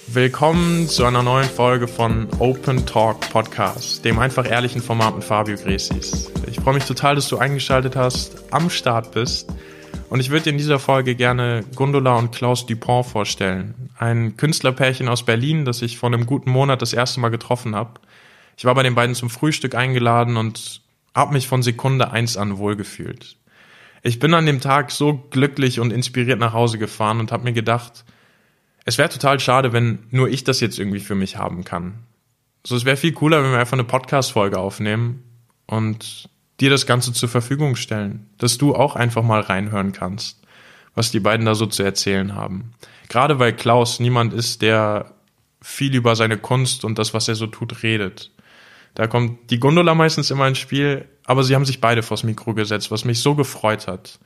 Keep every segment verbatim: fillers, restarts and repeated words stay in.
Willkommen zu einer neuen Folge von Open Talk Podcast, dem einfach ehrlichen Format mit Fabio Gresis. Ich freue mich total, dass du eingeschaltet hast, am Start bist. Und ich würde dir in dieser Folge gerne Gundula und Klaus Dupont vorstellen. Ein Künstlerpärchen aus Berlin, das ich vor einem guten Monat das erste Mal getroffen habe. Ich war bei den beiden zum Frühstück eingeladen und habe mich von Sekunde eins an wohlgefühlt. Ich bin an dem Tag so glücklich und inspiriert nach Hause gefahren und habe mir gedacht, es wäre total schade, wenn nur ich das jetzt irgendwie für mich haben kann. So, es wäre viel cooler, wenn wir einfach eine Podcast-Folge aufnehmen und dir das Ganze zur Verfügung stellen, dass du auch einfach mal reinhören kannst, was die beiden da so zu erzählen haben. Gerade weil Klaus niemand ist, der viel über seine Kunst und das, was er so tut, redet. Da kommt die Gundula meistens immer ins Spiel, aber sie haben sich beide vors Mikro gesetzt, was mich so gefreut hat.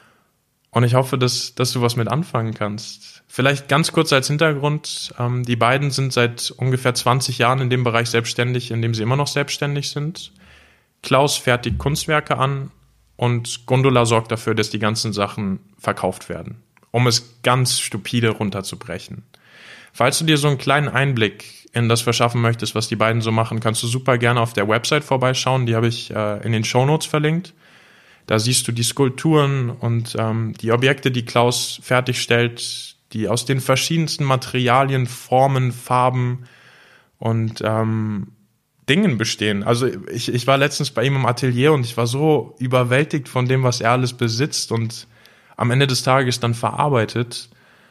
Und ich hoffe, dass, dass du was mit anfangen kannst. Vielleicht ganz kurz als Hintergrund, ähm, die beiden sind seit ungefähr zwanzig Jahren in dem Bereich selbstständig, in dem sie immer noch selbstständig sind. Klaus fertigt Kunstwerke an und Gundula sorgt dafür, dass die ganzen Sachen verkauft werden, um es ganz stupide runterzubrechen. Falls du dir so einen kleinen Einblick in das verschaffen möchtest, was die beiden so machen, kannst du super gerne auf der Website vorbeischauen, die habe ich äh, in den Shownotes verlinkt. Da siehst du die Skulpturen und ähm, die Objekte, die Klaus fertigstellt, die aus den verschiedensten Materialien, Formen, Farben und ähm, Dingen bestehen. Also ich, ich war letztens bei ihm im Atelier und ich war so überwältigt von dem, was er alles besitzt und am Ende des Tages dann verarbeitet.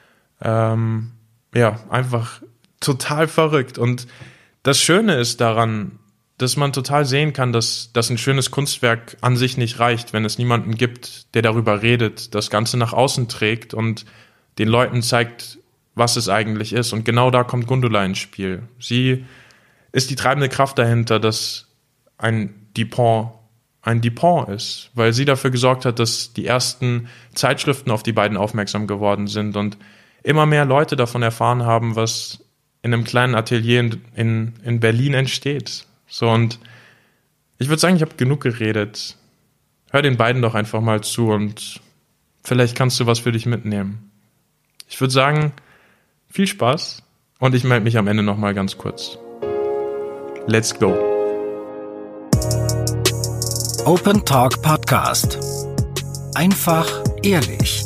Ähm, ja, einfach total verrückt. Und das Schöne ist daran, dass man total sehen kann, dass, dass ein schönes Kunstwerk an sich nicht reicht, wenn es niemanden gibt, der darüber redet, das Ganze nach außen trägt und den Leuten zeigt, was es eigentlich ist. Und genau da kommt Gundula ins Spiel. Sie ist die treibende Kraft dahinter, dass ein Dupont ein Dupont ist, weil sie dafür gesorgt hat, dass die ersten Zeitschriften auf die beiden aufmerksam geworden sind und immer mehr Leute davon erfahren haben, was in einem kleinen Atelier in, in, in Berlin entsteht. So, und ich würde sagen, ich habe genug geredet. Hör den beiden doch einfach mal zu und vielleicht kannst du was für dich mitnehmen. Ich würde sagen, viel Spaß und ich melde mich am Ende nochmal ganz kurz. Let's go. Open Talk Podcast. Einfach ehrlich.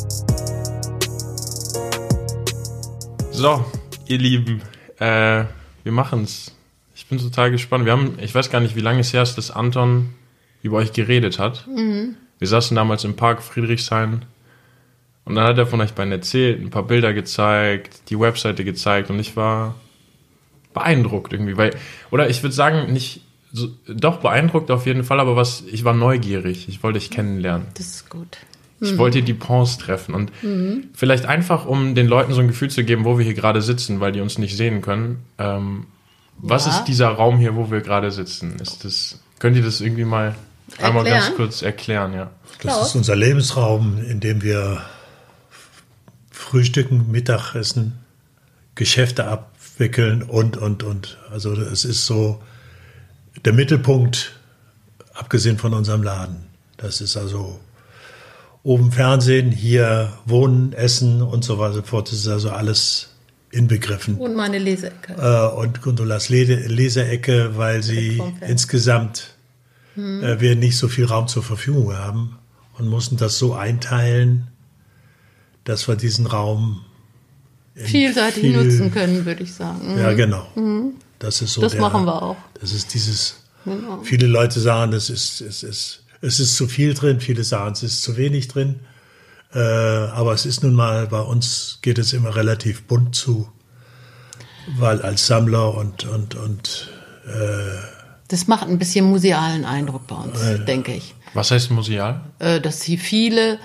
So, ihr Lieben, äh, wir machen's. Ich bin total gespannt. Wir haben, ich weiß gar nicht, wie lange es her ist, dass Anton über euch geredet hat. Mhm. Wir saßen damals im Park Friedrichshain und dann hat er von euch beiden erzählt, ein paar Bilder gezeigt, die Webseite gezeigt und ich war beeindruckt irgendwie, weil, oder ich würde sagen, nicht, so, doch beeindruckt auf jeden Fall, aber was, ich war neugierig, ich wollte dich kennenlernen. Das ist gut. Ich mhm. wollte die Duponts treffen und mhm. vielleicht einfach, um den Leuten so ein Gefühl zu geben, wo wir hier gerade sitzen, weil die uns nicht sehen können, ähm, was ja. ist dieser Raum hier, wo wir gerade sitzen? Ist das, könnt ihr das irgendwie mal erklären? einmal ganz kurz erklären, ja? Das ist unser Lebensraum, in dem wir frühstücken, Mittagessen, Geschäfte abwickeln und, und, und. Also es ist so der Mittelpunkt, abgesehen von unserem Laden. Das ist also oben Fernsehen, hier Wohnen, Essen und so weiter fort. Das ist also alles inbegriffen. Und meine Leseecke. Äh, und Gundulas Leseecke, weil sie insgesamt hm. äh, wir nicht so viel Raum zur Verfügung haben und mussten das so einteilen, dass wir diesen Raum vielseitig viel, nutzen können, würde ich sagen. Mhm. Ja, genau. Mhm. Das ist so. Das der, machen wir auch. Das ist dieses. Genau. Viele Leute sagen, es ist, es ist, es ist zu viel drin. Viele sagen, es ist zu wenig drin. Äh, aber es ist nun mal, bei uns geht es immer relativ bunt zu, weil als Sammler und und und. Äh, das macht ein bisschen musealen Eindruck bei uns, äh, denke ich. Was heißt museal? Äh, dass hier viele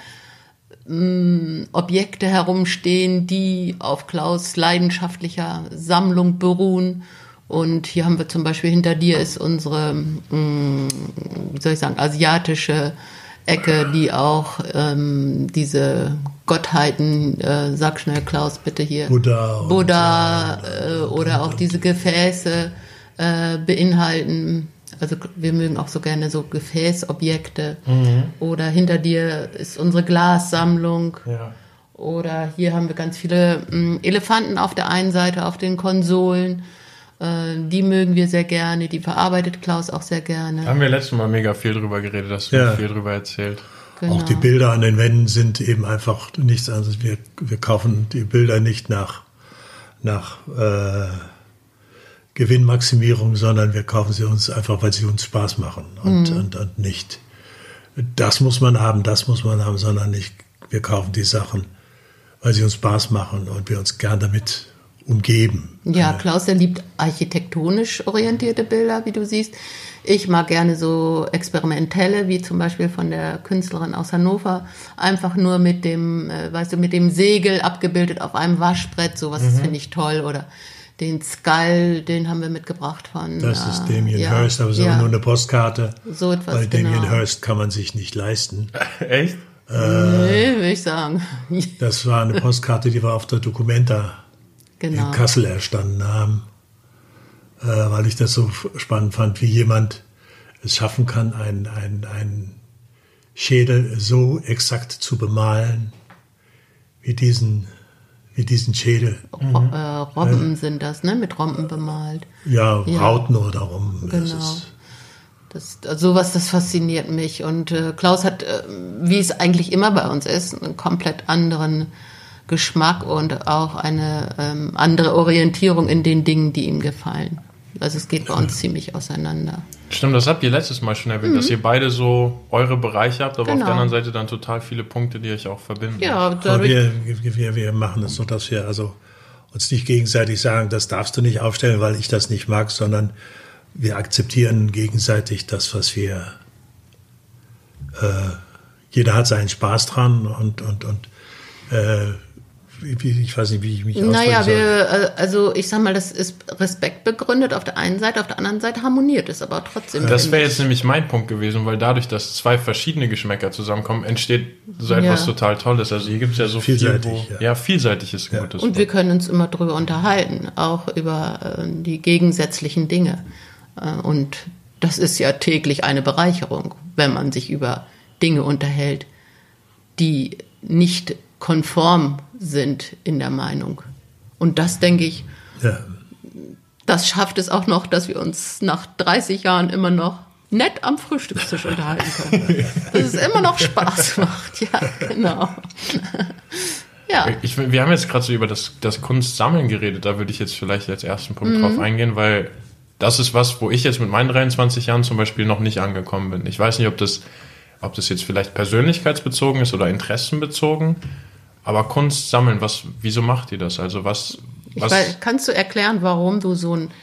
mh, Objekte herumstehen, die auf Klaus' leidenschaftlicher Sammlung beruhen. Und hier haben wir zum Beispiel, hinter dir ist unsere, mh, wie soll ich sagen, asiatische Ecke, die auch ähm, diese Gottheiten, äh, sag schnell Klaus, bitte hier, Buddha, Buddha und, äh, oder auch diese Gefäße äh, beinhalten. Also wir mögen auch so gerne so Gefäßobjekte. Mhm. Oder hinter dir ist unsere Glassammlung. Ja. Oder hier haben wir ganz viele mh, Elefanten auf der einen Seite, auf den Konsolen. Äh, die mögen wir sehr gerne, die verarbeitet Klaus auch sehr gerne. Da haben wir letztes Mal mega viel drüber geredet, hast du Ja. viel drüber erzählt. Genau. Auch die Bilder an den Wänden sind eben einfach nichts anderes. Wir, wir kaufen die Bilder nicht nach, nach äh, Gewinnmaximierung, sondern wir kaufen sie uns einfach, weil sie uns Spaß machen. Und, mhm. und, und nicht, das muss man haben, das muss man haben, sondern nicht, wir kaufen die Sachen, weil sie uns Spaß machen und wir uns gern damit umgeben. Ja, Klaus, der liebt architektonisch orientierte Bilder, wie du siehst. Ich mag gerne so experimentelle, wie zum Beispiel von der Künstlerin aus Hannover, einfach nur mit dem, äh, weißt du, mit dem Segel abgebildet auf einem Waschbrett, sowas mhm. finde ich toll. Oder den Skull, den haben wir mitgebracht von... Das äh, ist Damien ja, Hirst, aber es ist ja. auch nur eine Postkarte. So etwas, weil Damien genau. Hirst kann man sich nicht leisten. Echt? Äh, nee, würde ich sagen. Das war eine Postkarte, die wir auf der Documenta genau. in Kassel erstanden haben. Weil ich das so spannend fand, wie jemand es schaffen kann, einen ein Schädel so exakt zu bemalen, wie diesen, wie diesen Schädel. Mhm. Äh, Robben äh, sind das, ne? Mit Rompen bemalt. Ja, ja. Rauten oder Romben. Genau. Das, also sowas, das fasziniert mich. Und äh, Klaus hat, äh, wie es eigentlich immer bei uns ist, einen komplett anderen Geschmack und auch eine ähm, andere Orientierung in den Dingen, die ihm gefallen. Also es geht bei uns ziemlich auseinander. Stimmt, das habt ihr letztes Mal schon erwähnt, mhm. dass ihr beide so eure Bereiche habt, aber genau. auf der anderen Seite dann total viele Punkte, die euch auch verbinden. Ja, aber wir, wir, wir machen es so, dass wir also uns nicht gegenseitig sagen, das darfst du nicht aufstellen, weil ich das nicht mag, sondern wir akzeptieren gegenseitig das, was wir... Äh, jeder hat seinen Spaß dran und, und, und äh, ich weiß nicht, wie ich mich ausdrücken Naja, soll. wir, also ich sag mal, das ist Respekt begründet auf der einen Seite, auf der anderen Seite harmoniert es aber trotzdem. Das wäre jetzt nämlich mein Punkt gewesen, weil dadurch, dass zwei verschiedene Geschmäcker zusammenkommen, entsteht so etwas ja. total Tolles. Also hier gibt es ja so vielseitig, viel, wo, ja. ja, vielseitig ist ein ja. gutes Und Wort. wir können uns immer drüber unterhalten, auch über äh, die gegensätzlichen Dinge. Äh, und das ist ja täglich eine Bereicherung, wenn man sich über Dinge unterhält, die nicht konform sind in der Meinung. Und das, denke ich, ja. das schafft es auch noch, dass wir uns nach dreißig Jahren immer noch nett am Frühstückstisch unterhalten können. Dass es immer noch Spaß macht. Ja, genau. Ja. Ich, wir haben jetzt gerade so über das, das Kunstsammeln geredet. Da würde ich jetzt vielleicht als ersten Punkt mhm. drauf eingehen, weil das ist was, wo ich jetzt mit meinen dreiundzwanzig Jahren zum Beispiel noch nicht angekommen bin. Ich weiß nicht, ob das, ob das jetzt vielleicht persönlichkeitsbezogen ist oder interessenbezogen. Aber Kunst sammeln, was, wieso macht ihr das? Also was, was? Ich weiß, kannst du erklären, warum du so ein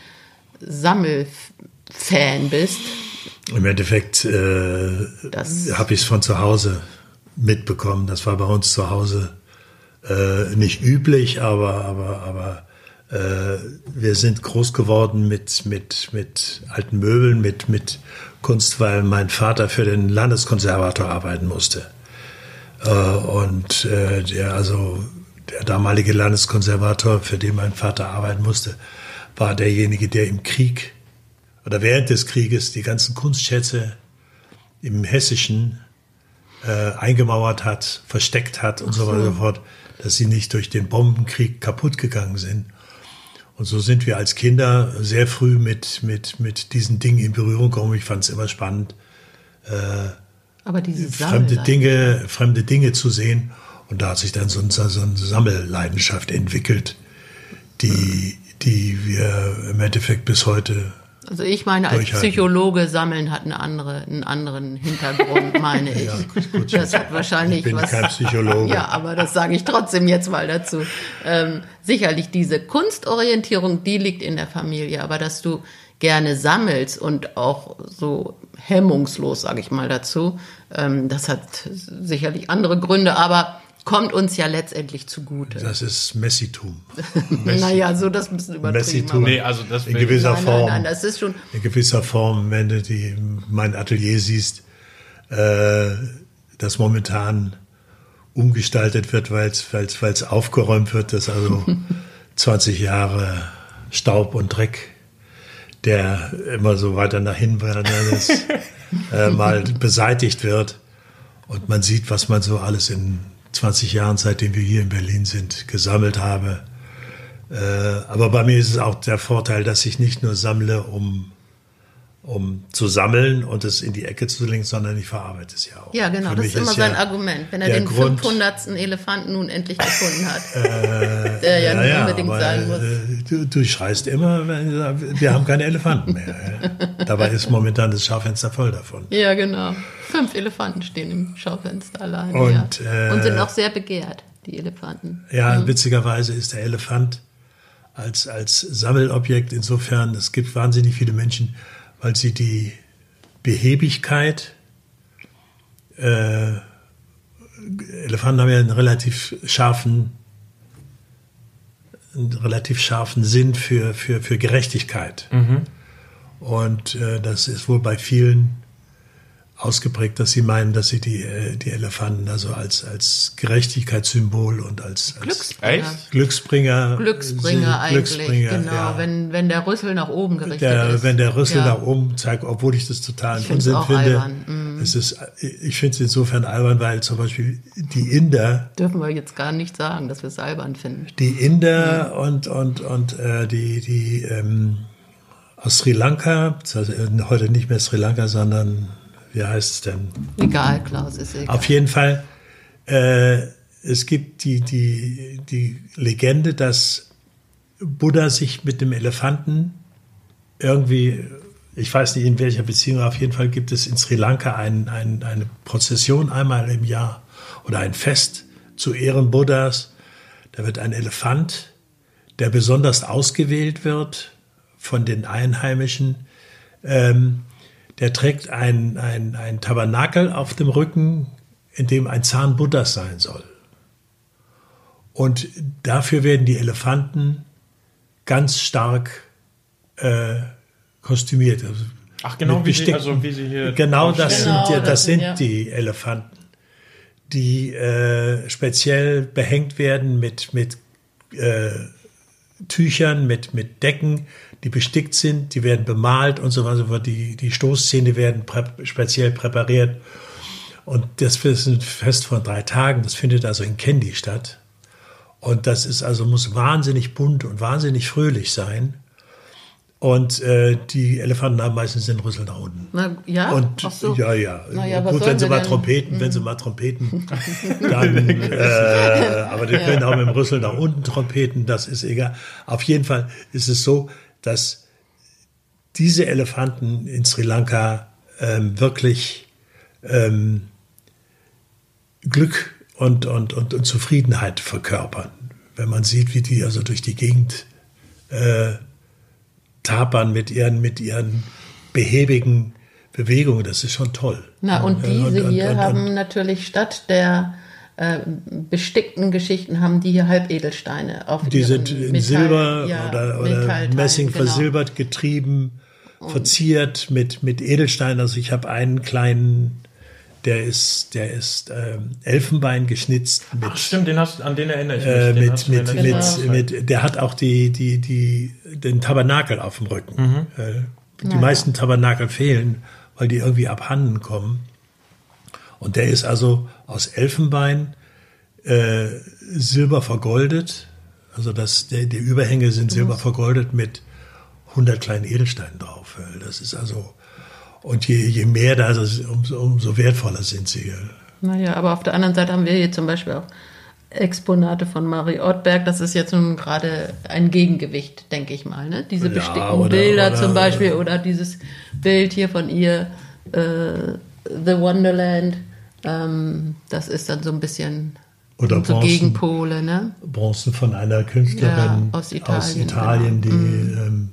Sammelfan bist? Im Endeffekt äh, habe ich es von zu Hause mitbekommen. Das war bei uns zu Hause äh, nicht üblich, aber, aber, aber äh, wir sind groß geworden mit, mit, mit alten Möbeln, mit, mit Kunst, weil mein Vater für den Landeskonservator arbeiten musste. Und äh, der, also der damalige Landeskonservator, für den mein Vater arbeiten musste, war derjenige, der im Krieg oder während des Krieges die ganzen Kunstschätze im Hessischen äh, eingemauert hat, versteckt hat und so weiter und so fort, dass sie nicht durch den Bombenkrieg kaputt gegangen sind. Und so sind wir als Kinder sehr früh mit, mit, mit diesen Dingen in Berührung gekommen. Ich fand es immer spannend, äh, Aber diese fremde Dinge, fremde Dinge zu sehen. Und da hat sich dann so, ein, so eine Sammelleidenschaft entwickelt, die, die wir im Endeffekt bis heute Also ich meine, als Psychologe sammeln hat eine andere, einen anderen Hintergrund, meine ich. Ja, gut, das hat wahrscheinlich ich bin was. kein Psychologe. Ja, aber das sage ich trotzdem jetzt mal dazu. Ähm, sicherlich diese Kunstorientierung, die liegt in der Familie, aber dass du gerne sammelst und auch so hemmungslos, sage ich mal dazu, ähm, das hat sicherlich andere Gründe, aber kommt uns ja letztendlich zugute. Das ist Messitum. Naja, so das ein bisschen übertrieben. Messitum. Nee, also das in gewisser nein, Form. Nein, nein, das ist schon. In gewisser Form, wenn du die, mein Atelier siehst, äh, das momentan umgestaltet wird, weil es aufgeräumt wird, dass also zwanzig Jahre Staub und Dreck, der immer so weiter nach hinten äh, mal beseitigt wird. Und man sieht, was man so alles in zwanzig Jahren, seitdem wir hier in Berlin sind, gesammelt habe. Äh, aber bei mir ist es auch der Vorteil, dass ich nicht nur sammle, um um zu sammeln und es in die Ecke zu legen, sondern ich verarbeite es ja auch. Ja, genau, Für das mich ist immer ist sein ja Argument, wenn er der den Grund- fünfhundertsten Elefanten nun endlich gefunden hat, Äh, der ja, ja, nicht ja, unbedingt aber, sein muss. äh, Du, du schreist immer, wenn- wir haben keine Elefanten mehr. Ja. Dabei ist momentan das Schaufenster voll davon. Ja, genau. Fünf Elefanten stehen im Schaufenster allein. Und, ja. äh, Und sind auch sehr begehrt, die Elefanten. Ja, witzigerweise ist der Elefant als, als Sammelobjekt insofern, es gibt wahnsinnig viele Menschen, weil sie die Behäbigkeit, äh, Elefanten haben ja einen relativ scharfen, einen relativ scharfen Sinn für, für, für Gerechtigkeit. Mhm. Und äh, das ist wohl bei vielen ausgeprägt, dass sie meinen, dass sie die, äh, die Elefanten also als, als Gerechtigkeitssymbol und als, als Glücksbringer. Echt? Glücksbringer. Glücksbringer äh, eigentlich, Glücksbringer, genau. ja. Wenn, wenn der Rüssel nach oben gerichtet Der, ist. wenn der Rüssel ja. nach oben zeigt, obwohl ich das total Ich find's Unsinn auch finde. albern, mm. Es ist, ich finde es insofern albern, weil zum Beispiel die Inder, Dürfen wir jetzt gar nicht sagen, dass wir es albern finden. die Inder und, und, und äh, die, die ähm, aus Sri Lanka, also heute nicht mehr Sri Lanka, sondern wie heißt es denn? Egal, Klaus, ist egal. Auf jeden Fall, äh, es gibt die, die, die Legende, dass Buddha sich mit dem Elefanten irgendwie, ich weiß nicht in welcher Beziehung, auf jeden Fall gibt es in Sri Lanka ein, ein, eine Prozession einmal im Jahr oder ein Fest zu Ehren Buddhas. Da wird ein Elefant, der besonders ausgewählt wird von den Einheimischen, ähm, der trägt ein, ein, ein Tabernakel auf dem Rücken, in dem ein Zahn Buddhas sein soll. Und dafür werden die Elefanten ganz stark äh, kostümiert. Also Ach, genau, mit wie sie, bestickten- also wie sie hier Genau, das draufstehen. Genau, sind, ja, das das sind sind, ja. die Elefanten, die äh, speziell behängt werden mit, mit äh, Tüchern, mit, mit Decken, die bestickt sind, die werden bemalt und so weiter. Die, die Stoßzähne werden prä speziell präpariert. Und das ist ein Fest von drei Tagen. Das findet also in Kandy statt. Und das ist also, muss wahnsinnig bunt und wahnsinnig fröhlich sein. Und äh, die Elefanten haben meistens den Rüssel nach unten. Na, ja? Und Ach so. ja, ja. Na ja, was Gut, sollen wenn sie wir mal denn? Trompeten, wenn sie mal Trompeten, dann, äh, aber die können auch mit dem Rüssel nach unten trompeten, das ist egal. Auf jeden Fall ist es so, dass diese Elefanten in Sri Lanka ähm, wirklich ähm, Glück und, und, und, und Zufriedenheit verkörpern. Wenn man sieht, wie die also durch die Gegend äh, tapern mit ihren, mit ihren behäbigen Bewegungen, das ist schon toll. Na, und diese Und- und- hier und- haben natürlich statt der äh, bestickten Geschichten, haben die hier Halbedelsteine auf Die ihren sind in Metall- Silber ja, oder, oder Metallteilen, Messing genau. versilbert, getrieben, verziert mit, mit Edelsteinen. Also ich habe einen kleinen, der ist, der ist ähm, Elfenbein geschnitzt mit, Ach, stimmt, den hast, an den erinnere ich mich. äh, Den mit, hast du mir mit, letztes Mal mit, gezeigt. mit, der hat auch die, die, die, den Tabernakel auf dem Rücken. Mhm. Äh, die Naja. meisten Tabernakel fehlen, weil die irgendwie abhanden kommen. Und der ist also aus Elfenbein, äh, Silber vergoldet. Also das, der, die Überhänge sind Silber vergoldet mit hundert kleinen Edelsteinen drauf. Das ist also, und je, je mehr da, das, umso, umso wertvoller sind sie. Naja, aber auf der anderen Seite haben wir hier zum Beispiel auch Exponate von Marie Ortberg. Das ist jetzt nun gerade ein Gegengewicht, denke ich mal. Ne? Diese Ja, bestickten oder- Bilder oder- zum Beispiel oder dieses Bild hier von ihr, äh, The Wonderland. Ähm, das ist dann so ein bisschen Oder sind so Bronzen. Gegenpole. Ne? Bronzen von einer Künstlerin Ja, aus Italien, aus Italien, genau. die ähm,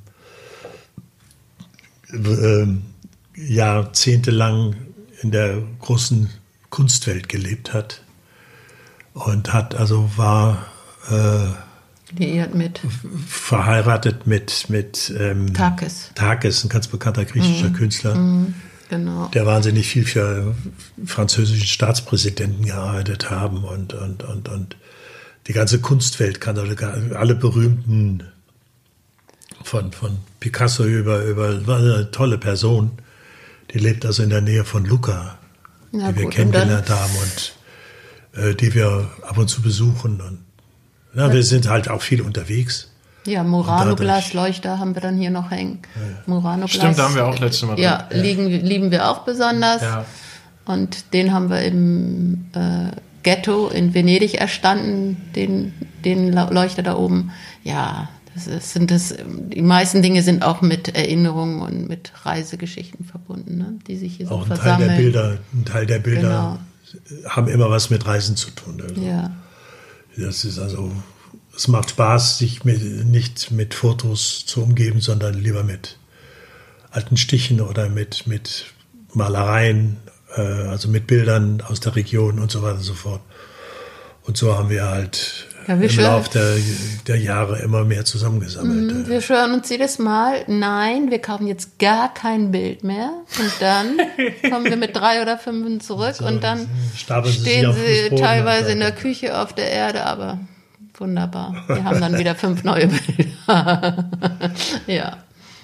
ähm, jahrzehntelang in der großen Kunstwelt gelebt hat und hat also war äh, Liiert mit verheiratet mit mit ähm, Takis. Takis, ein ganz bekannter griechischer Künstler, Genau. der wahnsinnig viel für französischen Staatspräsidenten gearbeitet haben und und und und die ganze Kunstwelt kann alle, alle berühmten von von Picasso über über war eine tolle Person. Die lebt also in der Nähe von Lucca, Ja, die wir gut, und kennengelernt haben und äh, die wir ab und zu besuchen. Und ja, wir sind halt auch viel unterwegs. Ja, Murano-Glasleuchter haben wir dann hier noch hängen. Ja. Murano-Glas. Stimmt, da haben wir auch letztes Mal drin. Ja, ja. Liegen, lieben wir auch besonders. Ja. Und den haben wir im äh, Ghetto in Venedig erstanden, den, den Leuchter da oben. Ja, das ist, sind das, die meisten Dinge sind auch mit Erinnerungen und mit Reisegeschichten verbunden, ne? Die sich hier so auch versammeln. Teil der Bilder, ein Teil der Bilder genau. haben immer was mit Reisen zu tun. Also. Ja. Das ist also, es macht Spaß, sich mit, nicht mit Fotos zu umgeben, sondern lieber mit alten Stichen oder mit, mit Malereien, äh, also mit Bildern aus der Region und so weiter und so fort. Und so haben wir halt ja, wir im Laufe der, der Jahre immer mehr zusammengesammelt. Mhm, wir schwören uns jedes Mal, nein, wir kaufen jetzt gar kein Bild mehr. Und dann kommen wir mit drei oder fünf zurück so, und dann stehen sie, sie teilweise in der Küche auf der Erde, aber wunderbar. Wir haben dann wieder fünf neue Bilder. Ja.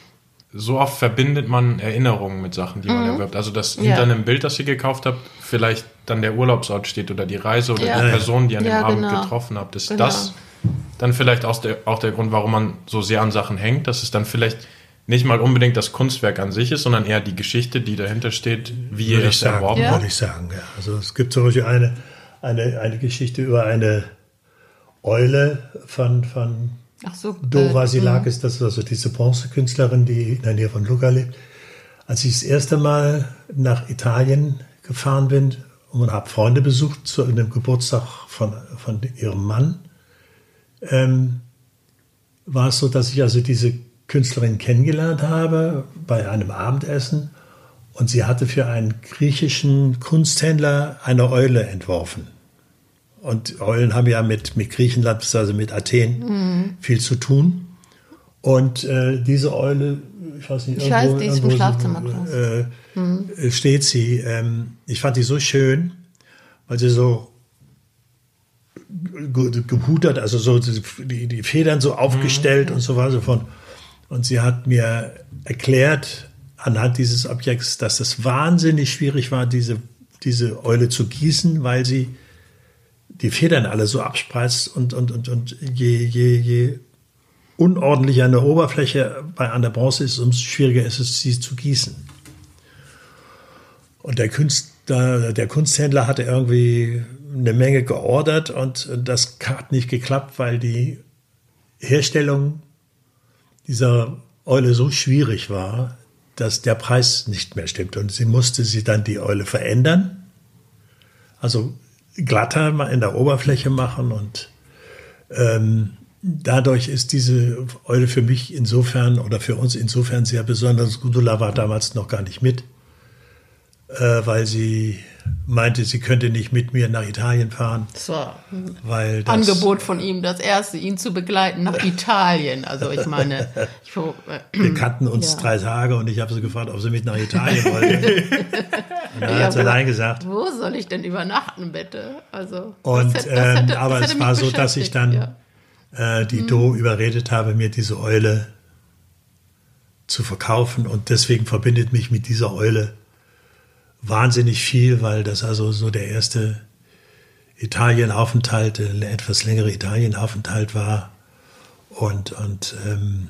So oft verbindet man Erinnerungen mit Sachen, die man mhm. erwirbt. Also dass hinter ja. einem Bild, das ihr gekauft habt, vielleicht dann der Urlaubsort steht oder die Reise oder ja. die Person, die an dem ja, Abend genau. getroffen habt. Ist genau. das dann vielleicht auch der, auch der Grund, warum man so sehr an Sachen hängt, dass es dann vielleicht nicht mal unbedingt das Kunstwerk an sich ist, sondern eher die Geschichte, die dahinter steht, wie ihr es erworben habt? Würde ich sagen, ja. Also es gibt zum Beispiel eine, eine, eine Geschichte über eine Eule von... von Ach so, Do Vasilakis, das ist also diese Bronzekünstlerin, die in der Nähe von Lucca lebt. Als ich das erste Mal nach Italien gefahren bin und habe Freunde besucht zu einem Geburtstag von, von ihrem Mann, ähm, war es so, dass ich also diese Künstlerin kennengelernt habe bei einem Abendessen und sie hatte für einen griechischen Kunsthändler eine Eule entworfen. Und Eulen haben ja mit, mit Griechenland, also mit Athen, mhm. viel zu tun. Und äh, diese Eule, ich weiß nicht, ich irgendwo, weiß, die ist im Schlafzimmer äh, mhm. steht sie. Ähm, ich fand die so schön, weil sie so gepudert, also so die, die Federn so aufgestellt mhm. und so weiter. Von. Und sie hat mir erklärt, anhand dieses Objekts, dass es wahnsinnig schwierig war, diese, diese Eule zu gießen, weil sie die Federn alle so abspreizt und, und, und, und je, je, je unordentlicher eine Oberfläche bei einer Bronze ist, umso schwieriger ist es, sie zu gießen. Und der Künstler, der Kunsthändler hatte irgendwie eine Menge geordert und das hat nicht geklappt, weil die Herstellung dieser Eule so schwierig war, dass der Preis nicht mehr stimmt. Und sie musste sie dann die Eule verändern. Also glatter in der Oberfläche machen und ähm, dadurch ist diese Eule für mich insofern oder für uns insofern sehr besonders. Gudula war damals noch gar nicht mit, äh, weil sie meinte, sie könnte nicht mit mir nach Italien fahren. Das war ein weil das, Angebot von ihm, das erste, ihn zu begleiten nach Italien. Also ich meine, ich, äh, wir kannten uns ja. drei Tage und ich habe sie gefragt, ob sie mit nach Italien wollte. Und dann ja, hat sie allein gesagt. Wo soll ich denn übernachten, bitte? Also, und, das hätte, das hätte, ähm, aber das es war so, dass ich dann ja. äh, die mhm. Do überredet habe, mir diese Eule zu verkaufen. Und deswegen verbindet mich mit dieser Eule wahnsinnig viel, weil das also so der erste Italienaufenthalt, ein etwas längere Italienaufenthalt war. Und, und ähm,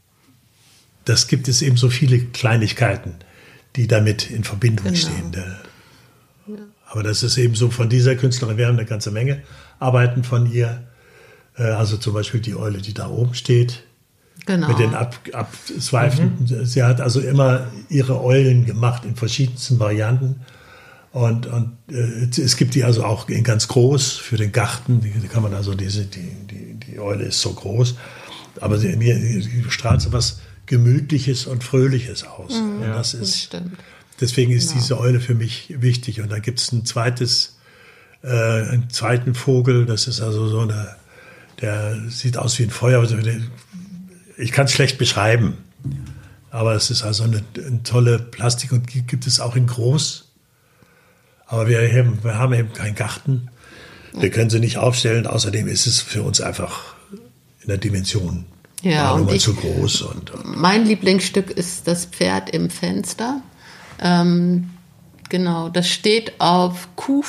das gibt es eben so viele Kleinigkeiten, die damit in Verbindung genau. stehen. Ja. Aber das ist eben so von dieser Künstlerin, wir haben eine ganze Menge Arbeiten von ihr, also zum Beispiel die Eule, die da oben steht, genau. mit den Ab, Abzweifen. Mhm. Sie hat also immer ihre Eulen gemacht in verschiedensten Varianten und, und äh, es gibt die also auch in ganz groß für den Garten, die, die kann man also, diese, die, die, die Eule ist so groß, aber sie, die strahlt so was Gemütliches und Fröhliches aus. Mhm, ja, das ist, ist, stimmt. Deswegen ist genau. diese Eule für mich wichtig. Und dann gibt es ein zweites, äh, einen zweiten Vogel, das ist also so eine, der sieht aus wie ein Feuer. Ich kann es schlecht beschreiben, aber es ist also eine, eine tolle Plastik und gibt es auch in groß. Aber wir haben, wir haben eben keinen Garten. Wir können sie nicht aufstellen. Außerdem ist es für uns einfach in der Dimension ja, und ich, zu groß. Und, und mein Lieblingsstück ist das Pferd im Fenster. Ähm, genau, das steht auf Kufen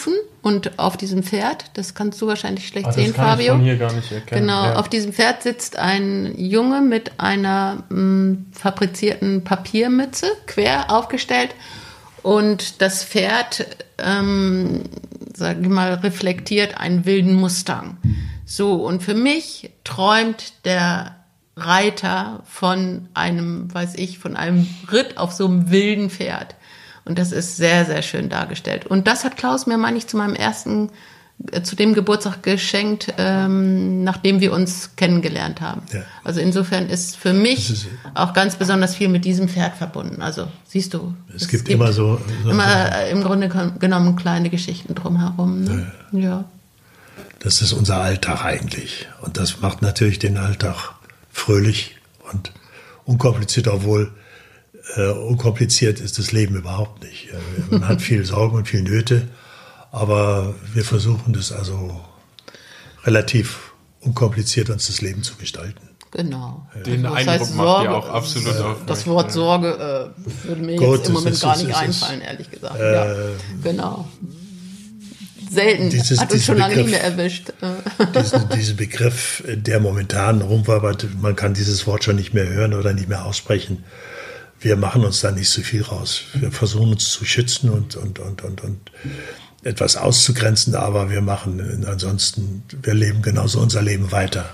und auf diesem Pferd, das kannst du wahrscheinlich schlecht Ah, das sehen, kann Fabio. Ich von hier gar nicht erkennen. Genau, ja. auf diesem Pferd sitzt ein Junge mit einer mh, fabrizierten Papiermütze, quer aufgestellt. Und das Pferd, ähm, sag ich mal, reflektiert einen wilden Mustang. So, und für mich träumt der Reiter von einem, weiß ich, von einem Ritt auf so einem wilden Pferd. Und das ist sehr, sehr schön dargestellt. Und das hat Klaus mir, meine ich, zu meinem ersten, äh, zu dem Geburtstag geschenkt, ähm, nachdem wir uns kennengelernt haben. Ja. Also insofern ist für mich ist, auch ganz besonders viel mit diesem Pferd verbunden. Also siehst du. Es, es gibt, gibt immer so, so immer so, im Grunde genommen kleine Geschichten drumherum. Ne? Ja. ja. Das ist unser Alltag eigentlich. Und das macht natürlich den Alltag fröhlich und unkompliziert, obwohl äh, unkompliziert ist das Leben überhaupt nicht. Man hat viel Sorgen und viel Nöte, aber wir versuchen das also relativ unkompliziert uns das Leben zu gestalten. Genau. Den also, Eindruck heißt macht Sorge, ihr auch absolut äh, auf. Das Wort Sorge äh, würde mir Gut, jetzt im Moment ist, gar ist, nicht ist, einfallen, ist, ehrlich gesagt. Äh, ja, genau. Selten. Dieses, Hat uns schon lange Begriff, nicht mehr erwischt. Diesen, diesen Begriff, der momentan rumwabert, man kann dieses Wort schon nicht mehr hören oder nicht mehr aussprechen. Wir machen uns da nicht so viel raus. Wir versuchen uns zu schützen und, und, und, und, und etwas auszugrenzen, aber wir machen ansonsten, wir leben genauso unser Leben weiter.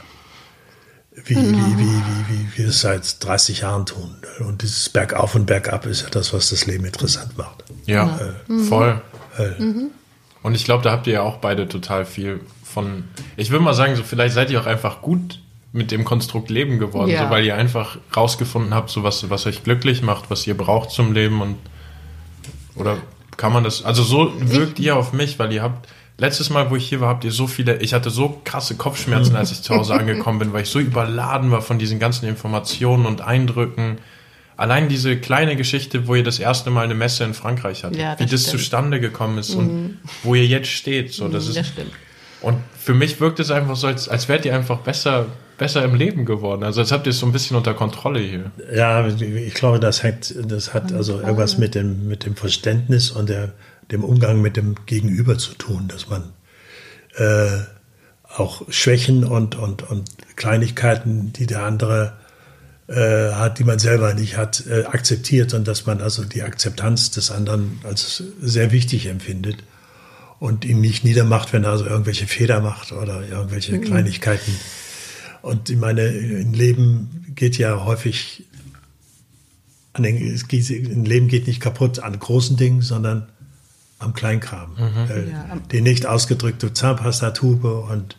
Wie, genau. wie, wie, wie, wie wir es seit dreißig Jahren tun. Und dieses Bergauf und Bergab ist ja das, was das Leben interessant macht. Ja, äh, mhm. voll. Äh, mhm. Und ich glaube, da habt ihr ja auch beide total viel von, ich würde mal sagen, so vielleicht seid ihr auch einfach gut mit dem Konstrukt Leben geworden, ja. so, weil ihr einfach rausgefunden habt, so was, was euch glücklich macht, was ihr braucht zum Leben und oder kann man das, also so wirkt ihr auf mich, weil ihr habt, letztes Mal, wo ich hier war, habt ihr so viele, ich hatte so krasse Kopfschmerzen, als ich zu Hause angekommen bin, weil ich so überladen war von diesen ganzen Informationen und Eindrücken. Allein diese kleine Geschichte, wo ihr das erste Mal eine Messe in Frankreich hattet, ja, das wie das stimmt. zustande gekommen ist mhm. und wo ihr jetzt steht. So, das, mhm, ist, das stimmt. Und für mich wirkt es einfach so, als, als wärt ihr einfach besser, besser im Leben geworden. Also als habt ihr es so ein bisschen unter Kontrolle hier. Ja, ich glaube, das hat, das hat also irgendwas mit dem, mit dem Verständnis und der, dem Umgang mit dem Gegenüber zu tun, dass man äh, auch Schwächen und, und, und Kleinigkeiten, die der andere äh, hat, die man selber nicht hat, äh, akzeptiert und dass man also die Akzeptanz des anderen als sehr wichtig empfindet und ihn nicht niedermacht, wenn er also irgendwelche Fehler macht oder irgendwelche mhm. Kleinigkeiten. Und ich meine, ein Leben geht ja häufig, an den, es geht, ein Leben geht nicht kaputt an großen Dingen, sondern am Kleinkram. Mhm. Äh, ja. Die nicht ausgedrückte Zahnpastatube und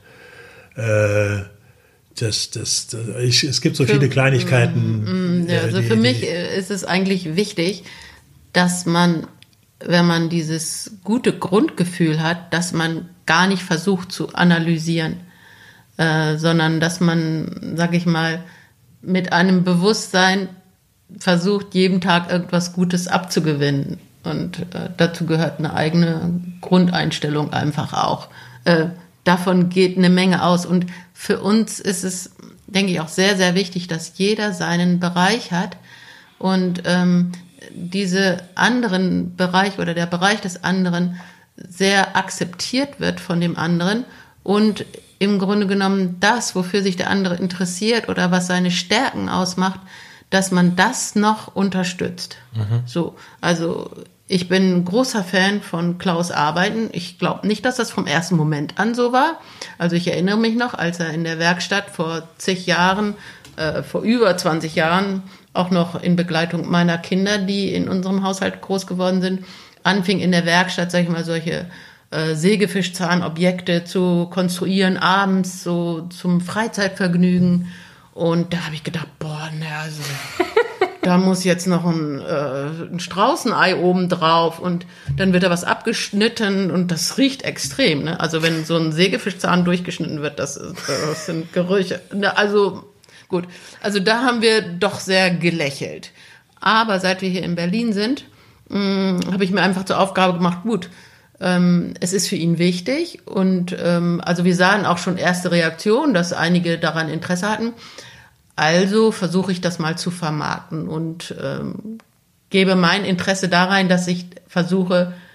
äh, das, das, das ich, es gibt so für, viele Kleinigkeiten. Mm, ja, also die, für mich die, ist es eigentlich wichtig, dass man, wenn man dieses gute Grundgefühl hat, dass man gar nicht versucht zu analysieren, äh, sondern dass man, sag ich mal, mit einem Bewusstsein versucht, jeden Tag irgendwas Gutes abzugewinnen. Und äh, dazu gehört eine eigene Grundeinstellung einfach auch. Äh, davon geht eine Menge aus. Und für uns ist es, denke ich, auch sehr, sehr wichtig, dass jeder seinen Bereich hat und ähm, diese anderen Bereich oder der Bereich des anderen sehr akzeptiert wird von dem anderen und im Grunde genommen das, wofür sich der andere interessiert oder was seine Stärken ausmacht, dass man das noch unterstützt. Mhm. So, also ich bin ein großer Fan von Klaus' Arbeiten. Ich glaube nicht, dass das vom ersten Moment an so war. Also ich erinnere mich noch, als er in der Werkstatt vor zig Jahren, äh, vor über zwanzig Jahren, auch noch in Begleitung meiner Kinder, die in unserem Haushalt groß geworden sind, anfing in der Werkstatt, sag ich mal, solche äh, Sägefischzahnobjekte zu konstruieren, abends so zum Freizeitvergnügen. Und da habe ich gedacht, boah, na, also, da muss jetzt noch ein, äh, ein Straußenei oben drauf und dann wird da was abgeschnitten und das riecht extrem. Ne? Also wenn so ein Sägefischzahn durchgeschnitten wird, das, das sind Gerüche. Also gut, also da haben wir doch sehr gelächelt. Aber seit wir hier in Berlin sind, habe ich mir einfach zur Aufgabe gemacht, gut, ähm, es ist für ihn wichtig und ähm, also wir sahen auch schon erste Reaktionen, dass einige daran Interesse hatten. Also versuche ich das mal zu vermarkten und ähm, gebe mein Interesse da rein, dass ich versuche,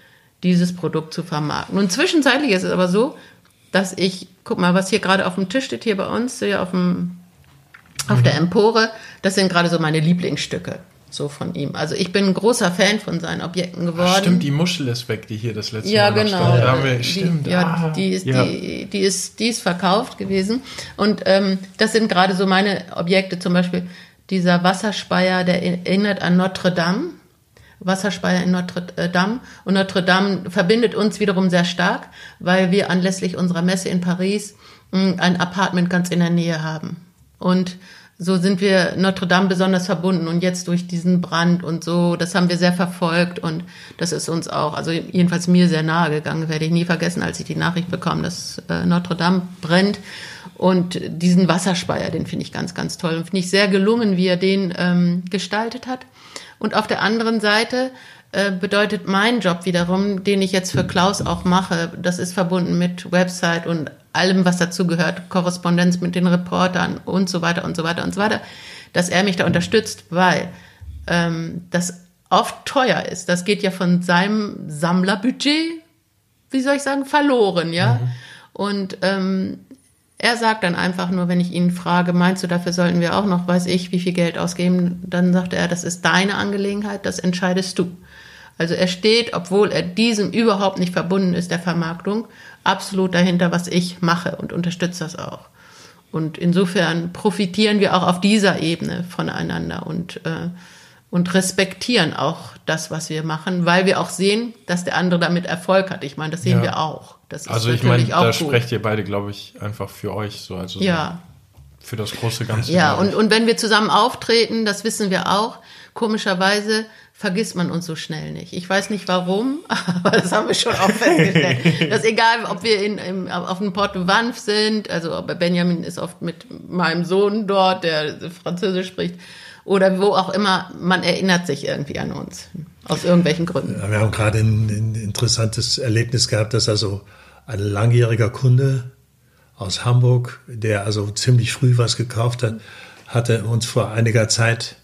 dieses Produkt zu vermarkten. Und zwischenzeitlich ist es aber so, dass ich, guck mal, was hier gerade auf dem Tisch steht, hier bei uns, hier auf dem, auf mhm. der Empore, das sind gerade so meine Lieblingsstücke. So von ihm. Also ich bin ein großer Fan von seinen Objekten geworden. Ach, stimmt, die Muschel ist weg, die hier das letzte ja, Mal genau. stand. Da haben wir, stimmt, die, ja, ah, die ist, ja. die, die ist, die ist verkauft gewesen. Und ähm, das sind gerade so meine Objekte, zum Beispiel dieser Wasserspeier, der erinnert an Notre Dame. Wasserspeier in Notre Dame. Und Notre Dame verbindet uns wiederum sehr stark, weil wir anlässlich unserer Messe in Paris mh, ein Apartment ganz in der Nähe haben. Und so sind wir Notre Dame besonders verbunden und jetzt durch diesen Brand und so, das haben wir sehr verfolgt und das ist uns auch, also jedenfalls mir sehr nahe gegangen, werde ich nie vergessen, als ich die Nachricht bekam, dass äh, Notre Dame brennt und diesen Wasserspeier, den finde ich ganz, ganz toll und finde ich sehr gelungen, wie er den ähm, gestaltet hat. Und auf der anderen Seite äh, bedeutet mein Job wiederum, den ich jetzt für Klaus auch mache, das ist verbunden mit Website und allem, was dazu gehört, Korrespondenz mit den Reportern und so weiter und so weiter und so weiter, dass er mich da unterstützt, weil ähm, das oft teuer ist. Das geht ja von seinem Sammlerbudget, wie soll ich sagen, verloren, ja. Mhm. Und ähm, er sagt dann einfach nur, wenn ich ihn frage, meinst du, dafür sollten wir auch noch, weiß ich, wie viel Geld ausgeben, dann sagt er, das ist deine Angelegenheit, das entscheidest du. Also er steht, obwohl er diesem überhaupt nicht verbunden ist, der Vermarktung, absolut dahinter, was ich mache und unterstützt das auch. Und insofern profitieren wir auch auf dieser Ebene voneinander und, äh, und respektieren auch das, was wir machen, weil wir auch sehen, dass der andere damit Erfolg hat. Ich meine, das sehen ja. wir auch. Das ist also ich meine, da sprecht ihr beide, glaube ich, einfach für euch so, also ja. so für das große Ganze. Ja, und, und wenn wir zusammen auftreten, das wissen wir auch, komischerweise vergisst man uns so schnell nicht. Ich weiß nicht warum, aber das haben wir schon auch festgestellt. Dass egal, ob wir in, im, auf dem Port de Vanves sind, also Benjamin ist oft mit meinem Sohn dort, der Französisch spricht, oder wo auch immer, man erinnert sich irgendwie an uns. Aus irgendwelchen Gründen. Ja, wir haben gerade ein, ein interessantes Erlebnis gehabt, dass also ein langjähriger Kunde aus Hamburg, der also ziemlich früh was gekauft hat, hatte uns vor einiger Zeit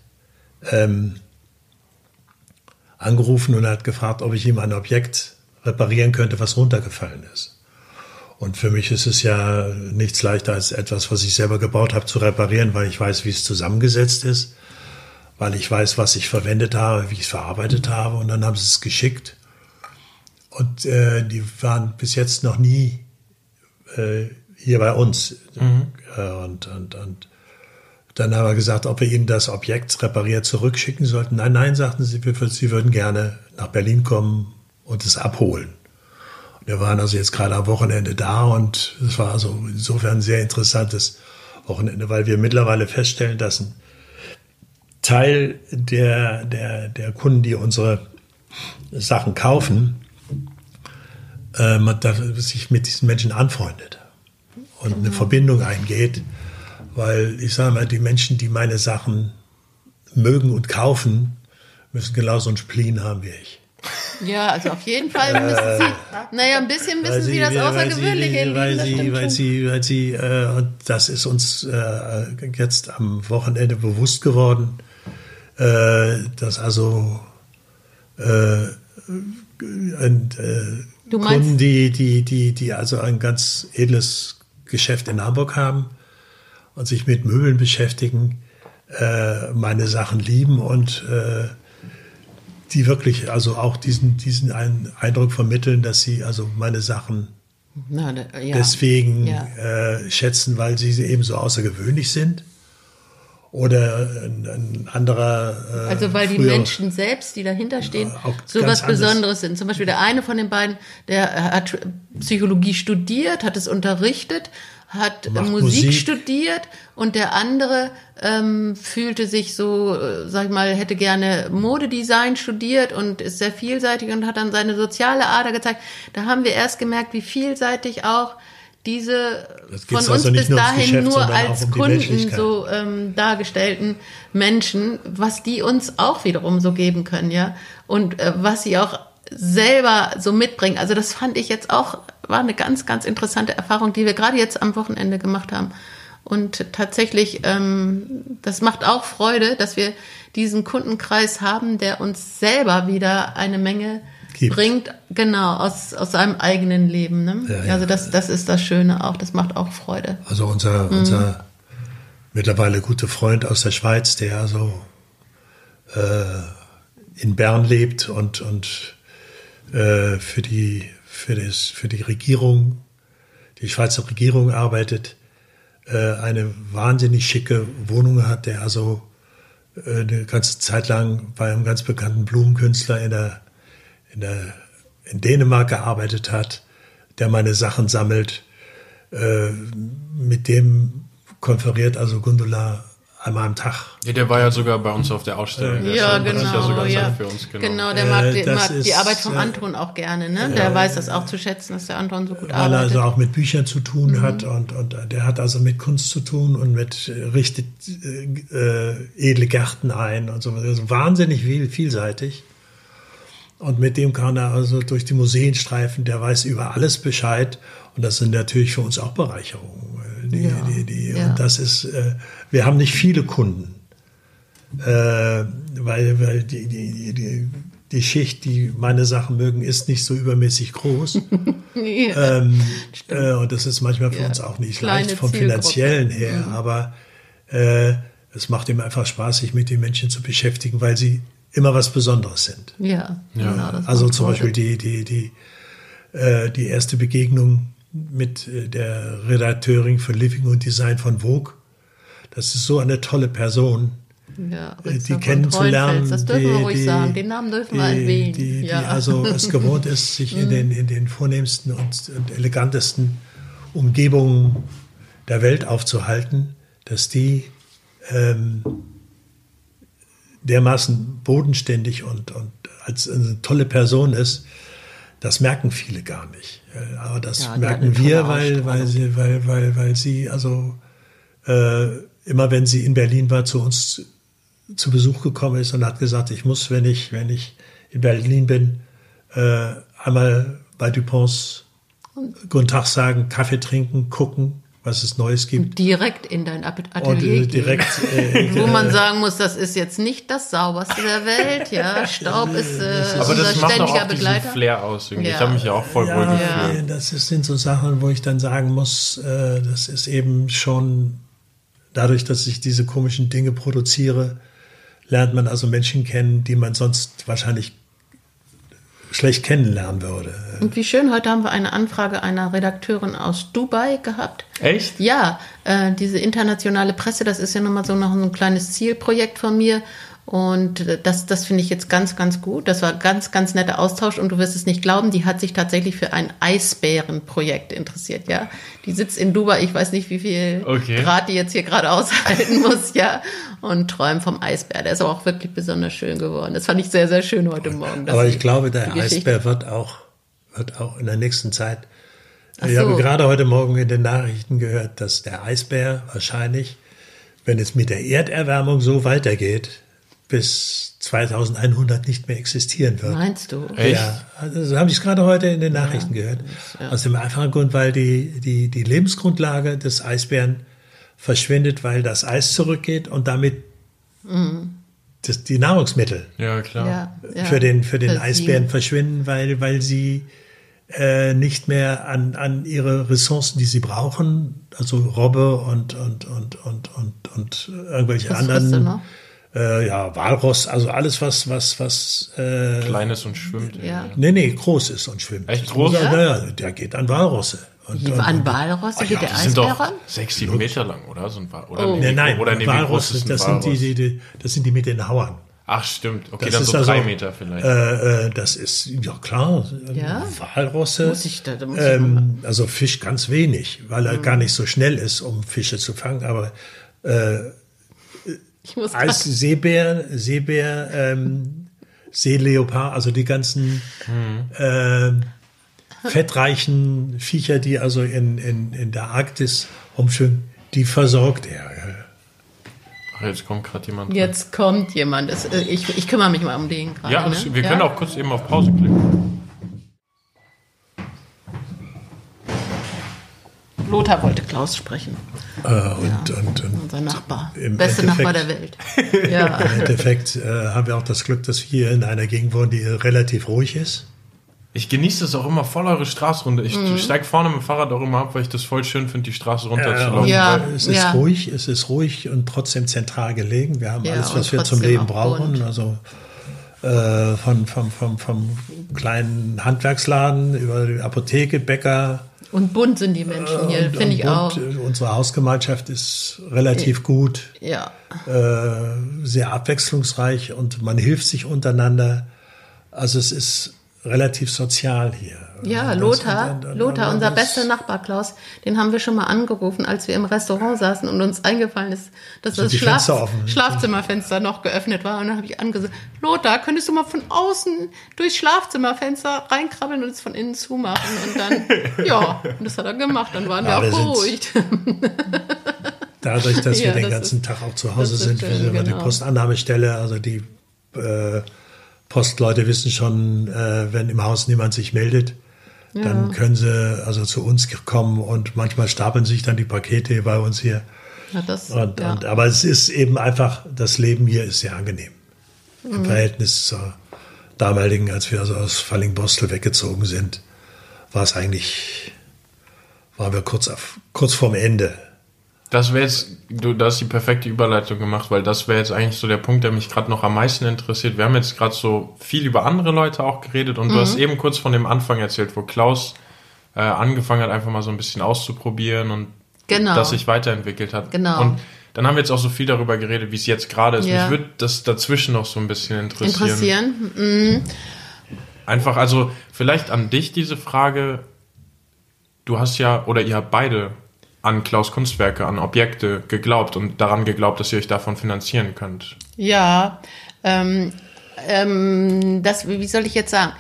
ähm, angerufen und hat gefragt, ob ich ihm ein Objekt reparieren könnte, was runtergefallen ist. Und für mich ist es ja nichts leichter als etwas, was ich selber gebaut habe, zu reparieren, weil ich weiß, wie es zusammengesetzt ist, weil ich weiß, was ich verwendet habe, wie ich es verarbeitet habe. Und dann haben sie es geschickt. Und äh, die waren bis jetzt noch nie äh, hier bei uns. Mhm. Äh, und, und, und dann haben wir gesagt, ob wir ihnen das Objekt repariert zurückschicken sollten. Nein, nein, sagten sie, sie würden gerne nach Berlin kommen und es abholen. Und wir waren also jetzt gerade am Wochenende da und es war also insofern ein sehr interessantes Wochenende, weil wir mittlerweile feststellen, dass ein Teil der, der, der Kunden, die unsere Sachen kaufen, äh, man da sich mit diesen Menschen anfreundet und eine Verbindung eingeht. Weil ich sage mal, die Menschen, die meine Sachen mögen und kaufen, müssen genauso einen Spleen haben wie ich. Ja, also auf jeden Fall müssen sie, naja, ein bisschen wissen sie, sie das Außergewöhnliche in weil das sie, weil sie, weil sie, äh, und das ist uns äh, jetzt am Wochenende bewusst geworden, äh, dass also äh, ein, äh, Kunden, die, die, die, die also ein ganz edles Geschäft in Hamburg haben und sich mit Möbeln beschäftigen, äh, meine Sachen lieben und äh, die wirklich also auch diesen, diesen Eindruck vermitteln, dass sie also meine Sachen Na, da, ja. deswegen ja. Äh, schätzen, weil sie eben so außergewöhnlich sind. Oder ein, ein anderer. Äh, also weil die früher, Menschen selbst, die dahinter stehen, so was Besonderes sind. Zum Beispiel der eine von den beiden, der hat Psychologie studiert, hat es unterrichtet, hat Musik, Musik studiert und der andere ähm, fühlte sich so, sag ich mal, hätte gerne Modedesign studiert und ist sehr vielseitig und hat dann seine soziale Ader gezeigt. Da haben wir erst gemerkt, wie vielseitig auch diese von uns also bis dahin Geschäft, nur als um Kunden so ähm, dargestellten Menschen, was die uns auch wiederum so geben können, ja, und äh, was sie auch selber so mitbringen. Also das fand ich jetzt auch, war eine ganz, ganz interessante Erfahrung, die wir gerade jetzt am Wochenende gemacht haben. Und tatsächlich, ähm, das macht auch Freude, dass wir diesen Kundenkreis haben, der uns selber wieder eine Menge gibt. bringt, genau, aus, aus seinem eigenen Leben. Ne? Ja, ja. Also das, das ist das Schöne auch, das macht auch Freude. Also unser, mhm. unser mittlerweile guter Freund aus der Schweiz, der also äh, in Bern lebt und, und äh, für, die, für, das, für die Regierung, die Schweizer Regierung arbeitet, äh, eine wahnsinnig schicke Wohnung hat, der also äh, eine ganze Zeit lang bei einem ganz bekannten Blumenkünstler in der, in der in Dänemark gearbeitet hat, der meine Sachen sammelt, äh, mit dem konferiert also Gundula einmal am Tag. Ja, der war ja sogar bei uns auf der Ausstellung. Der ja, hat genau. sich ja sogar ja. Zeit für uns genommen. Genau, der mag, äh, die, mag ist, die Arbeit vom äh, Anton auch gerne. Ne? Der äh, weiß das auch zu schätzen, dass der Anton so gut weil arbeitet. er also auch mit Büchern zu tun mhm. hat und, und der hat also mit Kunst zu tun und mit äh, richtet äh, edle Gärten ein und so. Also wahnsinnig viel, vielseitig. Und mit dem kann er also durch die Museen streifen, der weiß über alles Bescheid. Und das sind natürlich für uns auch Bereicherungen. Die, ja, die, die, ja. Und das ist, äh, wir haben nicht viele Kunden, äh, weil, weil die, die, die, die Schicht, die meine Sachen mögen, ist nicht so übermäßig groß. ja, ähm, äh, und das ist manchmal für ja. uns auch nicht Kleine leicht vom Zielgruppe. Finanziellen her. Mhm. Aber äh, es macht ihm einfach Spaß, sich mit den Menschen zu beschäftigen, weil sie immer was Besonderes sind. Ja, ja. Genau, das also zum Beispiel die, die, die, äh, die erste Begegnung mit der Redakteurin für Living und Design von Vogue. Das ist so eine tolle Person, ja, die kennenzulernen. Das dürfen die, wir ruhig die, sagen, den Namen dürfen die, wir erwähnen. Die, die, ja. die also es gewohnt ist, sich in den, in den vornehmsten und, und elegantesten Umgebungen der Welt aufzuhalten, dass die ähm, dermaßen bodenständig und, und als eine tolle Person ist. Das merken viele gar nicht. Aber das ja, merken wir, weil, weil, sie, weil, weil, weil sie, also äh, immer wenn sie in Berlin war, zu uns zu Besuch gekommen ist und hat gesagt, ich muss, wenn ich, wenn ich in Berlin bin, äh, einmal bei Duponts guten Tag sagen, Kaffee trinken, gucken, was es Neues gibt. Direkt in dein Atelier und, äh, direkt, äh, Wo man sagen muss, das ist jetzt nicht das sauberste der Welt. Ja, Staub ist äh, aber unser das macht ständiger auch Begleiter. diesen Flair aus. Irgendwie. Ja. Ich habe mich ja auch voll ja, wohl gefühlt. Ja, das ist, sind so Sachen, wo ich dann sagen muss, äh, das ist eben schon dadurch, dass ich diese komischen Dinge produziere, lernt man also Menschen kennen, die man sonst wahrscheinlich schlecht kennenlernen würde. Und wie schön, heute haben wir eine Anfrage einer Redakteurin aus Dubai gehabt. Echt? Ja, äh, diese internationale Presse, das ist ja nochmal so noch ein kleines Zielprojekt von mir. Und das, das finde ich jetzt ganz, ganz gut. Das war ganz, ganz netter Austausch. Und du wirst es nicht glauben, die hat sich tatsächlich für ein Eisbärenprojekt interessiert, ja. Die sitzt in Dubai, ich weiß nicht, wie viel okay. Grad die jetzt hier gerade aushalten muss, ja. Und träumt vom Eisbär. Der ist aber auch wirklich besonders schön geworden. Das fand ich sehr, sehr schön heute Morgen. Aber ich glaube, der Eisbär wird auch, wird auch in der nächsten Zeit. Ach ich so. habe gerade heute Morgen in den Nachrichten gehört, dass der Eisbär wahrscheinlich, wenn es mit der Erderwärmung so weitergeht, bis zweitausendeinhundert nicht mehr existieren wird. Meinst du? Echt? Ja, also so habe ich es gerade heute in den Nachrichten ja, gehört. Ja. Aus dem einfachen Grund, weil die, die, die Lebensgrundlage des Eisbären verschwindet, weil das Eis zurückgeht und damit mhm. das, die Nahrungsmittel ja, klar. Ja, ja. für den, für den für Eisbären sie. verschwinden, weil, weil sie äh, nicht mehr an, an ihre Ressourcen, die sie brauchen, also Robbe und, und, und, und, und, und irgendwelche Was anderen... Äh, ja, Walross, also alles, was, was, was, äh, Kleines und schwimmt. Ja. Nee, nee, groß ist und schwimmt. Echt groß? Ja, ja, der geht an Walrosse. Und, und, an Walrosse oh, geht ja, der die sind Eisbär doch ran? sechs, sieben Meter lang, oder? So ein Wal oder Oh. nee, nein, nein, oder nee, Walrosse, das sind die, die, die, das sind die mit den Hauern. Ach, stimmt. Okay, Das dann ist so also, drei Meter vielleicht. Äh, äh, das ist, ja klar, Ja? Walrosse. Muss ich da, da muss ich ähm, also Fisch ganz wenig, weil er mhm. gar nicht so schnell ist, um Fische zu fangen, aber äh, Ich muss als Seebär, Seebär, ähm, Seeleopard, also die ganzen mhm. äh, fettreichen Viecher, die also in, in, in der Arktis rumschwimmen, die versorgt er. Ach, jetzt kommt gerade jemand. Jetzt kommt jemand. Das, äh, ich, ich kümmere mich mal um den gerade. Ja, das, ne? wir ja? können auch kurz eben auf Pause klicken. Lothar wollte Klaus sprechen. Äh, und, ja, und, und unser Nachbar. im Beste Endeffekt- Nachbar der Welt. Ja. Im Endeffekt äh, haben wir auch das Glück, dass wir hier in einer Gegend wohnen, die relativ ruhig ist. Ich genieße es auch immer voll, eure Straßenrunde. Ich mhm. steige vorne mit dem Fahrrad auch immer ab, weil ich das voll schön finde, die Straße runterzulaufen. Ja, es ist ja. ruhig, es ist ruhig und trotzdem zentral gelegen. Wir haben ja, alles, was wir zum Leben brauchen. bunt. Also äh, von, vom, vom, vom kleinen Handwerksladen über die Apotheke, Bäcker. Und bunt sind die Menschen hier, und, finde ich bunt. auch. Unsere Hausgemeinschaft ist relativ gut, Ja. äh, sehr abwechslungsreich und man hilft sich untereinander. Also es ist relativ sozial hier. Ja, Das- Lothar, und- und- Lothar, und unser das- bester Nachbar Klaus, den haben wir schon mal angerufen, als wir im Restaurant saßen und uns eingefallen ist, dass Sind das die Schlaf Fenster offen? Schlafzimmerfenster noch geöffnet war. Und dann habe ich angesagt, Lothar, könntest du mal von außen durchs Schlafzimmerfenster reinkrabbeln und es von innen zumachen? Und dann, ja, und das hat er gemacht, dann waren Ja, wir wir auch sind- beruhigt. Dadurch, dass Ja, wir den das ganzen ist- Tag auch zu Hause das ist sind, schön, wir sind immer die genau. Postannahmestelle, also die äh, Postleute wissen schon, äh, wenn im Haus niemand sich meldet, dann können sie also zu uns kommen und manchmal stapeln sich dann die Pakete bei uns hier. Ja, das, Und, ja. und, aber es ist eben einfach, das Leben hier ist sehr angenehm. Mhm. Im Verhältnis zur damaligen, als wir also aus Fallingbostel weggezogen sind, war es eigentlich, waren wir kurz, auf, kurz vorm Ende. Das wäre jetzt, du, da hast die perfekte Überleitung gemacht, weil das wäre jetzt eigentlich so der Punkt, der mich gerade noch am meisten interessiert. Wir haben jetzt gerade so viel über andere Leute auch geredet und mhm. du hast eben kurz von dem Anfang erzählt, wo Klaus äh, angefangen hat, einfach mal so ein bisschen auszuprobieren und Genau. das sich weiterentwickelt hat. Genau. Und dann haben wir jetzt auch so viel darüber geredet, wie es jetzt gerade ist. Ja. Mich würde das dazwischen noch so ein bisschen interessieren. Interessieren. Mhm. Einfach, also vielleicht an dich diese Frage. Du hast ja, oder ihr habt beide an Klaus Kunstwerke, an Objekte geglaubt und daran geglaubt, dass ihr euch davon finanzieren könnt. Ja, ähm, ähm, das, wie soll ich jetzt sagen?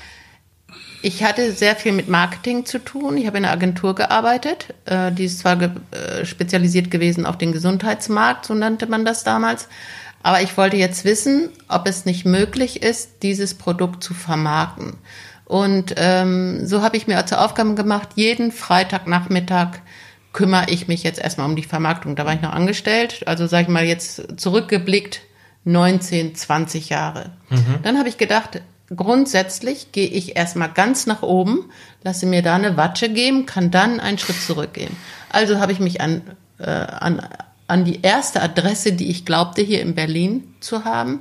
Ich hatte sehr viel mit Marketing zu tun. Ich habe in einer Agentur gearbeitet. Äh, die ist zwar ge- äh, spezialisiert gewesen auf den Gesundheitsmarkt, so nannte man das damals. Aber ich wollte jetzt wissen, ob es nicht möglich ist, dieses Produkt zu vermarkten. Und ähm, so habe ich mir zur Aufgabe gemacht, jeden Freitagnachmittag kümmere ich mich jetzt erstmal um die Vermarktung. Da war ich noch angestellt, also sage ich mal jetzt zurückgeblickt neunzehn, zwanzig Jahre. Mhm. Dann habe ich gedacht, grundsätzlich gehe ich erstmal ganz nach oben, lasse mir da eine Watsche geben, kann dann einen Schritt zurückgehen. Also habe ich mich an, äh, an, an die erste Adresse, die ich glaubte, hier in Berlin zu haben,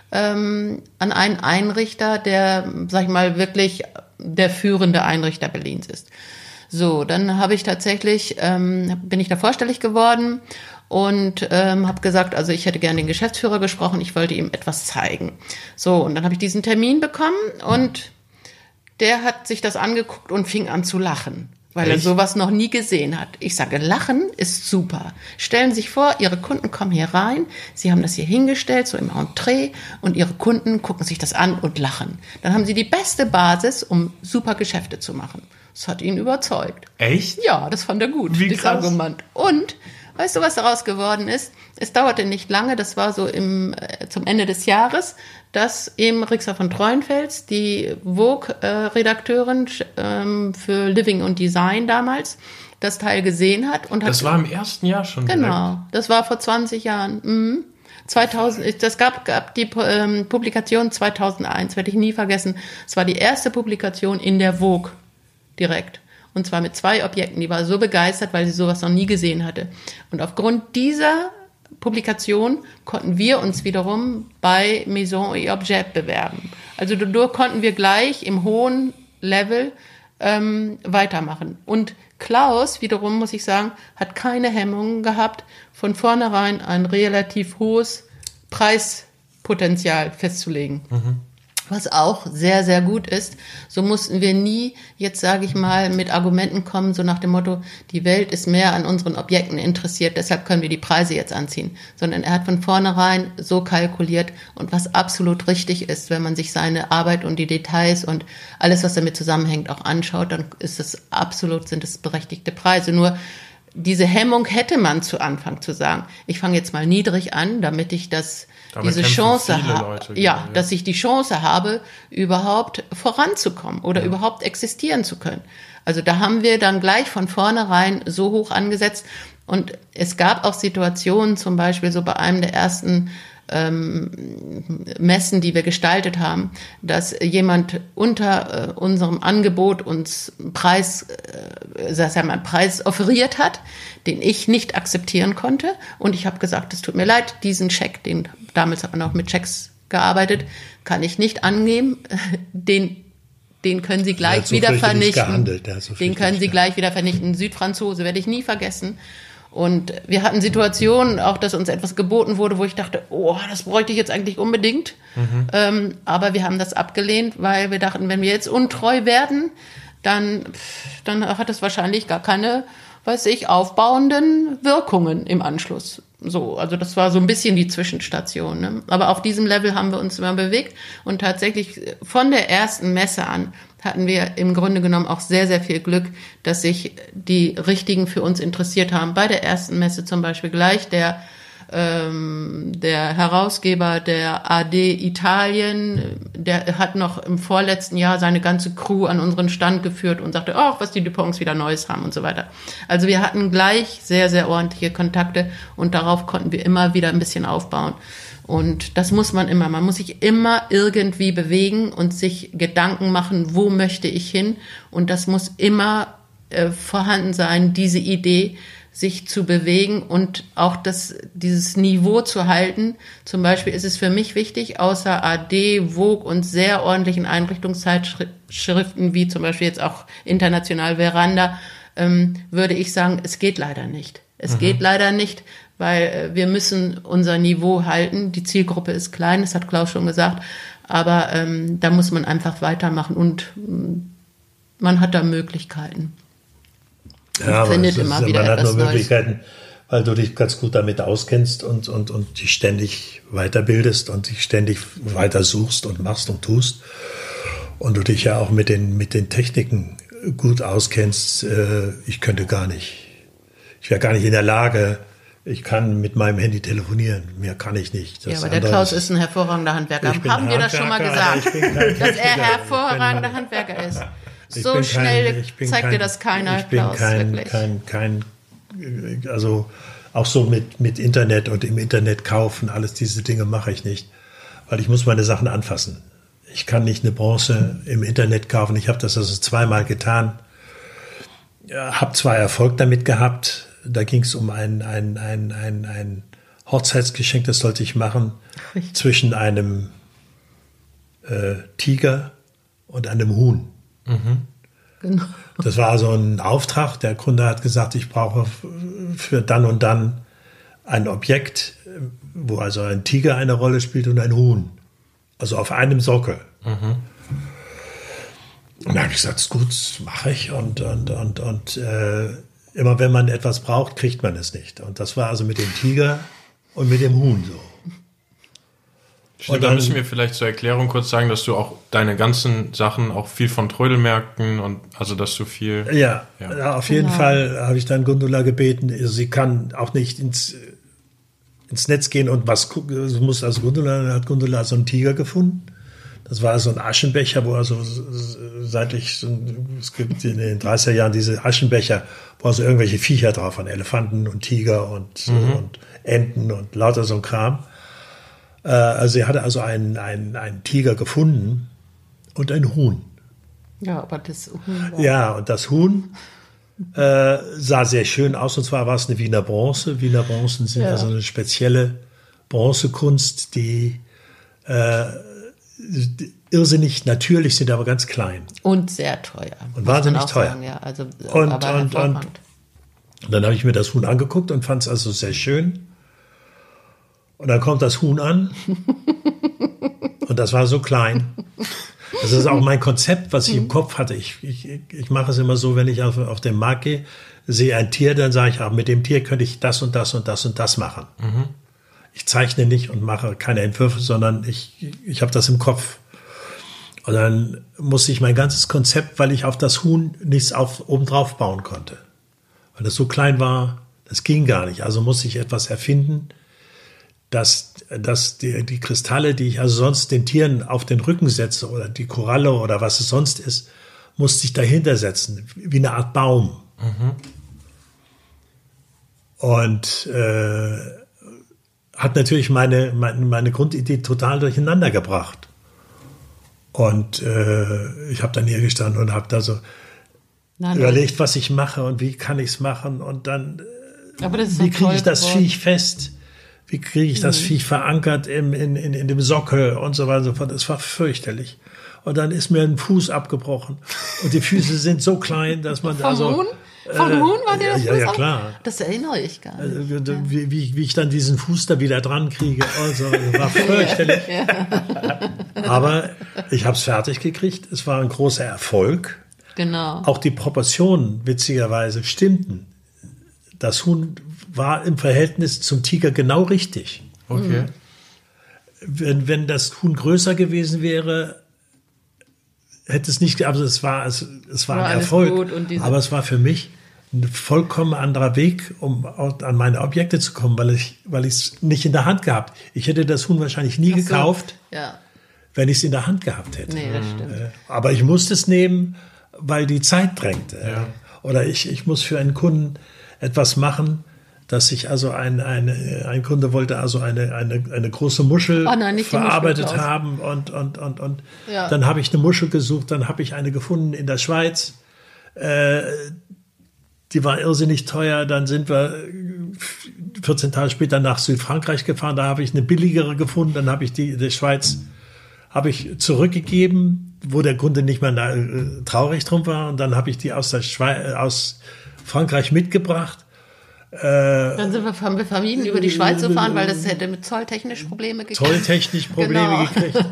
ähm, an einen Einrichter, der, sag ich mal, wirklich der führende Einrichter Berlins ist. So, dann habe ich tatsächlich, ähm, bin ich da vorstellig geworden und ähm, habe gesagt, also ich hätte gerne den Geschäftsführer gesprochen, ich wollte ihm etwas zeigen. So, und dann habe ich diesen Termin bekommen und der hat sich das angeguckt und fing an zu lachen, weil Echt? er sowas noch nie gesehen hat. Ich sage, Lachen ist super. Stellen Sie sich vor, Ihre Kunden kommen hier rein, Sie haben das hier hingestellt, so im Entree, und Ihre Kunden gucken sich das an und lachen. Dann haben Sie die beste Basis, um super Geschäfte zu machen. Das hat ihn überzeugt. Echt? Ja, das fand er gut, Wie dieses krass. Argument. Und, weißt du, was daraus geworden ist? Es dauerte nicht lange, das war so im, äh, zum Ende des Jahres, dass eben Rixa von Treuenfels, die Vogue-Redakteurin ähm, für Living und Design damals, das Teil gesehen hat. Und hat Das war im ersten Jahr schon Genau, das war vor zwanzig Jahren. Mhm. zweitausend, das gab, gab die ähm, Publikation zweitausendeins, werde ich nie vergessen. Es war die erste Publikation in der Vogue direkt. Und zwar mit zwei Objekten. Die war so begeistert, weil sie sowas noch nie gesehen hatte. Und aufgrund dieser Publikation konnten wir uns wiederum bei Maison et Objet bewerben. Also dadurch konnten wir gleich im hohen Level ähm, weitermachen. Und Klaus, wiederum muss ich sagen, hat keine Hemmungen gehabt, von vornherein ein relativ hohes Preispotenzial festzulegen. Mhm. Was auch sehr, sehr gut ist. So mussten wir nie, jetzt sage ich mal, mit Argumenten kommen, so nach dem Motto, die Welt ist mehr an unseren Objekten interessiert, deshalb können wir die Preise jetzt anziehen. Sondern er hat von vornherein so kalkuliert und was absolut richtig ist, wenn man sich seine Arbeit und die Details und alles, was damit zusammenhängt, auch anschaut, dann ist es absolut, sind es berechtigte Preise. Nur diese Hemmung hätte man zu Anfang zu sagen, ich fange jetzt mal niedrig an, damit ich das Damit diese kämpfen Chance viele habe, Leute ja, gegen, ja. dass ich die Chance habe, überhaupt voranzukommen oder ja. überhaupt existieren zu können. Also da haben wir dann gleich von vornherein so hoch angesetzt und es gab auch Situationen, zum Beispiel so bei einem der ersten ähm, Messen, die wir gestaltet haben, dass jemand unter äh, unserem Angebot uns einen Preis, äh, sagen wir mal, einen Preis offeriert hat, den ich nicht akzeptieren konnte. Und ich habe gesagt, es tut mir leid, diesen Scheck, den damals hat man auch mit Schecks gearbeitet, kann ich nicht angeben. Den, den können Sie gleich so wieder vernichten. So den können Sie gleich wieder vernichten. Südfranzose werde ich nie vergessen. Und wir hatten Situationen, auch dass uns etwas geboten wurde, wo ich dachte, oh, das bräuchte ich jetzt eigentlich unbedingt. Mhm. Ähm, aber wir haben das abgelehnt, weil wir dachten, wenn wir jetzt untreu werden, dann, dann hat es wahrscheinlich gar keine, weiß ich, aufbauenden Wirkungen im Anschluss. So, also das war so ein bisschen die Zwischenstation. Ne? Aber auf diesem Level haben wir uns immer bewegt. Und tatsächlich von der ersten Messe an hatten wir im Grunde genommen auch sehr, sehr viel Glück, dass sich die Richtigen für uns interessiert haben. Bei der ersten Messe zum Beispiel gleich der, ähm, der Herausgeber der A D Italien, der hat noch im vorletzten Jahr seine ganze Crew an unseren Stand geführt und sagte, ach, was die Duponts wieder Neues haben und so weiter. Also wir hatten gleich sehr, sehr ordentliche Kontakte und darauf konnten wir immer wieder ein bisschen aufbauen. Und das muss man immer. Man muss sich immer irgendwie bewegen und sich Gedanken machen, wo möchte ich hin? Und das muss immer äh, vorhanden sein, diese Idee, sich zu bewegen und auch das, dieses Niveau zu halten. Zum Beispiel ist es für mich wichtig, außer A D, Vogue und sehr ordentlichen Einrichtungszeitschriften, wie zum Beispiel jetzt auch international Veranda, ähm, würde ich sagen, es geht leider nicht. Es mhm. geht leider nicht, weil wir müssen unser Niveau halten. Die Zielgruppe ist klein, das hat Klaus schon gesagt, aber ähm, da muss man einfach weitermachen und ähm, man hat da Möglichkeiten. Ja, aber findet immer ist, wieder man hat nur Möglichkeiten, weil du dich ganz gut damit auskennst und, und, und dich ständig weiterbildest und dich ständig weiter suchst und machst und tust. Und du dich ja auch mit den, mit den Techniken gut auskennst. Ich könnte gar nicht, ich wäre gar nicht in der Lage, ich kann mit meinem Handy telefonieren, mehr kann ich nicht. Das ja, aber der Klaus ist ein hervorragender Handwerker. Haben wir das schon mal gesagt, dass er hervorragender bin, Handwerker ist? So kein, schnell zeigt kein, dir das keiner, ich bin Klaus, kein, wirklich. Kein, kein, also auch so mit, mit Internet und im Internet kaufen, alles diese Dinge mache ich nicht, weil ich muss meine Sachen anfassen. Ich kann nicht eine Bronze im Internet kaufen. Ich habe das also zweimal getan, ja, habe zwar Erfolg damit gehabt. Da ging es um ein, ein, ein, ein, ein Hochzeitsgeschenk, das sollte ich machen, Richtig. zwischen einem äh, Tiger und einem Huhn. Mhm. Genau. Das war so ein Auftrag. Der Kunde hat gesagt, ich brauche für dann und dann ein Objekt, wo also ein Tiger eine Rolle spielt und ein Huhn. Also auf einem Sockel. Mhm. Und da habe ich gesagt, gut, das mache ich. Und, und, und, und äh, immer wenn man etwas braucht, kriegt man es nicht. Und das war also mit dem Tiger und mit dem Huhn so. Und da müssen wir vielleicht zur Erklärung kurz sagen, dass du auch deine ganzen Sachen auch viel von Trödelmärkten und also dass du viel... Ja, ja. ja auf jeden genau. Fall habe ich dann Gundula gebeten, also sie kann auch nicht ins, ins Netz gehen und was gucken, sie muss also Gundula, dann hat Gundula so einen Tiger gefunden. Das war so ein Aschenbecher, wo also seitlich, so, es gibt in den dreißiger Jahren diese Aschenbecher, wo also irgendwelche Viecher drauf waren, Elefanten und Tiger und, mhm. und Enten und lauter so ein Kram. Also sie hatte also einen, einen, einen Tiger gefunden und ein Huhn. Ja, aber das Huhn war Ja, und das Huhn äh, sah sehr schön aus. Und zwar war es eine Wiener Bronze. Wiener Bronzen sind ja. also eine spezielle Bronzekunst, die, äh, die irrsinnig natürlich sind, aber ganz klein. Und sehr teuer. Und wahnsinnig teuer. Sagen, ja. Also, und, aber und, und, und dann habe ich mir das Huhn angeguckt und fand es also sehr schön. Und dann kommt das Huhn an und das war so klein. Das ist auch mein Konzept, was ich im Kopf hatte. Ich, ich, ich mache es immer so, wenn ich auf, auf den Markt gehe, sehe ein Tier, dann sage ich, auch mit dem Tier könnte ich das und das und das und das machen. Mhm. Ich zeichne nicht und mache keine Entwürfe, sondern ich, ich habe das im Kopf. Und dann musste ich mein ganzes Konzept, weil ich auf das Huhn nichts auf, obendrauf bauen konnte. Weil das so klein war, das ging gar nicht. Also musste ich etwas erfinden, dass, dass die, die Kristalle, die ich also sonst den Tieren auf den Rücken setze oder die Koralle oder was es sonst ist, musste ich dahinter setzen, wie eine Art Baum. Mhm. Und äh, hat natürlich meine, meine, meine Grundidee total durcheinander gebracht. Und äh, ich habe dann hier gestanden und habe da so Nein, überlegt, was ich mache und wie kann ich es machen. Und dann, Aber das ist wie kriege ich das geworden. Viech fest? Wie kriege ich das mhm. Viech verankert im, in, in, in dem Sockel und so weiter und so fort. Das war fürchterlich. Und dann ist mir ein Fuß abgebrochen. Und die Füße sind so klein, dass man Vom also... Huhn? Vom äh, Huhn war der ja, Fuß ja, ab? klar. Das erinnere ich gar nicht. Also, wie, wie, wie ich dann diesen Fuß da wieder dran kriege. Also, das war fürchterlich. Ja. Aber ich habe es fertig gekriegt. Es war ein großer Erfolg. Genau. Auch die Proportionen, witzigerweise, stimmten. Das Huhn war im Verhältnis zum Tiger genau richtig. Okay. Wenn, wenn das Huhn größer gewesen wäre, hätte es nicht, also es war, es, es war, war ein Erfolg, aber es war für mich ein vollkommen anderer Weg, um an meine Objekte zu kommen, weil ich, weil ich es nicht in der Hand gehabt. Ich hätte das Huhn wahrscheinlich nie Ach so. gekauft, ja. wenn ich es in der Hand gehabt hätte. Nee, das stimmt. Aber ich musste es nehmen, weil die Zeit drängte. Ja. Oder ich, ich muss für einen Kunden etwas machen, dass ich also ein, eine, ein Kunde wollte also eine, eine, eine große Muschel oh nein, verarbeitet Muschel, haben und, und, und, und ja. dann habe ich eine Muschel gesucht, dann habe ich eine gefunden in der Schweiz. Äh, die war irrsinnig teuer, dann sind wir vierzehn Tage später nach Südfrankreich gefahren, da habe ich eine billigere gefunden, dann habe ich die der Schweiz habe ich zurückgegeben, wo der Kunde nicht mehr äh, traurig drum war und dann habe ich die aus, der Schweiz, aus Frankreich mitgebracht. Dann sind wir, haben wir vermieden, über die Schweiz zu fahren, weil das hätte mit zolltechnisch Probleme gekriegt. Zolltechnisch Probleme genau. gekriegt.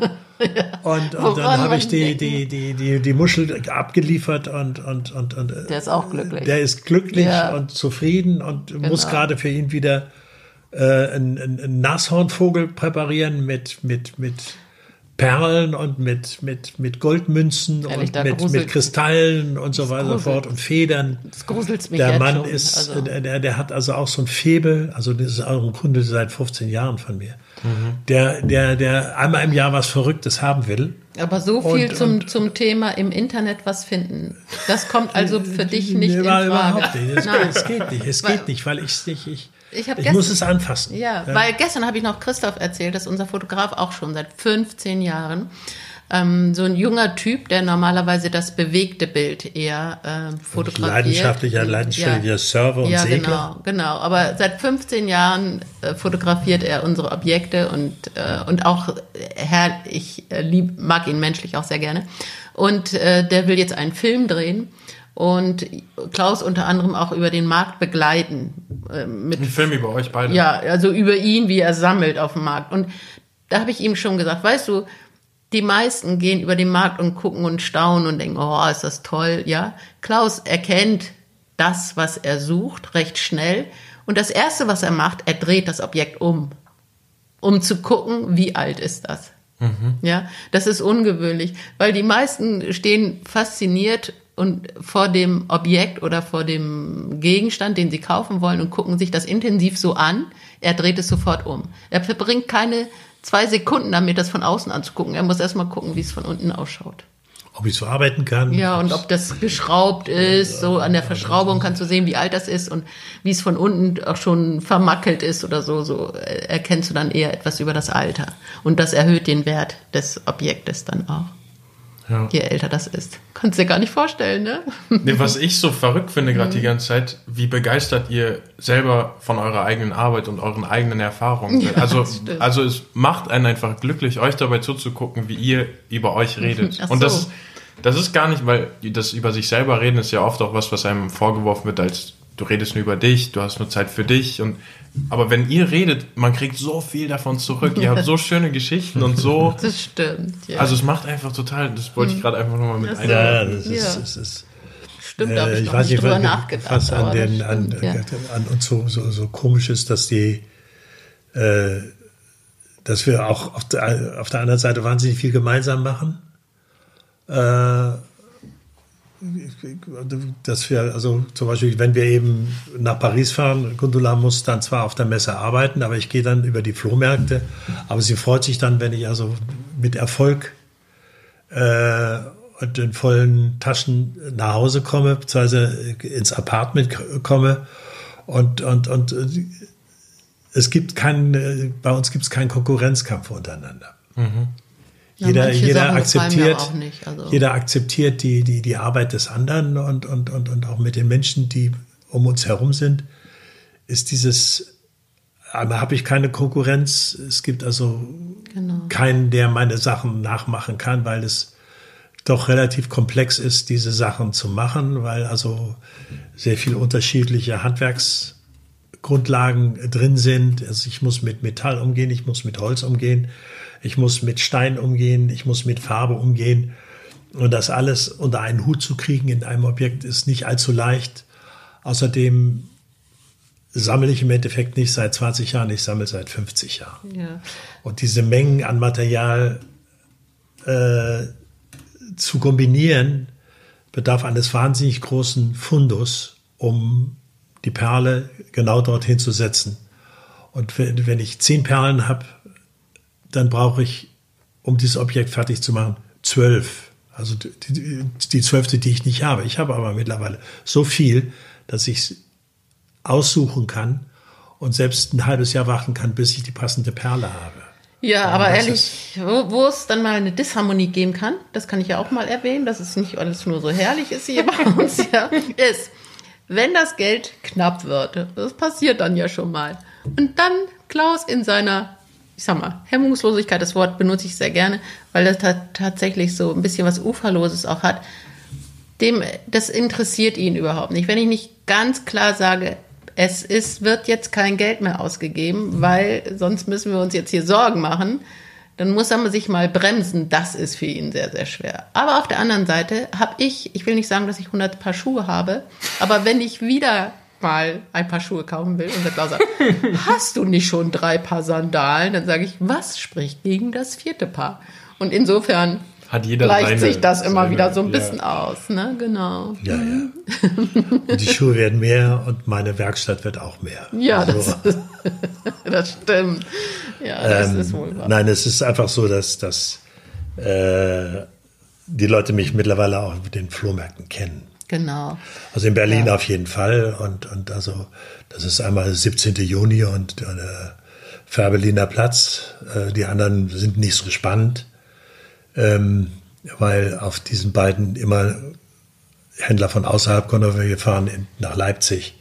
Und, und dann habe ich die, die, die, die, die Muschel abgeliefert und, und, und, und der ist auch glücklich. Der ist glücklich ja. und zufrieden und genau. muss gerade für ihn wieder äh, einen, einen Nashornvogel präparieren mit, mit, mit Perlen und mit, mit, mit Goldmünzen Ehrlich, und mit, mit Kristallen und so weiter und so fort und Federn. Das gruselt mich Der jetzt Mann schon. ist, also. der, der hat also auch so ein Faible, also das ist auch ein Kunde seit fünfzehn Jahren von mir, mhm. der, der, der einmal im Jahr was Verrücktes haben will. Aber so viel und, zum, und, zum Thema im Internet was finden. Das kommt also für dich nicht in Frage. Frage. Nicht. Es, Nein. es geht nicht, es weil, geht nicht, weil ich es nicht, ich, ich, ich gestern, muss es anfassen. Ja, ja. weil gestern habe ich noch Christoph erzählt, dass unser Fotograf auch schon seit fünfzehn Jahren Ähm, so ein junger Typ, der normalerweise das bewegte Bild eher äh, fotografiert. Leidenschaftlicher, leidenschaftlicher ja. Surfer und ja, Segler. Genau, genau. Aber seit fünfzehn Jahren äh, fotografiert er unsere Objekte und, äh, und auch, Herr, ich äh, lieb, mag ihn menschlich auch sehr gerne. Und äh, der will jetzt einen Film drehen und Klaus unter anderem auch über den Markt begleiten. Äh, mit, Ein Film über euch beide? Ja, also über ihn, wie er sammelt auf dem Markt. Und da habe ich ihm schon gesagt, weißt du, die meisten gehen über den Markt und gucken und staunen und denken, oh, ist das toll, ja. Klaus erkennt das, was er sucht, recht schnell. Und das Erste, was er macht, er dreht das Objekt um, um zu gucken, wie alt ist das. Mhm. Ja, das ist ungewöhnlich, weil die meisten stehen fasziniert und vor dem Objekt oder vor dem Gegenstand, den sie kaufen wollen und gucken sich das intensiv so an. Er dreht es sofort um. Er verbringt keine zwei Sekunden damit, das von außen anzugucken. Er muss erst mal gucken, wie es von unten ausschaut. Ob ich so arbeiten kann. Ja, und ob das geschraubt ist. So an der Verschraubung kannst du sehen, wie alt das ist und wie es von unten auch schon vermackelt ist oder so. So erkennst du dann eher etwas über das Alter. Und das erhöht den Wert des Objektes dann auch. Ja. Je älter das ist. Kannst du dir gar nicht vorstellen, ne? Nee, was ich so verrückt finde gerade die ganze Zeit, wie begeistert ihr selber von eurer eigenen Arbeit und euren eigenen Erfahrungen seid. Ja, also, also es macht einen einfach glücklich, euch dabei zuzugucken, wie ihr über euch redet. Ach so. Und das, das ist gar nicht, weil das über sich selber reden ist ja oft auch was, was einem vorgeworfen wird, als du redest nur über dich, du hast nur Zeit für dich. Und aber wenn ihr redet, man kriegt so viel davon zurück. Ihr habt so schöne Geschichten und so. Das stimmt, ja. Also es macht einfach total, das wollte ich gerade einfach nochmal mit einbauen. Ja, das ist, ja. das ist Stimmt, äh, da habe ich, ich noch weiß nicht nicht, drüber was, nachgedacht. was an, den, stimmt, an, ja. an uns so, so, so komisch ist, dass die, äh, dass wir auch auf der, auf der anderen Seite wahnsinnig viel gemeinsam machen. Äh, dass wir, also zum Beispiel, wenn wir eben nach Paris fahren, Gundula muss dann zwar auf der Messe arbeiten, aber ich gehe dann über die Flohmärkte, aber sie freut sich dann, wenn ich also mit Erfolg äh, und in vollen Taschen nach Hause komme, beziehungsweise ins Apartment komme und, und, und es gibt keinen, bei uns gibt es keinen Konkurrenzkampf untereinander. Mhm. Jeder, ja, jeder akzeptiert, auch nicht, also. jeder akzeptiert die, die, die Arbeit des anderen und, und, und, und auch mit den Menschen, die um uns herum sind, ist dieses, einmal habe ich keine Konkurrenz. Es gibt also genau. keinen, der meine Sachen nachmachen kann, weil es doch relativ komplex ist, diese Sachen zu machen, weil also sehr viel unterschiedliche Handwerksgrundlagen drin sind. Also ich muss mit Metall umgehen, ich muss mit Holz umgehen. Ich muss mit Stein umgehen, ich muss mit Farbe umgehen. Und das alles unter einen Hut zu kriegen in einem Objekt ist nicht allzu leicht. Außerdem sammle ich im Endeffekt nicht seit zwanzig Jahren, ich sammle seit fünfzig Jahren. Ja. Und diese Mengen an Material äh, zu kombinieren, bedarf eines wahnsinnig großen Fundus, um die Perle genau dorthin zu setzen. Und wenn, wenn ich zehn Perlen habe, dann brauche ich, um dieses Objekt fertig zu machen, zwölf. Also die, die zwölfte, die ich nicht habe. Ich habe aber mittlerweile so viel, dass ich es aussuchen kann und selbst ein halbes Jahr warten kann, bis ich die passende Perle habe. Ja, aber ehrlich, wo, wo es dann mal eine Disharmonie geben kann, das kann ich ja auch mal erwähnen, dass es nicht alles nur so herrlich ist hier bei uns, ja, ist, wenn das Geld knapp wird, das passiert dann ja schon mal. Und dann Klaus in seiner, ich sag mal, Hemmungslosigkeit, das Wort benutze ich sehr gerne, weil das ta- tatsächlich so ein bisschen was Uferloses auch hat, dem, das interessiert ihn überhaupt nicht. Wenn ich nicht ganz klar sage, es ist, wird jetzt kein Geld mehr ausgegeben, weil sonst müssen wir uns jetzt hier Sorgen machen, dann muss er sich mal bremsen. Das ist für ihn sehr, sehr schwer. Aber auf der anderen Seite habe ich, ich will nicht sagen, dass ich hundert Paar Schuhe habe, aber wenn ich wieder mal ein paar Schuhe kaufen will und der Klaus sagt, hast du nicht schon drei Paar Sandalen? Dann sage ich, was spricht gegen das vierte Paar? Und insofern hat jeder gleicht seine, sich das immer seine, wieder so ein bisschen ja. aus, ne? Genau. Ja, ja. Und die Schuhe werden mehr und meine Werkstatt wird auch mehr. Ja, also, das, das stimmt. Ja, das ähm, ist wohl wahr. Nein, es ist einfach so, dass, dass äh, die Leute mich mittlerweile auch mit den Flohmärkten kennen. Genau. Also in Berlin ja. auf jeden Fall. Und, und also das ist einmal siebzehnten Juni und äh, Fährberliner Platz. Äh, die anderen sind nicht so spannend. Ähm, weil auf diesen beiden immer Händler von außerhalb kommen. Wir fahren in, nach Leipzig.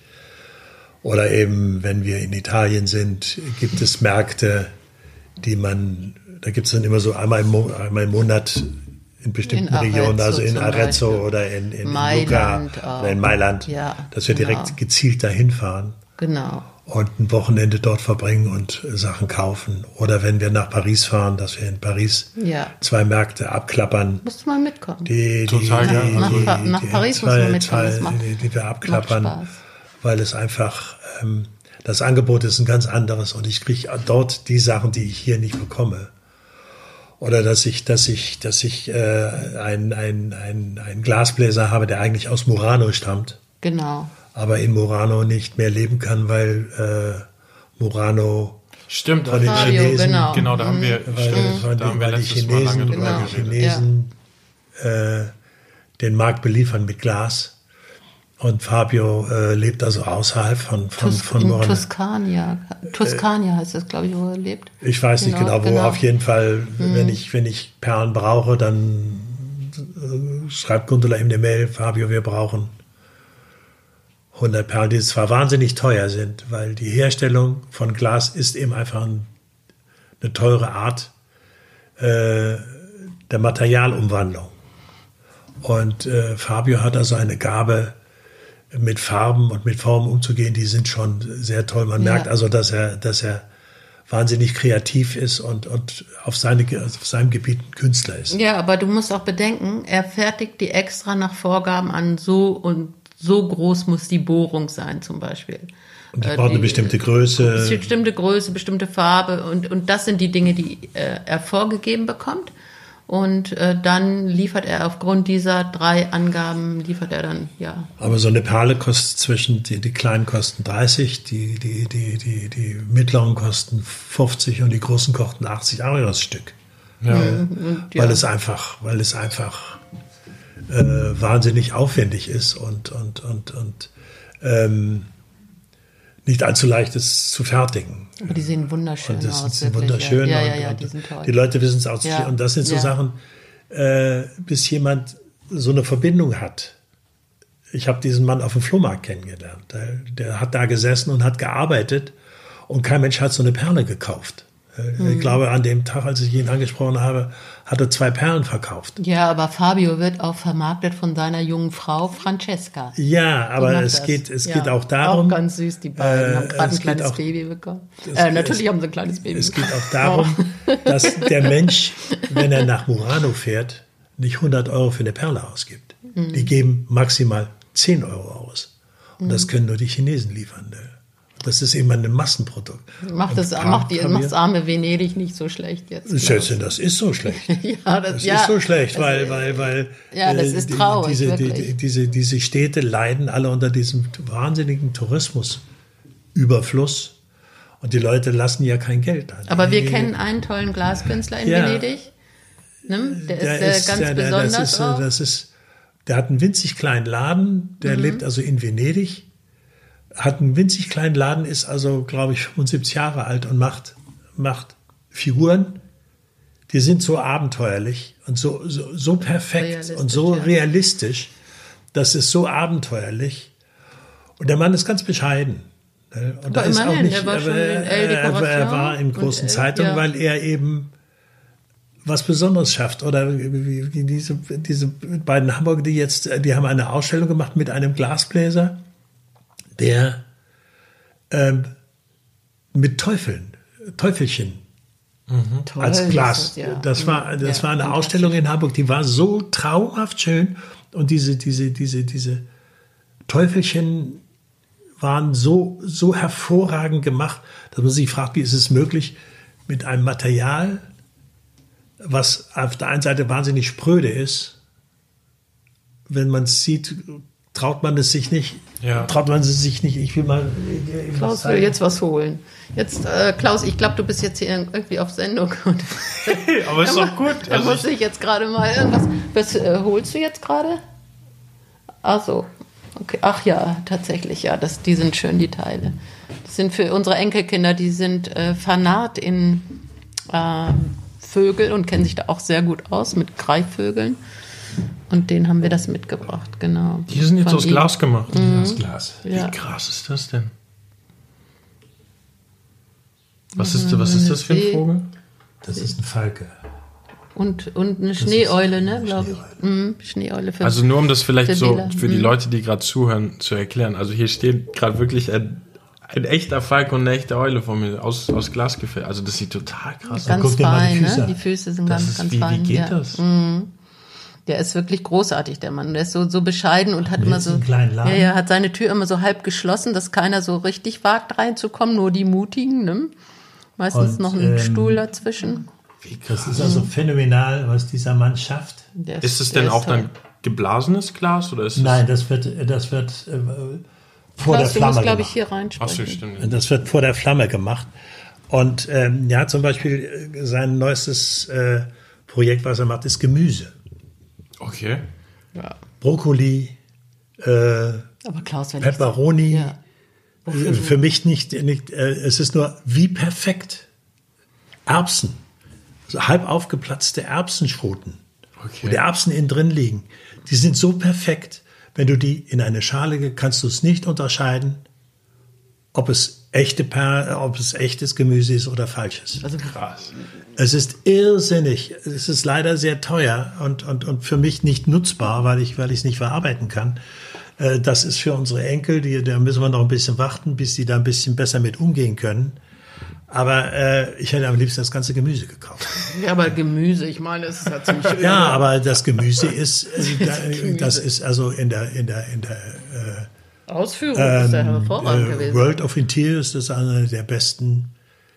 Oder eben, wenn wir in Italien sind, gibt es Märkte, die man, da gibt es dann immer so einmal im, Mo- einmal im Monat in bestimmten in Regionen, also in Arezzo Beispiel. oder in, in, in Lucca oder in Mailand, ja, dass wir genau. direkt gezielt dahin fahren. Genau. Und ein Wochenende dort verbringen und Sachen kaufen. Oder wenn wir nach Paris fahren, dass wir in Paris ja. zwei Märkte abklappern. Musst du mal mitkommen. Die, die, Total die, gerne. Nach, die, nach, nach die, Paris zwei, muss man mitkommen. Zwei, macht, die, die wir abklappern, weil es einfach, ähm, das Angebot ist ein ganz anderes und ich kriege dort die Sachen, die ich hier nicht bekomme. Oder dass ich, dass ich, dass ich äh, einen ein, ein, ein Glasbläser habe, der eigentlich aus Murano stammt. Genau. Aber in Murano nicht mehr leben kann, weil äh, Murano stimmt, von den Fabio, Chinesen, genau, genau da haben wir, weil, stimmt, weil, da haben wir weil die letztes Mal lange Chinesen, drüber weil die geredet. Chinesen ja. äh, den Markt beliefern mit Glas. Und Fabio äh, lebt also außerhalb von, von, Tus- von in Murano. Toskania. Toskania heißt das, glaube ich, wo er lebt. Ich weiß genau, nicht genau, wo. Genau. Auf jeden Fall, mhm. wenn ich, wenn ich Perlen brauche, dann äh, schreibt Gundula ihm eine Mail, Fabio, wir brauchen hundert Perlen, die zwar wahnsinnig teuer sind, weil die Herstellung von Glas ist eben einfach ein, eine teure Art äh, der Materialumwandlung. Und äh, Fabio hat also eine Gabe, mit Farben und mit Formen umzugehen, die sind schon sehr toll. Man ja. merkt also, dass er, dass er wahnsinnig kreativ ist und, und auf, seine, auf seinem Gebiet ein Künstler ist. Ja, aber du musst auch bedenken, er fertigt die extra nach Vorgaben an, so und so groß muss die Bohrung sein zum Beispiel. Und die äh, braucht eine bestimmte Größe. Bestimmte Größe, bestimmte Farbe und, und das sind die Dinge, die äh, er vorgegeben bekommt. Und äh, dann liefert er aufgrund dieser drei Angaben, liefert er dann, ja. Aber so eine Perle kostet zwischen, die, die kleinen kosten dreißig, die, die, die, die, die mittleren kosten fünfzig und die großen kosten achtzig Euro das Stück. Ja. Äh, und, ja. Weil es einfach, weil es einfach äh, wahnsinnig aufwendig ist und, und, und, und ähm, nicht allzu leicht ist zu fertigen. Aber die sehen wunderschön und das aus. sind Wirklich, wunderschön. ja, ja, und, ja, und die sind toll. Die Leute wissen es auch. Ja. Und das sind so ja. Sachen, äh, bis jemand so eine Verbindung hat. Ich habe diesen Mann auf dem Flohmarkt kennengelernt. Der, der hat da gesessen und hat gearbeitet und kein Mensch hat so eine Perle gekauft. Mhm. Ich glaube, an dem Tag, als ich ihn angesprochen habe, hat er zwei Perlen verkauft. Ja, aber Fabio wird auch vermarktet von seiner jungen Frau Francesca. Ja, aber es das. geht, es ja. geht auch darum. Auch ganz süß, die beiden äh, haben gerade ein kleines auch, Baby bekommen. Es, Äh, natürlich es, haben sie ein kleines Baby es bekommen. Es geht auch darum, oh. dass der Mensch, wenn er nach Murano fährt, nicht hundert Euro für eine Perle ausgibt. Mhm. Die geben maximal zehn Euro aus. Und mhm. das können nur die Chinesen liefern. Das ist eben ein Massenprodukt. Macht das, macht die, macht das arme Venedig nicht so schlecht jetzt? Schätzchen, das ist so schlecht. ja, das, das ja, ist so schlecht, das, weil, weil, weil ja, das ist traurig, diese, wirklich. Die, diese, diese Städte leiden alle unter diesem wahnsinnigen Tourismusüberfluss. Und die Leute lassen ja kein Geld an. Aber wir kennen einen tollen Glaskünstler in ja, Venedig. Ne? Der, der ist, ist äh, ganz der, der, besonders das ist, auch. Das ist, der hat einen winzig kleinen Laden, der mhm. lebt also in Venedig. Hat einen winzig kleinen Laden, ist also, glaube ich, fünfundsiebzig Jahre alt und macht, macht Figuren, die sind so abenteuerlich und so, so, so perfekt und so ja. realistisch. Das ist so abenteuerlich. Und der Mann ist ganz bescheiden. Und da ist auch nicht, er war, aber, schon in El er, er war in großen und, Zeitungen, ja. weil er eben was Besonderes schafft. Oder wie, wie diese, diese beiden Hamburger, die jetzt, die haben eine Ausstellung gemacht mit einem Glasbläser, der ähm, mit Teufeln, Teufelchen mhm. als Glas. Das, ja. das war, das ja, war eine Ausstellung in Hamburg, die war so traumhaft schön. Und diese, diese, diese, diese Teufelchen waren so, so hervorragend gemacht, dass man sich fragt, wie ist es möglich, mit einem Material, was auf der einen Seite wahnsinnig spröde ist, wenn man es sieht, traut man es sich nicht. Ja. Traut man es sich nicht. Ich will mal. Ich Klaus will jetzt was holen. Jetzt, äh, Klaus, ich glaube, du bist jetzt hier irgendwie auf Sendung. Und aber ist doch gut. Da Also muss ich jetzt gerade mal irgendwas. Was äh, holst du jetzt gerade? Ach so. Okay. Ach ja, tatsächlich, ja. Das, die sind schön, die Teile. Das sind für unsere Enkelkinder, die sind äh, Fanat in äh, Vögel und kennen sich da auch sehr gut aus mit Greifvögeln. Und denen haben wir das mitgebracht, genau. Die sind jetzt aus ihm. Glas gemacht. Mhm. Aus Glas. Ja. Wie krass ist das denn? Was ist, was ist das für ein Vogel? Das ist ein Falke. Und, und eine Schneeeule, ne, glaube ich. Mhm, Schneeeule für Also nur um das vielleicht für so Bela. für die mhm. Leute, die gerade zuhören, zu erklären. Also hier steht gerade wirklich ein, ein echter Falke und eine echte Eule vor mir aus, aus Glas gefällt. Also das sieht total krass aus. Ganz fein, ne? Die Füße sind das ganz, ist, ganz wie, fein. Wie geht ja. das? Mhm. Der ist wirklich großartig, der Mann. Der ist so, so bescheiden und hat immer so, einen kleinen Laden. ja, ja, hat seine Tür immer so halb geschlossen, dass keiner so richtig wagt reinzukommen, nur die Mutigen, ne? Meistens und, noch ein ähm, Stuhl dazwischen. Das ist also phänomenal, was dieser Mann schafft. Der ist es denn auch toll. Dann geblasenes Glas oder ist es? Nein, das wird, das wird äh, vor Klaus, der Flamme du musst, glaube ich, hier reinsprechen. Ach so, stimmt. Das wird vor der Flamme gemacht. Und ähm, ja, zum Beispiel sein neuestes äh, Projekt, was er macht, ist Gemüse. Okay. Ja. Brokkoli, äh, Aber Klaus, wenn Peperoni. Ja. Äh, für mich nicht, nicht äh, es ist nur wie perfekt. Erbsen. Also halb aufgeplatzte Erbsenschoten. Okay. Wo die Erbsen innen drin liegen. Die sind so perfekt. Wenn du die in eine Schale, kannst du es nicht unterscheiden, ob es echte per, ob es echtes Gemüse ist oder falsches. Also krass. Es ist irrsinnig. Es ist leider sehr teuer und, und, und für mich nicht nutzbar, weil ich, weil ich es nicht verarbeiten kann. Das ist für unsere Enkel, die, da müssen wir noch ein bisschen warten, bis die da ein bisschen besser mit umgehen können. Aber äh, ich hätte am liebsten das ganze Gemüse gekauft. Ja, aber Gemüse, ich meine, es ist halt ziemlich schön. Ja, aber das Gemüse ist, äh, das ist also in der, in der, in der äh, Ausführung ähm, ist ja hervorragend äh, gewesen. World of Interiors, das ist eine der besten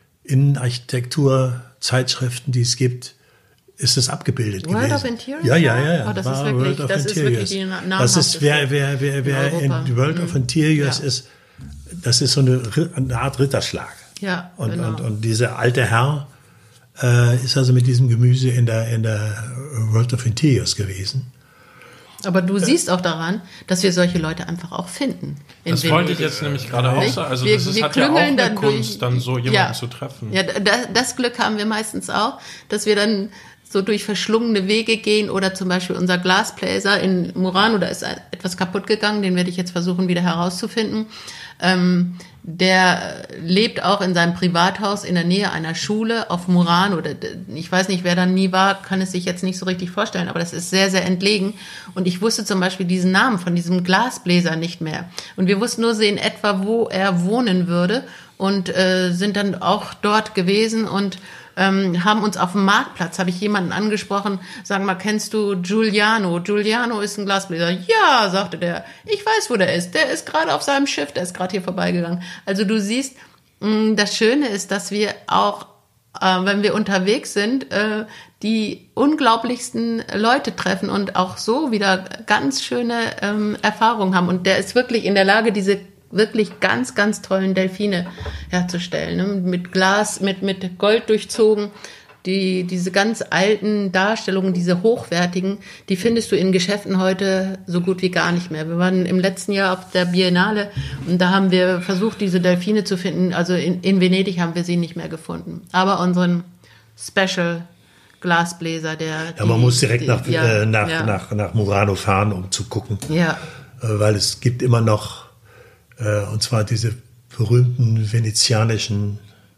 Innenarchitektur-Zeitschriften, die es gibt, ist es abgebildet World gewesen. of Interiors? Ja, ja, ja. ja. Oh, das, ist wirklich, das ist wirklich die namhafteste. Das ist, wer, wer, wer, wer in, in World mhm. of Interiors ja. ist, das ist so eine, eine Art Ritterschlag. Ja, und, genau. und, und dieser alte Herr äh, ist also mit diesem Gemüse in der, in der World of Interiors gewesen. Aber du siehst auch daran, dass wir solche Leute einfach auch finden. Das wollte ich jetzt nämlich gerade auch sagen. Also wir, das ist, wir hat ja auch eine dann Kunst, durch, dann so jemanden ja, zu treffen. Ja, das, das Glück haben wir meistens auch, dass wir dann so durch verschlungene Wege gehen oder zum Beispiel unser Glasbläser in Murano, da ist etwas kaputt gegangen, den werde ich jetzt versuchen wieder herauszufinden. Ähm, der lebt auch in seinem Privathaus in der Nähe einer Schule auf Murano. Ich weiß nicht, wer da nie war, kann es sich jetzt nicht so richtig vorstellen, aber das ist sehr, sehr entlegen. Und ich wusste zum Beispiel diesen Namen von diesem Glasbläser nicht mehr. Und wir wussten nur so in etwa, wo er wohnen würde und äh, sind dann auch dort gewesen und Ähm, haben uns auf dem Marktplatz, habe ich jemanden angesprochen, sagen mal, kennst du Giuliano? Giuliano ist ein Glasbläser. Ja, sagte der, ich weiß, wo der ist. Der ist gerade auf seinem Schiff, der ist gerade hier vorbeigegangen. Also du siehst, mh, das Schöne ist, dass wir auch, äh, wenn wir unterwegs sind, äh, die unglaublichsten Leute treffen und auch so wieder ganz schöne ähm, Erfahrungen haben. Und der ist wirklich in der Lage, diese wirklich ganz, ganz tollen Delfine herzustellen, ne? Mit Glas, mit, mit Gold durchzogen. Die, diese ganz alten Darstellungen, diese hochwertigen, die findest du in Geschäften heute so gut wie gar nicht mehr. Wir waren im letzten Jahr auf der Biennale und da haben wir versucht, diese Delfine zu finden. Also in, in Venedig haben wir sie nicht mehr gefunden. Aber unseren Special Glasbläser, der... Ja, man die, muss direkt die, nach, ja, äh, nach, ja. nach, nach Murano fahren, um zu gucken. Ja. Äh, weil es gibt immer noch Äh, und zwar diese berühmten venezianischen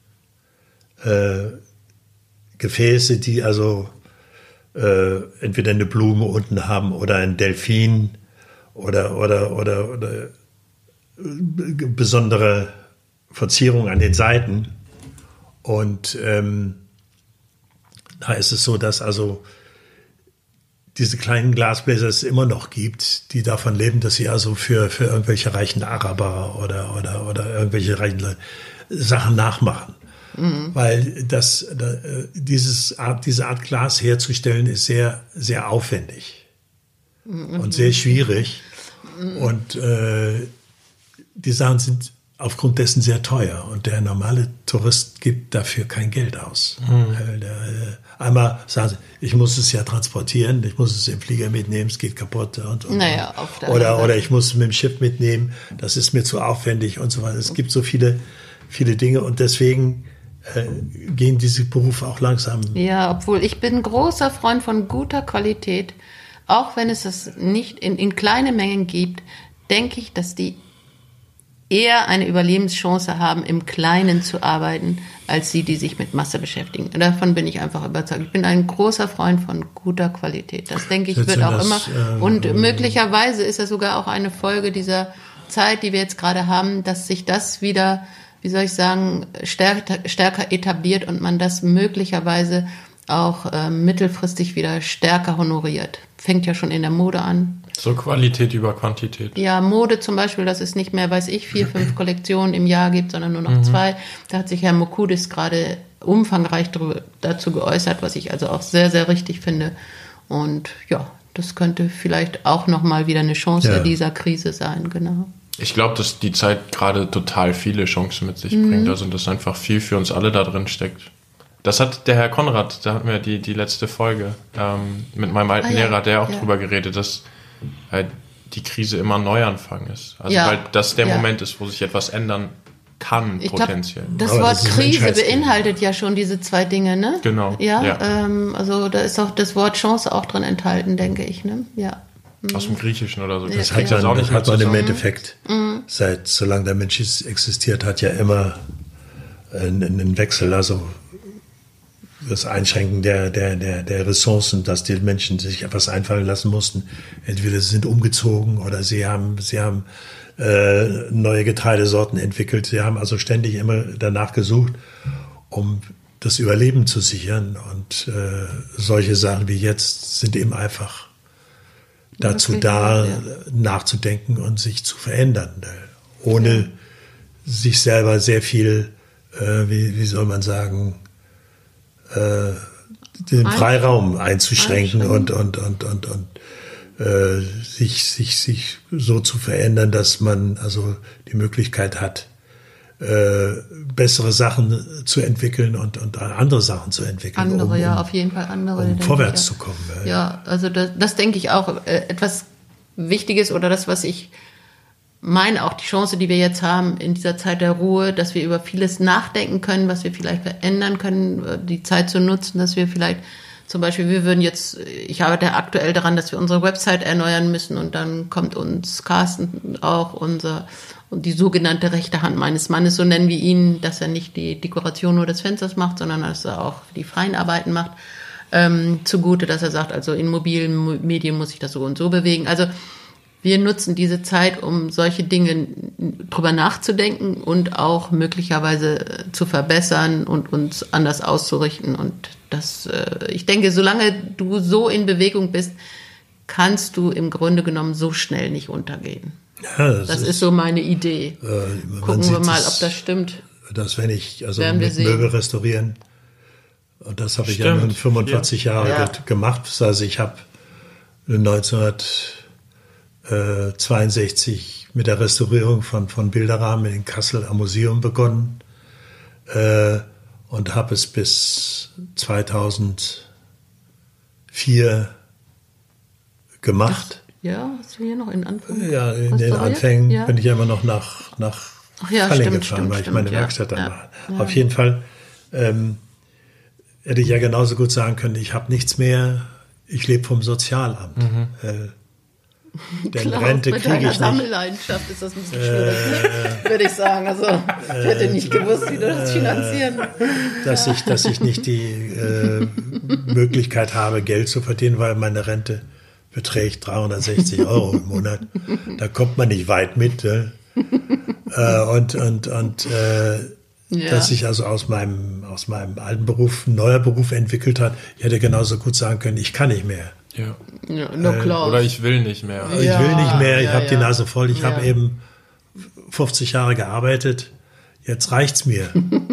äh, Gefäße, die also äh, entweder eine Blume unten haben oder ein Delfin oder, oder, oder, oder äh, besondere Verzierungen an den Seiten. Und ähm, da ist es so, dass also diese kleinen Glasbläser es immer noch gibt, die davon leben, dass sie also für, für irgendwelche reichen Araber oder, oder, oder irgendwelche reichen Leute Sachen nachmachen. Mhm. Weil das, da, dieses Art, diese Art Glas herzustellen ist sehr, sehr aufwendig mhm. und sehr schwierig. Mhm. Und äh, die Sachen sind aufgrund dessen sehr teuer und der normale Tourist gibt dafür kein Geld aus. Mhm. Der, einmal sagen sie, ich muss es ja transportieren, ich muss es im Flieger mitnehmen, es geht kaputt und, und, naja, auf der oder, oder ich muss es mit dem Schiff mitnehmen, das ist mir zu aufwendig und so weiter. Es gibt so viele, viele Dinge und deswegen äh, gehen diese Berufe auch langsam. Ja, obwohl ich bin großer Freund von guter Qualität, auch wenn es es nicht in, in kleine Mengen gibt, denke ich, dass die eher eine Überlebenschance haben, im Kleinen zu arbeiten, als die, die sich mit Masse beschäftigen. Und davon bin ich einfach überzeugt. Ich bin ein großer Freund von guter Qualität. Das denke ich, wird auch immer. Und möglicherweise ist das sogar auch eine Folge dieser Zeit, die wir jetzt gerade haben, dass sich das wieder, wie soll ich sagen, stärker, stärker etabliert und man das möglicherweise auch äh, mittelfristig wieder stärker honoriert. Fängt ja schon in der Mode an. So Qualität über Quantität. Ja, Mode zum Beispiel, dass es nicht mehr, weiß ich, vier, fünf Kollektionen im Jahr gibt, sondern nur noch mhm. zwei. Da hat sich Herr Mokudis gerade umfangreich drüber, dazu geäußert, was ich also auch sehr, sehr richtig finde. Und ja, das könnte vielleicht auch nochmal wieder eine Chance ja. dieser Krise sein, genau. Ich glaube, dass die Zeit gerade total viele Chancen mit sich mhm. bringt, also dass einfach viel für uns alle da drin steckt. Das hat der Herr Konrad, da hatten wir die, die letzte Folge ähm, mit meinem alten ah, ja. Lehrer, der auch ja. drüber geredet, dass halt die Krise immer ein Neuanfang ist. Also ja. weil das der ja. Moment ist, wo sich etwas ändern kann, ich potenziell. Glaub, das Aber Wort das Krise beinhaltet ja schon diese zwei Dinge, ne? Genau. Ja, ja. Ähm, also da ist auch das Wort Chance auch drin enthalten, denke ich, ne? Ja. Mhm. Aus dem Griechischen oder so. Das ja. hat, dann, auch nicht hat man im Endeffekt, mhm. seit solange der Mensch existiert, hat ja immer einen, einen Wechsel, also das Einschränken der, der, der, der Ressourcen, dass die Menschen sich etwas einfallen lassen mussten. Entweder sie sind umgezogen oder sie haben, sie haben äh, neue Getreidesorten entwickelt. Sie haben also ständig immer danach gesucht, um das Überleben zu sichern. Und äh, solche Sachen wie jetzt sind eben einfach dazu okay, da, ja. nachzudenken und sich zu verändern, ohne ja. sich selber sehr viel, äh, wie, wie soll man sagen, den Freiraum einzuschränken und und und und und äh, sich sich sich so zu verändern, dass man also die Möglichkeit hat, äh, bessere Sachen zu entwickeln und und andere Sachen zu entwickeln. Andere, um, ja, um, auf jeden Fall andere. Um vorwärts ich, ja. zu kommen. Ja, ja also das, das denke ich auch. Etwas wichtig ist oder das, was ich meine, auch die Chance, die wir jetzt haben in dieser Zeit der Ruhe, dass wir über vieles nachdenken können, was wir vielleicht verändern können, die Zeit zu nutzen, dass wir vielleicht zum Beispiel, wir würden jetzt, ich arbeite aktuell daran, dass wir unsere Website erneuern müssen und dann kommt uns Carsten auch, unser, und die sogenannte rechte Hand meines Mannes, so nennen wir ihn, dass er nicht die Dekoration nur des Fensters macht, sondern dass er auch die freien Arbeiten macht, ähm, zugute, dass er sagt, also in mobilen Medien muss ich das so und so bewegen. Also wir nutzen diese Zeit, um solche Dinge drüber nachzudenken und auch möglicherweise zu verbessern und uns anders auszurichten. Und das, ich denke, solange du so in Bewegung bist, kannst du im Grunde genommen so schnell nicht untergehen. Ja, das, das ist, ist so meine Idee. Äh, Gucken wir mal, ob das stimmt. Dass wenn ich, also Werden wir mit sehen. Möbel restaurieren, und das habe ich ja Stimmt. nun fünfundvierzig Jahre Ja. ge- gemacht. Also ich habe neunzehnhundertzweiundsechzig mit der Restaurierung von, von Bilderrahmen in Kassel am Museum begonnen äh, und habe es bis zweitausendvier gemacht. Ja, hast du hier noch in Anfang? Ja, in den restauriert? Anfängen Ja. bin ich ja immer noch nach, nach Ach ja, Falling stimmt, gefahren, stimmt, weil ich stimmt, meine ja. Werkstatt dann Ja. war. Ja. Auf jeden Fall ähm, hätte ich ja genauso gut sagen können, ich habe nichts mehr, ich lebe vom Sozialamt. Mhm. Äh, denn Klaus, Rente mit kriege deiner ich nicht. Sammelleidenschaft ist das ein bisschen schwierig, ne? Würde ich sagen. Also, ich hätte nicht gewusst, wie du das finanzieren. Dass ich, dass ich nicht die äh, Möglichkeit habe, Geld zu verdienen, weil meine Rente beträgt dreihundertsechzig Euro im Monat. Da kommt man nicht weit mit. Ne? äh, und und, und äh, Ja. dass sich also aus meinem, aus meinem alten Beruf ein neuer Beruf entwickelt hat. Ich hätte genauso gut sagen können, ich kann nicht mehr. Ja. Ja, nur Klaus. Oder ich will nicht mehr. Ich Ja, will nicht mehr, ich ja, habe ja. die Nase voll. Ich Ja. habe eben fünfzig Jahre gearbeitet. Jetzt reicht's mir.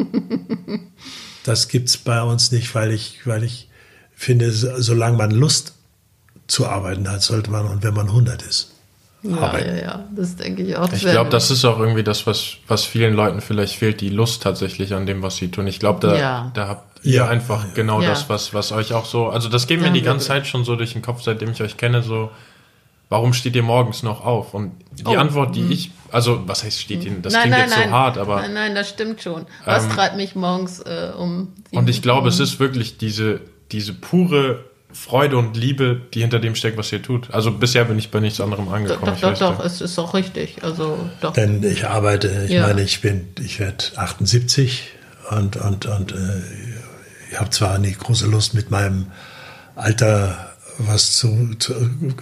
Das gibt's bei uns nicht, weil ich, weil ich finde, so- solange man Lust zu arbeiten hat, sollte man, und wenn man hundert ist, ja, arbeiten. ja, ja, das denke ich auch. Ich glaube, das ist auch irgendwie das, was, was vielen Leuten vielleicht fehlt, die Lust tatsächlich an dem, was sie tun. Ich glaube, da, Ja. da habt ihr Ja. einfach genau Ja. das, was, was euch auch so, also das geht mir Ja, die ganze wirklich. Zeit schon so durch den Kopf, seitdem ich euch kenne, so, warum steht ihr morgens noch auf? Und die Oh, Antwort, die ich, also was heißt steht ihr, das nein, klingt nein, jetzt nein. so hart, aber Nein, nein, das stimmt schon. Was Ähm, treibt mich morgens äh, um sieben und ich glaube, Uhr? es ist wirklich diese, diese pure Freude und Liebe, die hinter dem steckt, was ihr tut. Also bisher bin ich bei nichts anderem Doch, angekommen. doch, ich doch, weiß doch, nicht. es ist auch richtig. Also, doch. Denn ich arbeite, ich Ja. meine, ich bin, ich werde achtundsiebzig und, und, und äh, ich habe zwar nie große Lust mit meinem Alter was zu, zu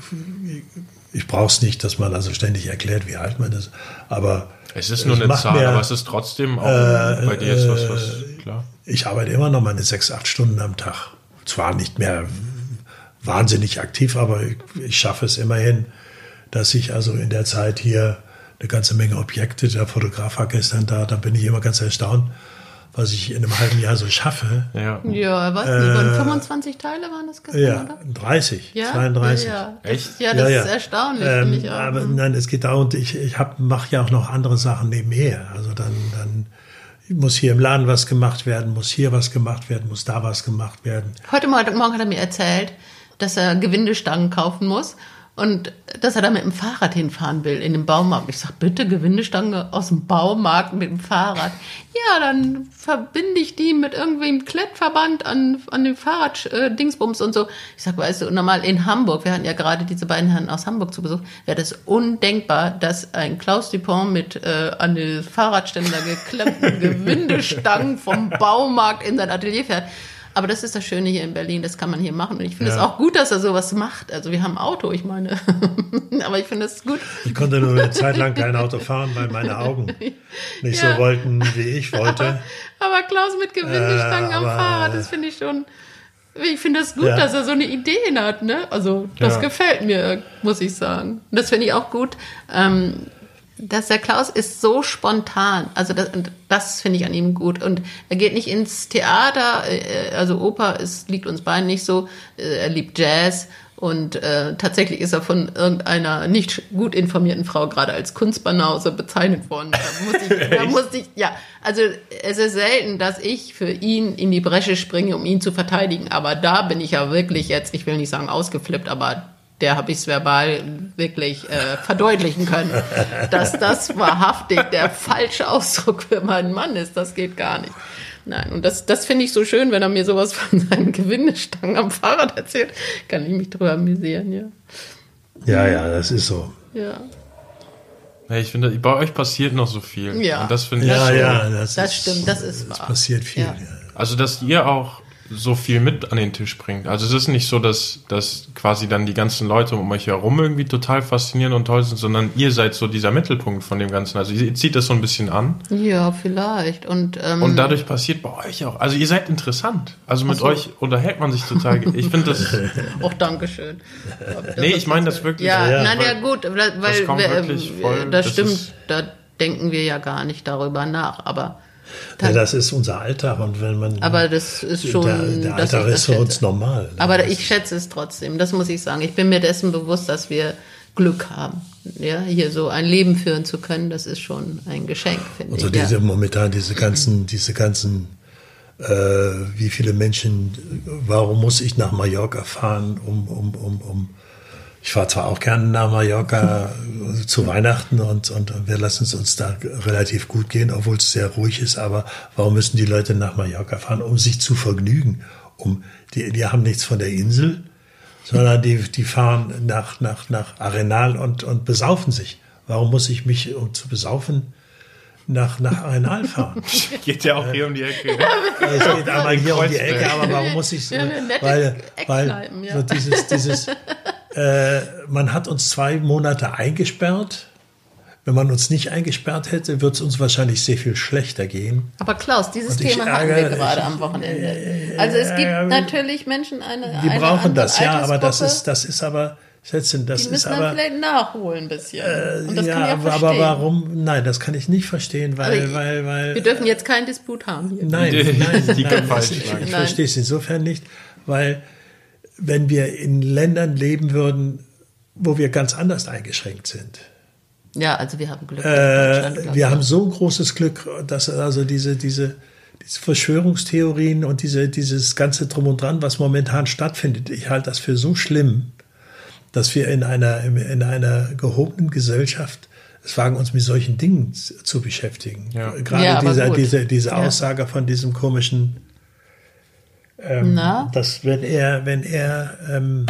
ich brauche es nicht, dass man also ständig erklärt, wie alt man ist, aber Es ist nur eine macht Zahl, mir- aber es ist trotzdem auch äh, bei dir jetzt was, was, klar. ich arbeite immer noch meine sechs, acht Stunden am Tag. Zwar nicht mehr wahnsinnig aktiv, aber ich, ich schaffe es immerhin, dass ich also in der Zeit hier eine ganze Menge Objekte, der Fotograf war gestern da, da bin ich immer ganz erstaunt, was ich in einem halben Jahr so schaffe. Ja. Ja, weiß nicht, waren fünfundzwanzig Teile waren das gestern, Ja, oder? dreißig, Ja, zweiunddreißig. Ja, ja. Echt? Ja, das Ja, ja. ist erstaunlich, Ähm, finde ich auch. aber nein, es geht darum, ich, ich mache ja auch noch andere Sachen nebenher. Also dann, dann muss hier im Laden was gemacht werden, muss hier was gemacht werden, muss da was gemacht werden. Heute Morgen hat er mir erzählt, dass er Gewindestangen kaufen muss und dass er da mit dem Fahrrad hinfahren will in den Baumarkt. Ich sage, bitte Gewindestange aus dem Baumarkt mit dem Fahrrad. Ja, dann verbinde ich die mit irgendwem Klettverband an, an dem Fahrrad äh, Dingsbums und so. Ich sage, weißt du, normal in Hamburg, wir hatten ja gerade diese beiden Herren aus Hamburg zu Besuch, wäre das undenkbar, dass ein Klaus Dupont mit äh, an den Fahrradständer geklemmten Gewindestangen vom Baumarkt in sein Atelier fährt. Aber das ist das Schöne hier in Berlin, das kann man hier machen. Und ich finde es Ja. auch gut, dass er sowas macht. Also wir haben ein Auto, ich meine. Aber ich finde es gut. Ich konnte nur eine Zeit lang kein Auto fahren, weil meine Augen nicht Ja. so wollten, wie ich wollte. Aber Klaus mit Gewindestangen Äh, am aber- Fahrrad, das finde ich schon... Ich finde es gut, Ja. dass er so eine Ideen hat, ne? Also das Ja. gefällt mir, muss ich sagen. Und das finde ich auch gut. Ähm, dass der Klaus ist so spontan. Also das, und das finde ich an ihm gut. Und er geht nicht ins Theater, äh, also Oper ist, liegt uns beiden nicht so. Äh, Er liebt Jazz. Und äh, tatsächlich ist er von irgendeiner nicht gut informierten Frau gerade als Kunstbanause bezeichnet worden. Da musste ich, da musste ich, ja, also es ist selten, dass ich für ihn in die Bresche springe, um ihn zu verteidigen. Aber da bin ich ja wirklich jetzt, ich will nicht sagen ausgeflippt, aber der habe ich es verbal wirklich äh, verdeutlichen können, dass das wahrhaftig der falsche Ausdruck für meinen Mann ist. Das geht gar nicht. Nein, und das, das finde ich so schön, wenn er mir sowas von seinen Gewindestangen am Fahrrad erzählt, kann ich mich drüber amüsieren, ja. Ja, ja, das ist so. Ja. Ja, ich finde, bei euch passiert noch so viel. Ja. Und das finde ich Ja, so, ja, das, Das ist, stimmt, das ist es wahr. passiert viel. Ja. Ja. Also, dass ihr auch so viel mit an den Tisch bringt. Also es ist nicht so, dass, dass quasi dann die ganzen Leute um euch herum irgendwie total faszinierend und toll sind, sondern ihr seid so dieser Mittelpunkt von dem Ganzen. Also ihr zieht das so ein bisschen an. Ja, vielleicht. Und, ähm, Und dadurch passiert bei euch auch. Also ihr seid interessant. Also mit Ach so. euch unterhält man sich total. Ich finde das... auch Dankeschön. Nee, ich meine das wirklich. Ja, Ja, nein, weil- ja gut, weil, weil kommt wir, wirklich äh, voll- das, das stimmt, ist- da denken wir ja gar nicht darüber nach, aber Ja, das ist unser Alltag und wenn man aber das ist schon, der, der dass Alltag ich ist das für uns schätze. normal. Aber Das ich schätze es trotzdem, das muss ich sagen. Ich bin mir dessen bewusst, dass wir Glück haben, ja, hier so ein Leben führen zu können. Das ist schon ein Geschenk, finde Also ich. diese Ja. momentan diese ganzen, diese ganzen, äh, wie viele Menschen, warum muss ich nach Mallorca fahren, um, um, um, um ich fahre zwar auch gerne nach Mallorca zu Weihnachten und, und, und wir lassen es uns da relativ gut gehen, obwohl es sehr ruhig ist, aber warum müssen die Leute nach Mallorca fahren, um sich zu vergnügen? Um, die, die haben nichts von der Insel, sondern die, die fahren nach, nach, nach Arenal und, und besaufen sich. Warum muss ich mich, um zu besaufen, nach, nach Arenal fahren? Geht ja auch hier um die Ecke. Es geht einmal hier um die Kreuzberg. Ecke, aber warum muss ich Ja, eine nette weil, weil Eckkneipen, ja. so dieses, dieses äh, man hat uns zwei Monate eingesperrt. Wenn man uns nicht eingesperrt hätte, würde es uns wahrscheinlich sehr viel schlechter gehen. Aber Klaus, dieses Und ich Thema hatten ärgere- wir gerade ich- am Wochenende. Also es gibt ja, natürlich Menschen, eine Die eine brauchen andere das, ja, aber das Altersgruppe, ist, das ist aber, Schätzchen, das die ist müssen dann aber, vielleicht nachholen ein bisschen. Und das ja, kann ich auch aber, verstehen. aber warum? Nein, das kann ich nicht verstehen, weil, Aber weil, weil. Wir dürfen jetzt keinen Disput haben hier. Nein, Die- nein, die nein, falsch ich, ich schlagen. verstehe es insofern nicht, weil wenn wir in Ländern leben würden, wo wir ganz anders eingeschränkt sind. Ja, also wir haben Glück. in Äh, Deutschland, glaub wir ich. haben so großes Glück, dass also diese, diese, diese Verschwörungstheorien und diese, dieses ganze Drum und Dran, was momentan stattfindet, ich halte das für so schlimm, dass wir in einer, in einer gehobenen Gesellschaft es wagen, uns mit solchen Dingen zu zu beschäftigen. Ja. Gerade Ja, aber dieser, gut. diese, diese Ja. Aussage von diesem komischen, ähm, Na? dass wenn er, wenn er ähm,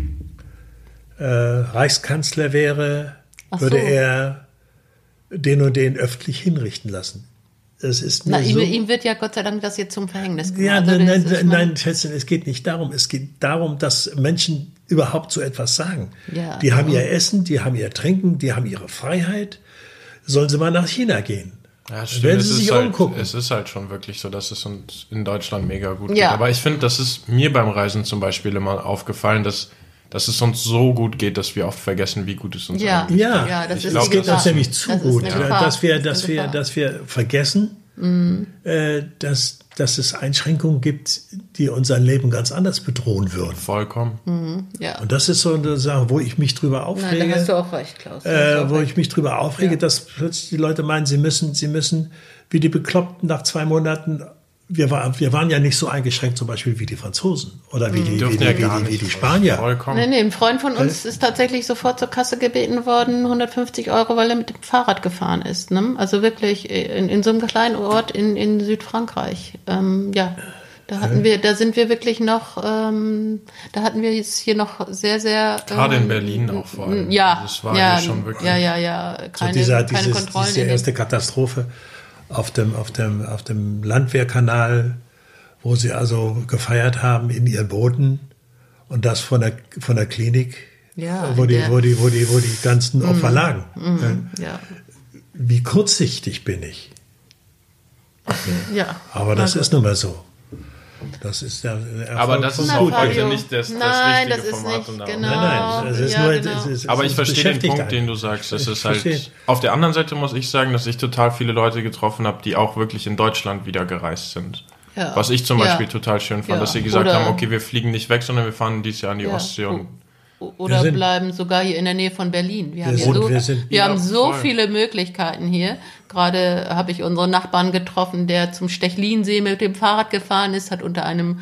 äh, Reichskanzler wäre, Ach würde so. er den und den öffentlich hinrichten lassen. Das ist Na, mir ihm, so, ihm wird ja Gott sei Dank das jetzt zum Verhängnis gemacht. ja, Also nein, das nein, ist nein, mal- nein, Schätzchen, es geht nicht darum. Es geht darum, dass Menschen überhaupt so etwas sagen. Ja, die haben mhm. ihr Essen, die haben ihr Trinken, die haben ihre Freiheit. Sollen sie mal nach China gehen? Ja, stimmt. Werden es Sie ist sich halt, umgucken. Es ist halt schon wirklich so, dass es uns in Deutschland mega gut geht. Ja. Aber ich finde, das ist mir beim Reisen zum Beispiel immer aufgefallen, dass, dass es uns so gut geht, dass wir oft vergessen, wie gut es uns Ja. eigentlich geht. Ja, Ja, das Ich ist glaub, die es geht das uns Gefahr. nämlich zu Das ist gut, eine äh, Gefahr. dass wir, Das ist dass eine wir, Gefahr. dass wir vergessen, äh, dass, dass es Einschränkungen gibt, die unser Leben ganz anders bedrohen würden. Vollkommen. Ja. Und das ist so eine Sache, wo ich mich drüber Nein, aufrege. da hast du auch recht, Klaus. Da hast du äh, auch wo recht. ich mich drüber aufrege, Ja. dass plötzlich die Leute meinen, sie müssen, sie müssen, wie die Bekloppten nach zwei Monaten, wir, war, wir waren ja nicht so eingeschränkt zum Beispiel wie die Franzosen oder wie die, wie Dürfen die, ja wie gar die, wie nicht. die Spanier. Vollkommen. Nee, nee, ein Freund von uns ist tatsächlich sofort zur Kasse gebeten worden, hundertfünfzig Euro, weil er mit dem Fahrrad gefahren ist. Ne? Also wirklich in, in so einem kleinen Ort in, in Südfrankreich. Ähm, ja, da hatten wir, da sind wir wirklich noch, ähm, da hatten wir jetzt hier noch sehr, sehr. Gerade in ähm, Berlin auch vor allem. Ja, Das war ja, hier schon wirklich. ja, ja, ja, So keine, dieser, keine dieses, Kontrollen. diese in den- erste Katastrophe auf dem, auf dem, auf dem Landwehrkanal, wo sie also gefeiert haben in ihren Booten und das von der, von der Klinik, Ja, wo, die, der- wo, die, wo, die, wo die ganzen Opfer lagen. ja, Wie kurzsichtig bin ich? ja. Aber das Na ist nun mal so. Das ist der der Erfolg Aber das von ist Na, auch Putin. heute Fabio. nicht das, das Nein, richtige das ist Format. nicht, und da- genau. Nein, nein, es ist Ja, nur, genau. es ist, Aber es ich verstehe den beschäftigt Punkt, einen. den du sagst. Das Ich ist halt. verstehe. Auf der anderen Seite muss ich sagen, dass ich total viele Leute getroffen habe, die auch wirklich in Deutschland wieder gereist sind. Ja. Was ich zum Ja. Beispiel total schön fand, Ja. dass sie gesagt Oder- haben, okay, wir fliegen nicht weg, sondern wir fahren dieses Jahr an die Ja. Ostsee und Oder sind, bleiben sogar hier in der Nähe von Berlin. Wir haben, wir hier sind, so, wir sind, wir ja, haben so voll. viele Möglichkeiten hier. Gerade habe ich unseren Nachbarn getroffen, der zum Stechlinsee mit dem Fahrrad gefahren ist, hat unter einem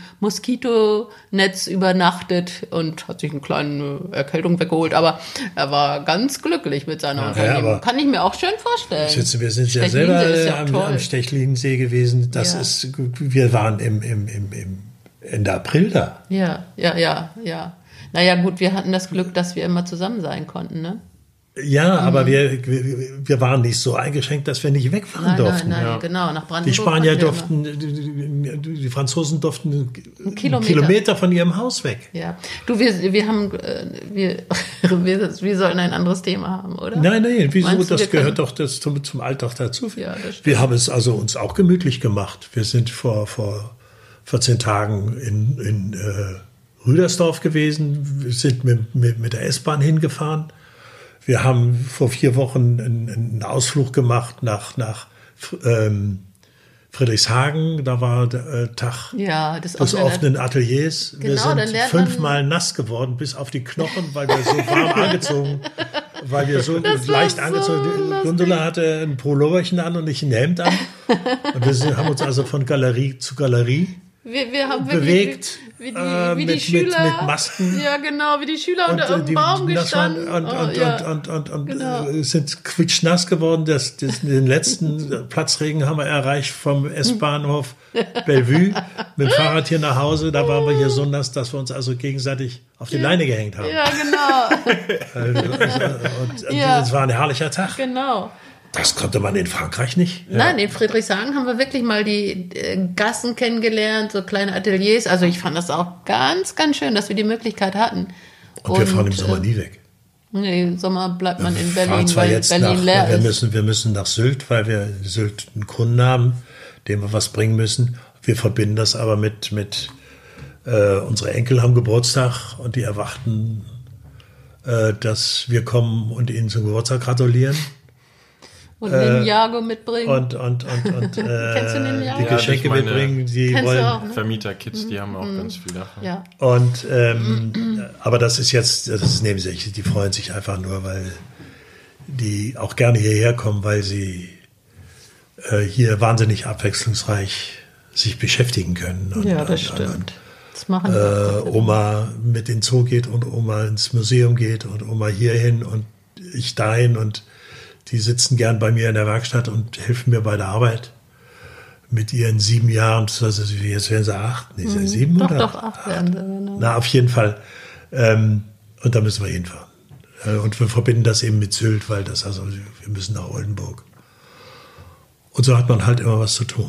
Moskitonetz übernachtet und hat sich eine kleine Erkältung weggeholt. Aber er war ganz glücklich mit seiner Ja, Unternehmung. aber Kann ich mir auch schön vorstellen. Jetzt, wir sind ja Stechlinsee selber ist ja am, toll. am Stechlinsee gewesen. Das Ja. ist, wir waren im, im, im, im Ende April da. Ja, ja, ja, ja. Naja, gut, wir hatten das Glück, dass wir immer zusammen sein konnten, ne? Ja, mhm. aber wir, wir, wir waren nicht so eingeschränkt, dass wir nicht wegfahren Nein, durften. nein, nein, Ja. genau, nach Brandenburg. Die Spanier konnten wir immer. durften, die, die Franzosen durften einen Kilometer. Kilometer von ihrem Haus weg. Ja, du, wir, wir haben, äh, wir, wir, wir sollten ein anderes Thema haben, oder? Nein, nein, wieso? Meinst du, das wir gehört können- doch das zum, zum Alltag dazu. Ja, das stimmt. Wir haben es also uns auch gemütlich gemacht. Wir sind vor, vor vierzehn Tagen in, in äh, Rüdersdorf gewesen. Wir sind mit, mit, mit der S-Bahn hingefahren. Wir haben vor vier Wochen einen, einen Ausflug gemacht nach, nach ähm, Friedrichshagen. Da war der äh, Tag Ja, das des offene- offenen Ateliers. Wir Genau, dann sind lernt man- fünfmal nass geworden, bis auf die Knochen, weil wir so warm angezogen, weil wir so Das war leicht so angezogen. Die lustig. Gundula hatte ein Pulloverchen an und ich ein Hemd an. Und wir sind, haben uns also von Galerie zu Galerie Wir, wir haben wirklich, bewegt, wie, wie die, äh, wie die mit- Schüler, mit- mit Masken. Ja, genau, wie die Schüler und unter äh, irgendeinem die Baum nass waren gestanden. und, Oh, und, ja. und, und, und, und Genau. äh, sind quitschnass geworden. Das, das, den letzten Platzregen haben wir erreicht vom S-Bahnhof Bellevue mit dem Fahrrad hier nach Hause. Da waren wir hier so nass, dass wir uns also gegenseitig auf die Leine gehängt haben. Ja, genau, Also, und, und Ja. es war ein herrlicher Tag. genau. Das konnte man in Frankreich nicht. Nein, in Friedrichshagen haben wir wirklich mal die äh, Gassen kennengelernt, so kleine Ateliers. Also ich fand das auch ganz, ganz schön, dass wir die Möglichkeit hatten. Und, wir fahren im Sommer äh, nie weg. Nee, im Sommer bleibt man in Wir fahren Berlin, zwar weil jetzt Berlin nach, leer wir ist. müssen, wir müssen nach Sylt, weil wir in Sylt einen Kunden haben, dem wir was bringen müssen. Wir verbinden das aber mit, mit äh, unsere Enkel haben Geburtstag und die erwarten, äh, dass wir kommen und ihnen zum Geburtstag gratulieren. Und Ninjago mitbringen. Und, und, und, und äh, Kennst du Ninjago? die Ja, Geschenke durch meine- mitbringen, die Kennst du wollen. auch, ne? Vermieterkids, die haben auch ganz viel davon. Ja. Und ähm, aber das ist jetzt, das ist nebensächlich. Die freuen sich einfach nur, weil die auch gerne hierher kommen, weil sie äh, hier wahnsinnig abwechslungsreich sich beschäftigen können. Und, Ja, das und, stimmt. Das machen Und, wir. äh, Oma mit in den Zoo geht und Oma ins Museum geht und Oma hierhin und ich dahin und die sitzen gern bei mir in der Werkstatt und helfen mir bei der Arbeit. Mit ihren sieben Jahren, also jetzt werden sie acht, nee, mhm. sieben Doch, oder? doch, acht werden sie. Genau. Na, auf jeden Fall. Ähm, und da müssen wir hinfahren. Äh, und wir verbinden das eben mit Sylt, weil das also, wir müssen nach Oldenburg. Und so hat man halt immer was zu tun.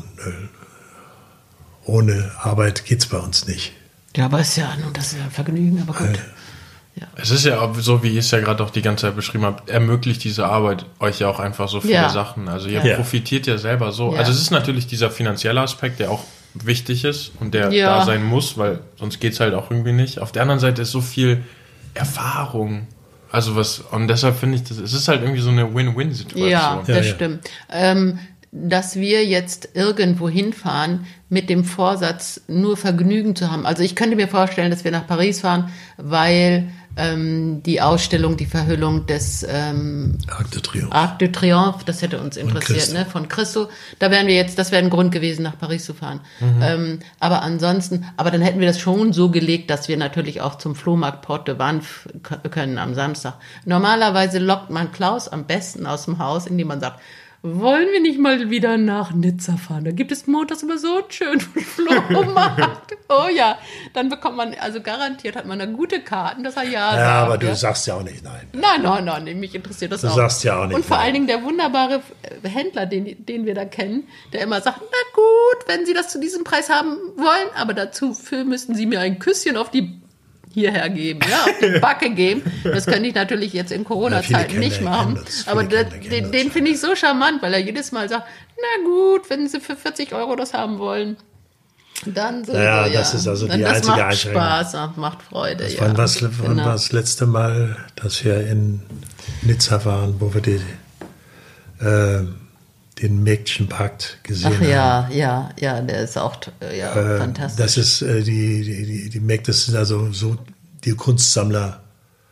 Ohne Arbeit geht's bei uns nicht. Ja, aber ist ja, nun, das ist ja ein Vergnügen, aber gut. Ja. Es ist ja auch so, wie ihr es ja gerade auch die ganze Zeit beschrieben habt, ermöglicht diese Arbeit euch ja auch einfach so viele Ja. Sachen. Also ihr Ja. profitiert ja selber so. Ja. Also es ist natürlich dieser finanzielle Aspekt, der auch wichtig ist und der Ja. da sein muss, weil sonst geht's halt auch irgendwie nicht. Auf der anderen Seite ist so viel Erfahrung. Also was, und deshalb finde ich, das, es ist halt irgendwie so eine Win-Win-Situation. Ja, das Ja, ja. stimmt. Ähm, dass wir jetzt irgendwo hinfahren mit dem Vorsatz, nur Vergnügen zu haben. Also ich könnte mir vorstellen, dass wir nach Paris fahren, weil ähm, die Ausstellung, die Verhüllung des ähm, Arc de Triomphe. Arc de Triomphe, das hätte uns interessiert, Christo. ne? Von Christo. Da wären wir jetzt, das wäre ein Grund gewesen, nach Paris zu fahren. Mhm. Ähm, aber ansonsten, aber dann hätten wir das schon so gelegt, dass wir natürlich auch zum Flohmarkt Porte de Vanves können am Samstag. Normalerweise lockt man Klaus am besten aus dem Haus, indem man sagt, wollen wir nicht mal wieder nach Nizza fahren? Da gibt es montags immer so einen schönen Flohmarkt. Oh ja, dann bekommt man, also garantiert hat man da gute Karten, dass er ja sagt. Ja, aber du ja. sagst ja auch nicht nein. Nein, nein, nein, nee, mich interessiert das Du auch. sagst ja auch nicht Und vor nein. allen Dingen der wunderbare Händler, den, den wir da kennen, der immer sagt, na gut, wenn Sie das zu diesem Preis haben wollen, aber dazu für müssten Sie mir ein Küsschen auf die hierher geben, ja, auf die Backe geben. Das könnte ich natürlich jetzt in Corona-Zeiten Kinder nicht machen. kennen das, viele Aber Kinder das, kennen den, das, den ja. finde ich so charmant, weil er jedes Mal sagt, na gut, wenn Sie für vierzig Euro das haben wollen, dann so. Ja, so, das ist also dann, die das einzige macht Einschränkung. Spaß, macht Freude. Das ja. wann was, wann Genau. war das letzte Mal, dass wir in Nizza waren, wo wir die, äh, den Mägdchenpakt gesehen Ach haben. ja, ja, ja, der ist auch äh, ja, Äh, fantastisch. Das ist äh, die, die, die, die Mägde sind also so die Kunstsammler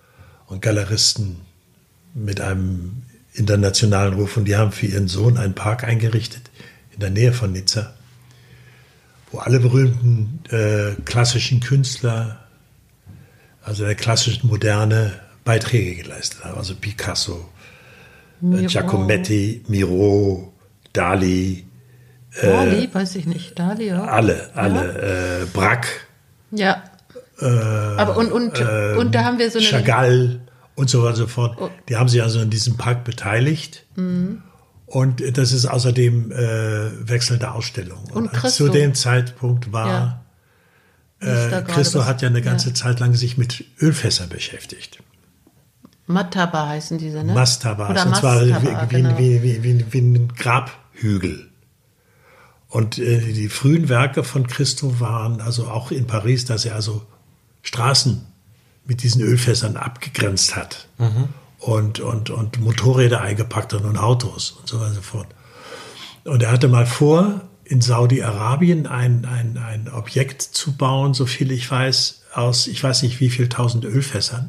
und Galeristen mit einem internationalen Ruf. Und die haben für ihren Sohn einen Park eingerichtet in der Nähe von Nizza, wo alle berühmten äh, klassischen Künstler, also der klassischen Moderne, Beiträge geleistet haben. Also Picasso, äh, Giacometti, Miro, Dali. Äh, Dali, weiß ich nicht. Dali, ja. Alle, alle. Ja. Äh, Braque. Ja. Äh, Aber und, und, äh, und da haben wir so eine... Chagall und so weiter und so fort. Oh. Die haben sich also in diesem Park beteiligt. Mhm. Und das ist außerdem äh, wechselnde Ausstellung. Und, und zu dem Zeitpunkt war, ja. äh, Christo was, hat ja eine ganze ja. Zeit lang sich mit Ölfässern beschäftigt. Mastaba heißen diese, ne? Mastaba. Oder und zwar Mastaba, wie, genau. wie, wie, wie, wie ein Grabhügel. Und äh, die frühen Werke von Christo waren also auch in Paris, dass er also Straßen mit diesen Ölfässern abgegrenzt hat. Mhm. Und, und, und Motorräder eingepackt hat und Autos und so weiter und so fort. Und er hatte mal vor, in Saudi-Arabien ein, ein, ein Objekt zu bauen, so viel ich weiß, aus, ich weiß nicht wie viel tausend Ölfässern,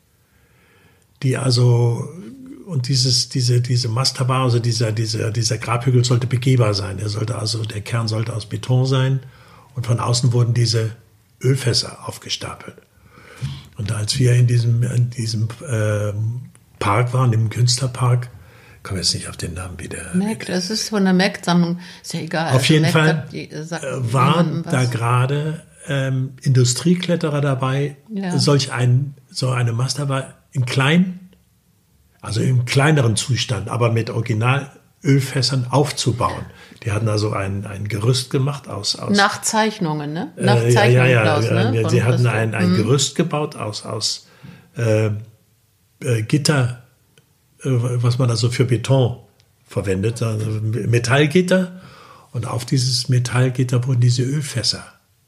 die also, und dieses, diese, diese Mastaba, also dieser, dieser, dieser Grabhügel sollte begehbar sein. Er sollte also, der Kern sollte aus Beton sein und von außen wurden diese Ölfässer aufgestapelt. Und als wir in diesem, in diesem, ähm, Park waren, im Künstlerpark. Ich komme jetzt nicht auf den Namen wieder. Mac, das ist von der Mac-Sammlung, ist ja egal. Auf jeden Mac Fall sagt, sagt waren da gerade ähm, Industriekletterer dabei, ja. solch ein, so eine Mastaba in klein, also im kleineren Zustand, aber mit Originalölfässern aufzubauen. Die hatten also ein, ein Gerüst gemacht aus... aus Nach Zeichnungen, ne? Nach äh, Zeichnungen, ja, ja, Klaus, ja, ne? ja, sie hatten Christo. ein, ein mhm. Gerüst gebaut aus... aus äh, Gitter, was man also für Beton verwendet, also Metallgitter. Und auf dieses Metallgitter wurden diese Ölfässer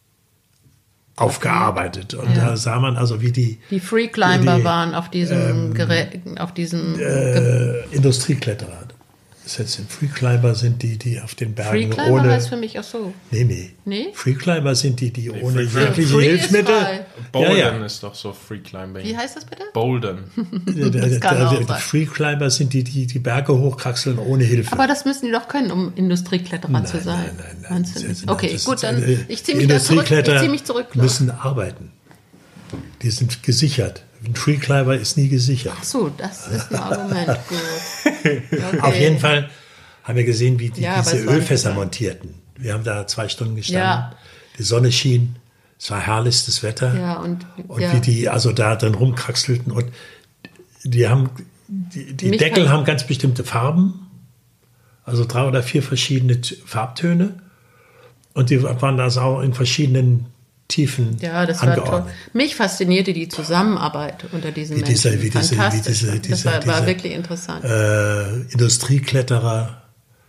aufgearbeitet. Und ja. da sah man also, wie die... Die Freeclimber die, waren auf diesem ähm, Gerät, auf diesem... Äh, Industriekletterer. Das heißt, Freeclimber sind die, die auf den Bergen Freeclimber ohne... heißt für mich auch so. Nee, nee. Nee? Freeclimber sind die, die ohne jegliche Free Hilfsmittel... Bouldern ja, ja. ist doch so Freeclimbing. Wie heißt das bitte? Bouldern. Das kann auch sein. Freeclimber sind die, die die Berge hochkraxeln ohne Hilfe. Aber das müssen die doch können, um Industriekletterer nein, zu sein. Nein, nein, nein. nein. nein okay, das gut, dann eine, ich ziehe mich, da zurück. Ich zieh mich zurück. Klar. Müssen arbeiten. Die sind gesichert. Ein Freeclimber ist nie gesichert. Ach so, das ist ein Argument. Gut. Okay. Auf jeden Fall haben wir gesehen, wie die ja, diese Ölfässer montierten. Wir haben da zwei Stunden gestanden. Ja. Die Sonne schien. Es war herrlichstes Wetter. Ja, und, und ja. wie die also da drin rumkraxelten. Und die haben, die, die Deckel kann... haben ganz bestimmte Farben. Also drei oder vier verschiedene Farbtöne. Und die waren also auch in verschiedenen Tiefen ja, das angeordnet. War toll. Mich faszinierte die Zusammenarbeit unter diesen wie dieser, Menschen. wie diese, Fantastisch. Wie diese, das dieser, war, dieser, war wirklich interessant. Äh, Industriekletterer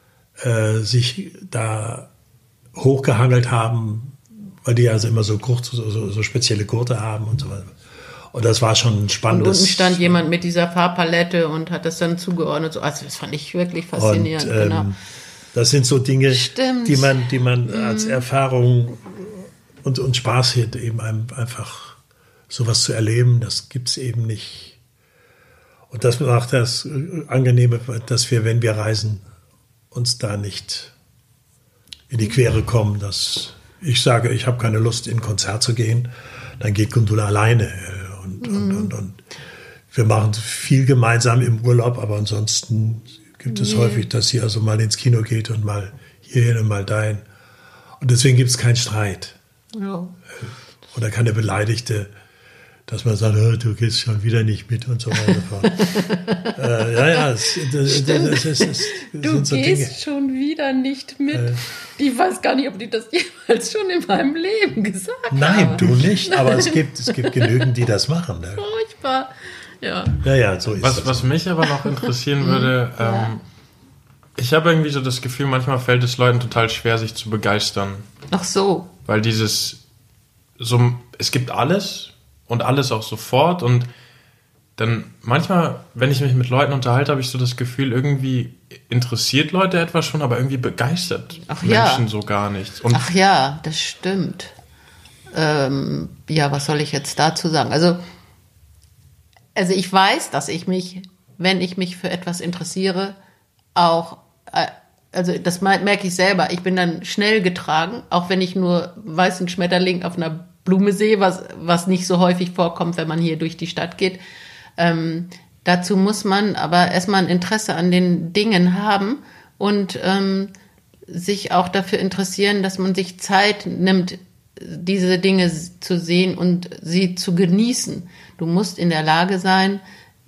äh, sich da hochgehangelt haben, weil die also immer so, kurz, so, so, so spezielle Gurte haben und so weiter. Und das war schon ein spannendes... Und unten stand jemand mit dieser Farbpalette und hat das dann zugeordnet. So, also das fand ich wirklich faszinierend. Und, ähm, genau. Das sind so Dinge, Stimmt. die man, die man mhm. als Erfahrung und, und Spaß hat, eben einfach sowas zu erleben. Das gibt es eben nicht. Und das macht das Angenehme, dass wir, wenn wir reisen, uns da nicht in die Quere kommen, dass ich sage, ich habe keine Lust, in ein Konzert zu gehen, dann geht Gundula alleine. Und, mhm. und, und, und wir machen viel gemeinsam im Urlaub, aber ansonsten gibt es nee. häufig, dass sie also mal ins Kino geht und mal hierhin und mal dahin. Und deswegen gibt es keinen Streit. Ja. Oder keine Beleidigte, dass man sagt, oh, du gehst schon wieder nicht mit und so weiter. äh, ja, ja, das, das, das, das, das, das du sind so gehst Dinge. schon wieder nicht mit. Äh, ich weiß gar nicht, ob die das jemals schon in meinem Leben gesagt nein, haben. Nein, du nicht, aber es gibt, es gibt genügend, die das machen. Ne? Furchtbar. Ja. Ja, ja, so ist was, das. Was mich aber noch interessieren würde, ja. ähm, ich habe irgendwie so das Gefühl, manchmal fällt es Leuten total schwer, sich zu begeistern. Ach so. Weil dieses, so, es gibt alles und alles auch sofort und dann manchmal, wenn ich mich mit Leuten unterhalte, habe ich so das Gefühl, irgendwie interessiert Leute etwas schon, aber irgendwie begeistert Ach Menschen ja. so gar nichts. Und Ach ja, das stimmt. Ähm, ja, was soll ich jetzt dazu sagen? Also Also ich weiß, dass ich mich, wenn ich mich für etwas interessiere, auch, also das merke ich selber, ich bin dann schnell getragen, auch wenn ich nur weißen Schmetterling auf einer Blume sehe, was, was nicht so häufig vorkommt, wenn man hier durch die Stadt geht. Ähm, dazu muss man aber erstmal ein Interesse an den Dingen haben und ähm, sich auch dafür interessieren, dass man sich Zeit nimmt, diese Dinge zu sehen und sie zu genießen. Du musst in der Lage sein,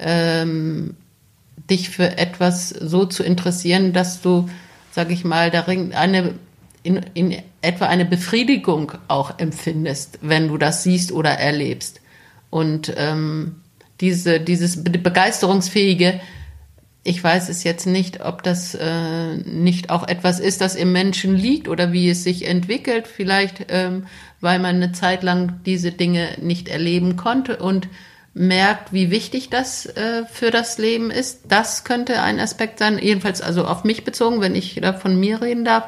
ähm, dich für etwas so zu interessieren, dass du, sag ich mal, darin eine, in, in etwa eine Befriedigung auch empfindest, wenn du das siehst oder erlebst. Und ähm, diese, dieses Begeisterungsfähige, ich weiß es jetzt nicht, ob das äh, nicht auch etwas ist, das im Menschen liegt oder wie es sich entwickelt. Vielleicht, ähm, weil man eine Zeit lang diese Dinge nicht erleben konnte und merkt, wie wichtig das äh, für das Leben ist. Das könnte ein Aspekt sein, jedenfalls also auf mich bezogen, wenn ich da von mir reden darf.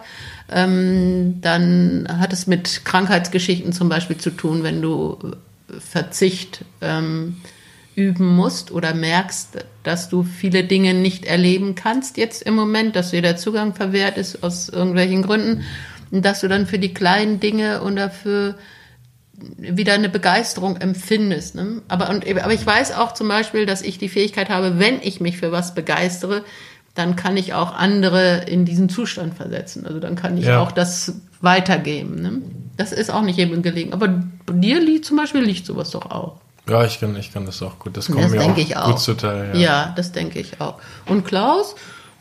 Ähm, dann hat es mit Krankheitsgeschichten zum Beispiel zu tun, wenn du Verzicht ähm, üben musst oder merkst, dass du viele Dinge nicht erleben kannst jetzt im Moment, dass dir der Zugang verwehrt ist aus irgendwelchen Gründen, und dass du dann für die kleinen Dinge und dafür wieder eine Begeisterung empfindest. Ne? Aber, und, aber ich weiß auch zum Beispiel, dass ich die Fähigkeit habe, wenn ich mich für was begeistere, dann kann ich auch andere in diesen Zustand versetzen. Also dann kann ich ja auch das weitergeben. Ne? Das ist auch nicht jedem gelegen. Aber dir liegt zum Beispiel liegt sowas doch auch. Ja, ich kann, ich kann das auch gut. Das kommt das mir auch, ich auch gut zuteil. Ja. ja, das denke ich auch. Und Klaus?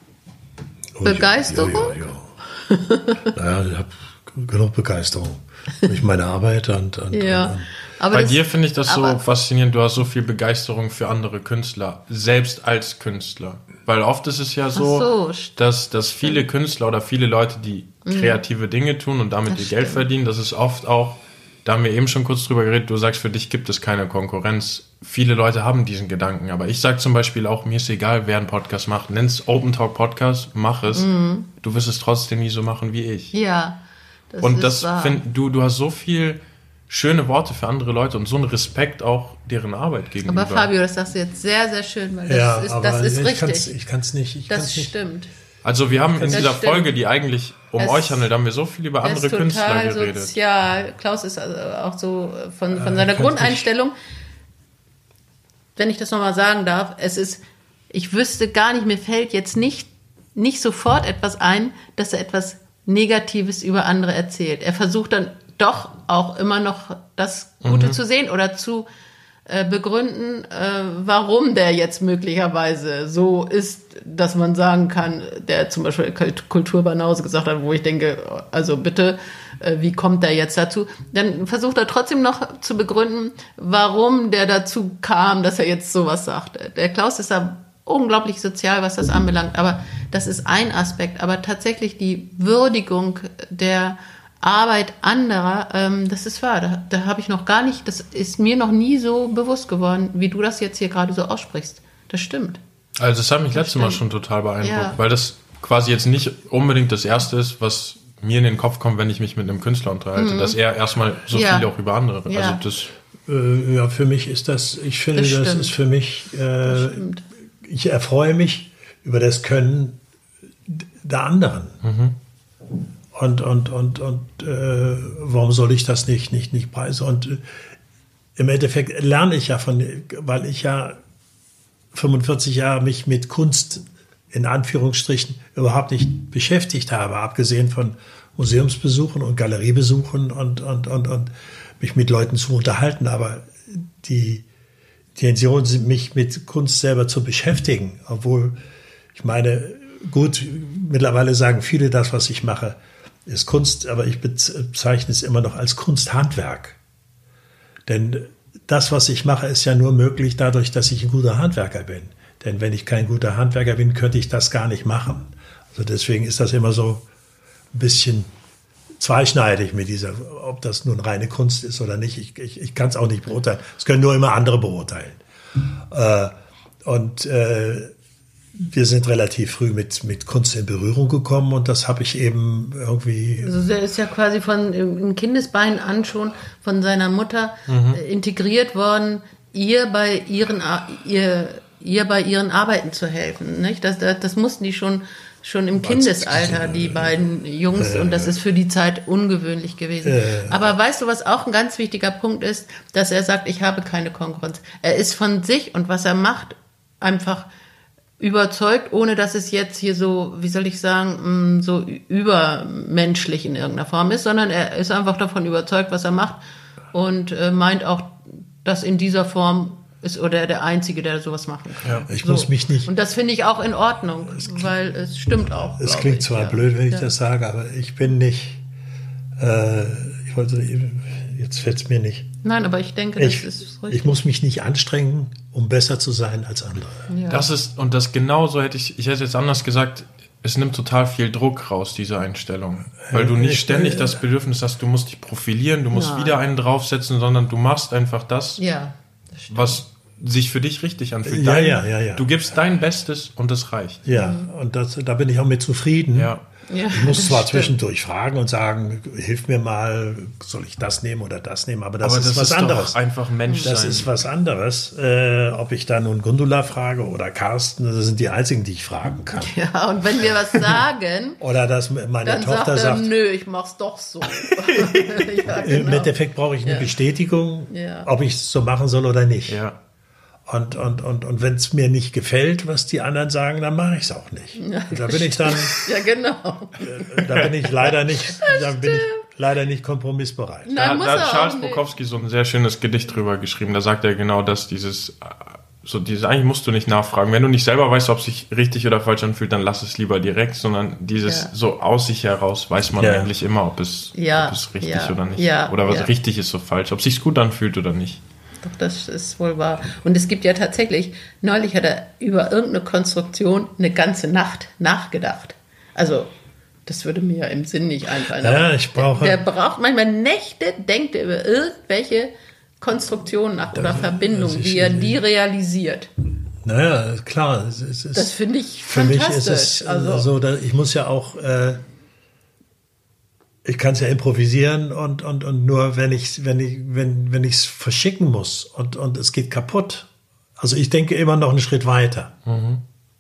Oh, Begeisterung? Ja, ja, ja. Naja, ich habe genug Begeisterung durch meine Arbeit. Und, und, ja. und, und. Aber Bei das, dir finde ich das so aber, faszinierend. Du hast so viel Begeisterung für andere Künstler, selbst als Künstler. Weil oft ist es ja so, so dass, dass viele Künstler oder viele Leute, die kreative mhm. Dinge tun und damit ihr Geld verdienen, das ist oft auch, da haben wir eben schon kurz drüber geredet, du sagst, für dich gibt es keine Konkurrenz. Viele Leute haben diesen Gedanken, aber ich sage zum Beispiel auch, mir ist egal, wer einen Podcast macht. Nenn es Open Talk Podcast, mach es. Mhm. Du wirst es trotzdem nie so machen wie ich. Ja, das und ist das wahr. Find, du, du hast so viel schöne Worte für andere Leute und so einen Respekt auch deren Arbeit gegenüber. Aber Fabio, das sagst du jetzt sehr, sehr schön, weil das ja, ist, aber das ist ich richtig. Kann's, ich kann es nicht. Ich das kann's nicht. stimmt. Also wir haben in das dieser stimmt. Folge, die eigentlich um es, euch handelt, haben wir so viel über andere Künstler geredet. Sozial. Klaus ist also auch so von, von seiner Grundeinstellung, wenn ich das nochmal sagen darf, es ist, ich wüsste gar nicht, mir fällt jetzt nicht, nicht sofort etwas ein, dass er etwas Negatives über andere erzählt. Er versucht dann doch auch immer noch das Gute mhm. zu sehen oder zu äh, begründen, äh, warum der jetzt möglicherweise so ist, dass man sagen kann, der zum Beispiel Kulturbanause gesagt hat, wo ich denke, also bitte, äh, wie kommt der jetzt dazu? Dann versucht er trotzdem noch zu begründen, warum der dazu kam, dass er jetzt sowas sagt. Der Klaus ist da unglaublich sozial, was das anbelangt, aber das ist ein Aspekt. Aber tatsächlich die Würdigung der Arbeit anderer, ähm, das ist wahr, da, da habe ich noch gar nicht, das ist mir noch nie so bewusst geworden, wie du das jetzt hier gerade so aussprichst. Das stimmt. Also das hat mich das letztes Mal schon total beeindruckt, ja. weil das quasi jetzt nicht unbedingt das Erste ist, was mir in den Kopf kommt, wenn ich mich mit einem Künstler unterhalte, mhm. dass er erstmal so ja. viel auch über andere, ja. also das... Äh, ja, für mich ist das, ich finde, das, das ist für mich, äh, ich erfreue mich über das Können der anderen. Mhm. Und, und, und, und äh, warum soll ich das nicht, nicht, nicht preisen? Und äh, im Endeffekt lerne ich ja von, weil ich ja fünfundvierzig Jahre mich mit Kunst in Anführungsstrichen überhaupt nicht beschäftigt habe, abgesehen von Museumsbesuchen und Galeriebesuchen und, und, und, und mich mit Leuten zu unterhalten. Aber die Intention, mich mit Kunst selber zu beschäftigen, obwohl ich meine, gut, mittlerweile sagen viele, das, was ich mache, ist Kunst, aber ich bezeichne es immer noch als Kunsthandwerk. Denn das, was ich mache, ist ja nur möglich dadurch, dass ich ein guter Handwerker bin. Denn wenn ich kein guter Handwerker bin, könnte ich das gar nicht machen. Also deswegen ist das immer so ein bisschen zweischneidig mit dieser, ob das nun reine Kunst ist oder nicht. Ich, ich, ich kann es auch nicht beurteilen. Das können nur immer andere beurteilen. Äh, und äh, wir sind relativ früh mit, mit Kunst in Berührung gekommen und das habe ich eben irgendwie... Also er ist ja quasi von im Kindesbein an schon von seiner Mutter mhm. integriert worden ihr bei ihren, ihr, ihr bei ihren Arbeiten zu helfen. Nicht? Das, das, das mussten die schon, schon im Kindesalter, die beiden Jungs, und das ist für die Zeit ungewöhnlich gewesen. Aber weißt du, was auch ein ganz wichtiger Punkt ist, dass er sagt, ich habe keine Konkurrenz. Er ist von sich und was er macht, einfach überzeugt, ohne dass es jetzt hier so, wie soll ich sagen, so übermenschlich in irgendeiner Form ist, sondern er ist einfach davon überzeugt, was er macht und meint auch, dass in dieser Form ist oder der Einzige, der sowas machen kann. Ja, ich so. muss mich nicht... Und das finde ich auch in Ordnung, es weil es stimmt auch. Es klingt ich, zwar ja. blöd, wenn ich ja. das sage, aber ich bin nicht... Äh, ich wollte... Jetzt fällt es mir nicht. Nein, aber ich denke, ich, das ist richtig. Ich muss mich nicht anstrengen, um besser zu sein als andere. Ja. Das ist, und das genauso hätte ich, ich hätte jetzt anders gesagt, es nimmt total viel Druck raus, diese Einstellung. Weil du nicht ständig das Bedürfnis hast, du musst dich profilieren, du musst Nein. wieder einen draufsetzen, sondern du machst einfach das, Ja, das stimmt. was sich für dich richtig anfühlt. Ja, Dein, ja, ja, ja. Du gibst dein Bestes und das reicht. Ja, und das, da bin ich auch mit zufrieden. Ja. Ja, Ich muss das zwar stimmt. zwischendurch fragen und sagen, hilf mir mal, soll ich das nehmen oder das nehmen, aber das Aber ist das was ist anderes. doch einfach Mensch Das sein. ist was anderes. Äh, ob ich da nun Gundula frage oder Carsten, das sind die einzigen, die ich fragen kann. Ja, und wenn wir was sagen, Oder dass meine dann Tochter sagt er, sagt, nö, ich mach's doch so. Ja, im genau. Endeffekt brauche ich eine Ja. Bestätigung, Ja. ob ich es so machen soll oder nicht. Ja. Und, und, und, und wenn es mir nicht gefällt, was die anderen sagen, dann mache ich es auch nicht. Da bin ich dann, Ja, genau. da bin ich leider nicht, da bin ich leider nicht kompromissbereit. Nein, Da, muss da er hat auch Charles nicht. Bukowski so ein sehr schönes Gedicht drüber geschrieben. Da sagt er genau das, dieses, so dieses, eigentlich musst du nicht nachfragen. Wenn du nicht selber weißt, ob es sich richtig oder falsch anfühlt, dann lass es lieber direkt, sondern dieses Ja. so aus sich heraus weiß man Ja. eigentlich immer, ob es, Ja, ob es richtig ja, oder nicht. ja, oder was ja. richtig ist, so falsch. Ob es sich gut anfühlt oder nicht. Doch, das ist wohl wahr. Und es gibt ja tatsächlich, neulich hat er über irgendeine Konstruktion eine ganze Nacht nachgedacht. Also, das würde mir ja im Sinn nicht einfallen. Ja, Aber ich brauche- Der, der braucht manchmal Nächte, denkt er über irgendwelche Konstruktionen nach oder Verbindungen, also ich- wie er die realisiert. Naja, klar. Es, es ist, Das finde ich für mich fantastisch. ist es also, so, da, ich muss ja auch, äh, ich kann es ja improvisieren und, und, und nur wenn ich wenn ich wenn wenn ich es verschicken muss und und es geht kaputt. Also ich denke immer noch einen Schritt weiter. Mhm.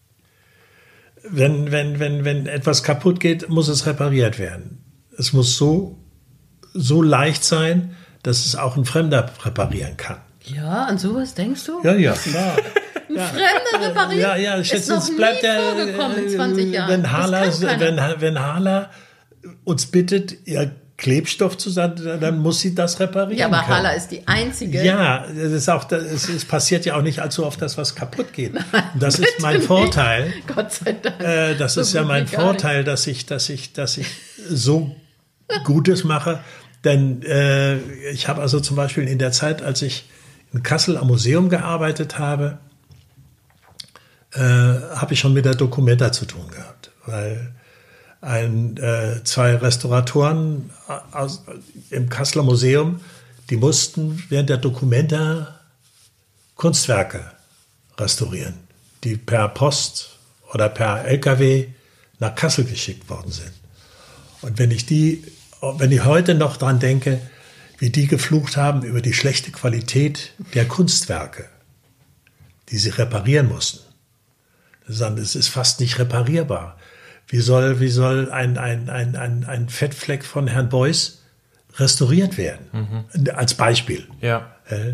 Wenn wenn wenn wenn etwas kaputt geht, muss es repariert werden. Es muss so so leicht sein, dass es auch ein Fremder reparieren kann. ja, an sowas denkst du? Ja, ja, klar. Ein Fremder repariert? Ja, ja, ich ist schätze, noch es bleibt nie der, vorgekommen in zwanzig Jahren. wenn Das Hala, kann keiner. wenn, wenn Hala uns bittet, ihr Klebstoff zu sein, dann muss sie das reparieren Ja, aber können. Hala ist die einzige. Ja, das ist auch, das, es, es passiert ja auch nicht allzu oft, dass was kaputt geht. Und das ist bitte mein nicht. Vorteil. Gott sei Dank. Äh, das So ist ja gut mein wie gar Vorteil, dass ich, dass ich, dass ich so Gutes mache. Denn äh, ich habe also zum Beispiel in der Zeit, als ich in Kassel am Museum gearbeitet habe, äh, habe ich schon mit der Documenta zu tun gehabt, weil ein, äh, zwei Restauratoren aus, im Kasseler Museum, die mussten während der Documenta Kunstwerke restaurieren, die per Post oder per L K W nach Kassel geschickt worden sind. Und wenn ich die, wenn ich heute noch dran denke, wie die geflucht haben über die schlechte Qualität der Kunstwerke, die sie reparieren mussten. Es ist fast nicht reparierbar. Wie soll, wie soll ein, ein, ein, ein, ein Fettfleck von Herrn Beuys restauriert werden? Mhm. Als Beispiel. Ja.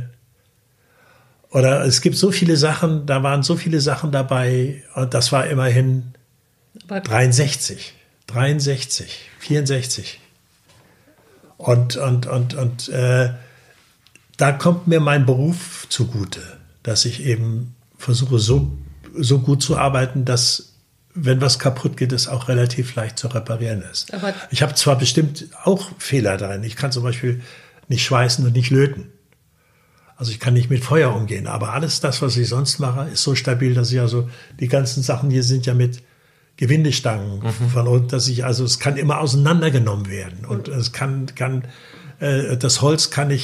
Oder es gibt so viele Sachen, da waren so viele Sachen dabei, und das war immerhin Aber dreiundsechzig, dreiundsechzig, vierundsechzig. Und, und, und, und äh, da kommt mir mein Beruf zugute, dass ich eben versuche, so, so gut zu arbeiten, dass, wenn was kaputt geht, es auch relativ leicht zu reparieren ist. Aber ich habe zwar bestimmt auch Fehler darin. Ich kann zum Beispiel nicht schweißen und nicht löten. Also ich kann nicht mit Feuer umgehen. Aber alles das, was ich sonst mache, ist so stabil, dass ich also, die ganzen Sachen hier sind ja mit Gewindestangen mhm. von unten, dass ich, also es kann immer auseinandergenommen werden. Und es kann, kann, äh, das Holz kann ich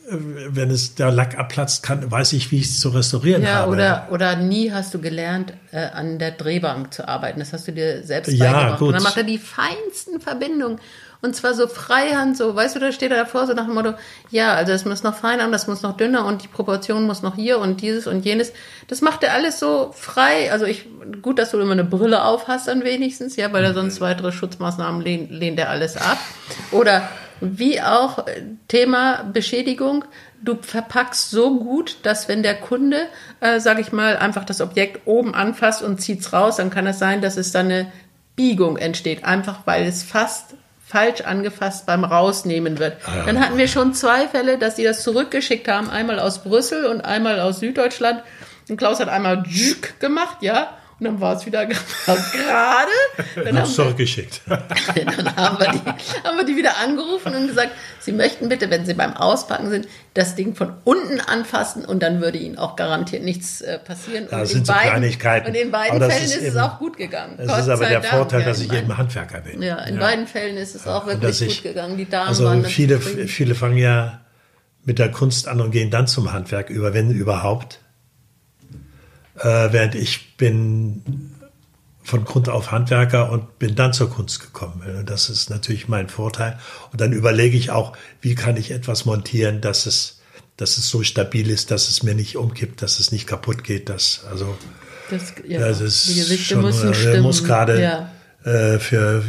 wenn es der Lack abplatzt, kann, weiß ich, wie ich es zu restaurieren ja, habe. Oder, oder nie hast du gelernt, äh, an der Drehbank zu arbeiten. Das hast du dir selbst Ja, beigebracht. gut. Und dann macht er die feinsten Verbindungen. Und zwar so freihand, so, weißt du, da steht er davor, so nach dem Motto, ja, also das muss noch feiner, das muss noch dünner und die Proportion muss noch hier und dieses und jenes. Das macht er alles so frei. Also ich, gut, dass du immer eine Brille auf hast dann wenigstens, ja, weil er sonst weitere Schutzmaßnahmen lehnt, lehnt er alles ab. Oder wie auch Thema Beschädigung, du verpackst so gut, dass wenn der Kunde, äh, sag ich mal, einfach das Objekt oben anfasst und zieht's raus, dann kann es sein, dass es dann eine Biegung entsteht, einfach weil es fast falsch angefasst beim Rausnehmen wird. Ah, ja. Dann hatten wir schon zwei Fälle, dass sie das zurückgeschickt haben, einmal aus Brüssel und einmal aus Süddeutschland. Und Klaus hat einmal Dschück gemacht, ja, und dann war es wieder gerade. Dann haben zurückgeschickt. Wir, dann haben wir, die, haben wir die wieder angerufen und gesagt, sie möchten bitte, wenn sie beim Auspacken sind, das Ding von unten anfassen und dann würde ihnen auch garantiert nichts äh, passieren. Das und sind in so beiden, Kleinigkeiten. Und in beiden aber Fällen ist ist eben, es auch gut gegangen. Es Gott ist aber sei der Dank. Vorteil, Ja, dass ich in eben Handwerker bin. Ja, in ja. beiden Fällen ist es auch Ja, wirklich ich, gut gegangen. Die Damen also waren viele, zufrieden. viele fangen ja mit der Kunst an und gehen dann zum Handwerk über, wenn überhaupt. Äh, während ich bin von Grund auf Handwerker und bin dann zur Kunst gekommen. Das ist natürlich mein Vorteil. Und dann überlege ich auch, wie kann ich etwas montieren, dass es, dass es so stabil ist, dass es mir nicht umkippt, dass es nicht kaputt geht. Dass, also, das, ja, das ist die Gewichte schon, müssen äh, stimmen. muss gerade ja. äh, für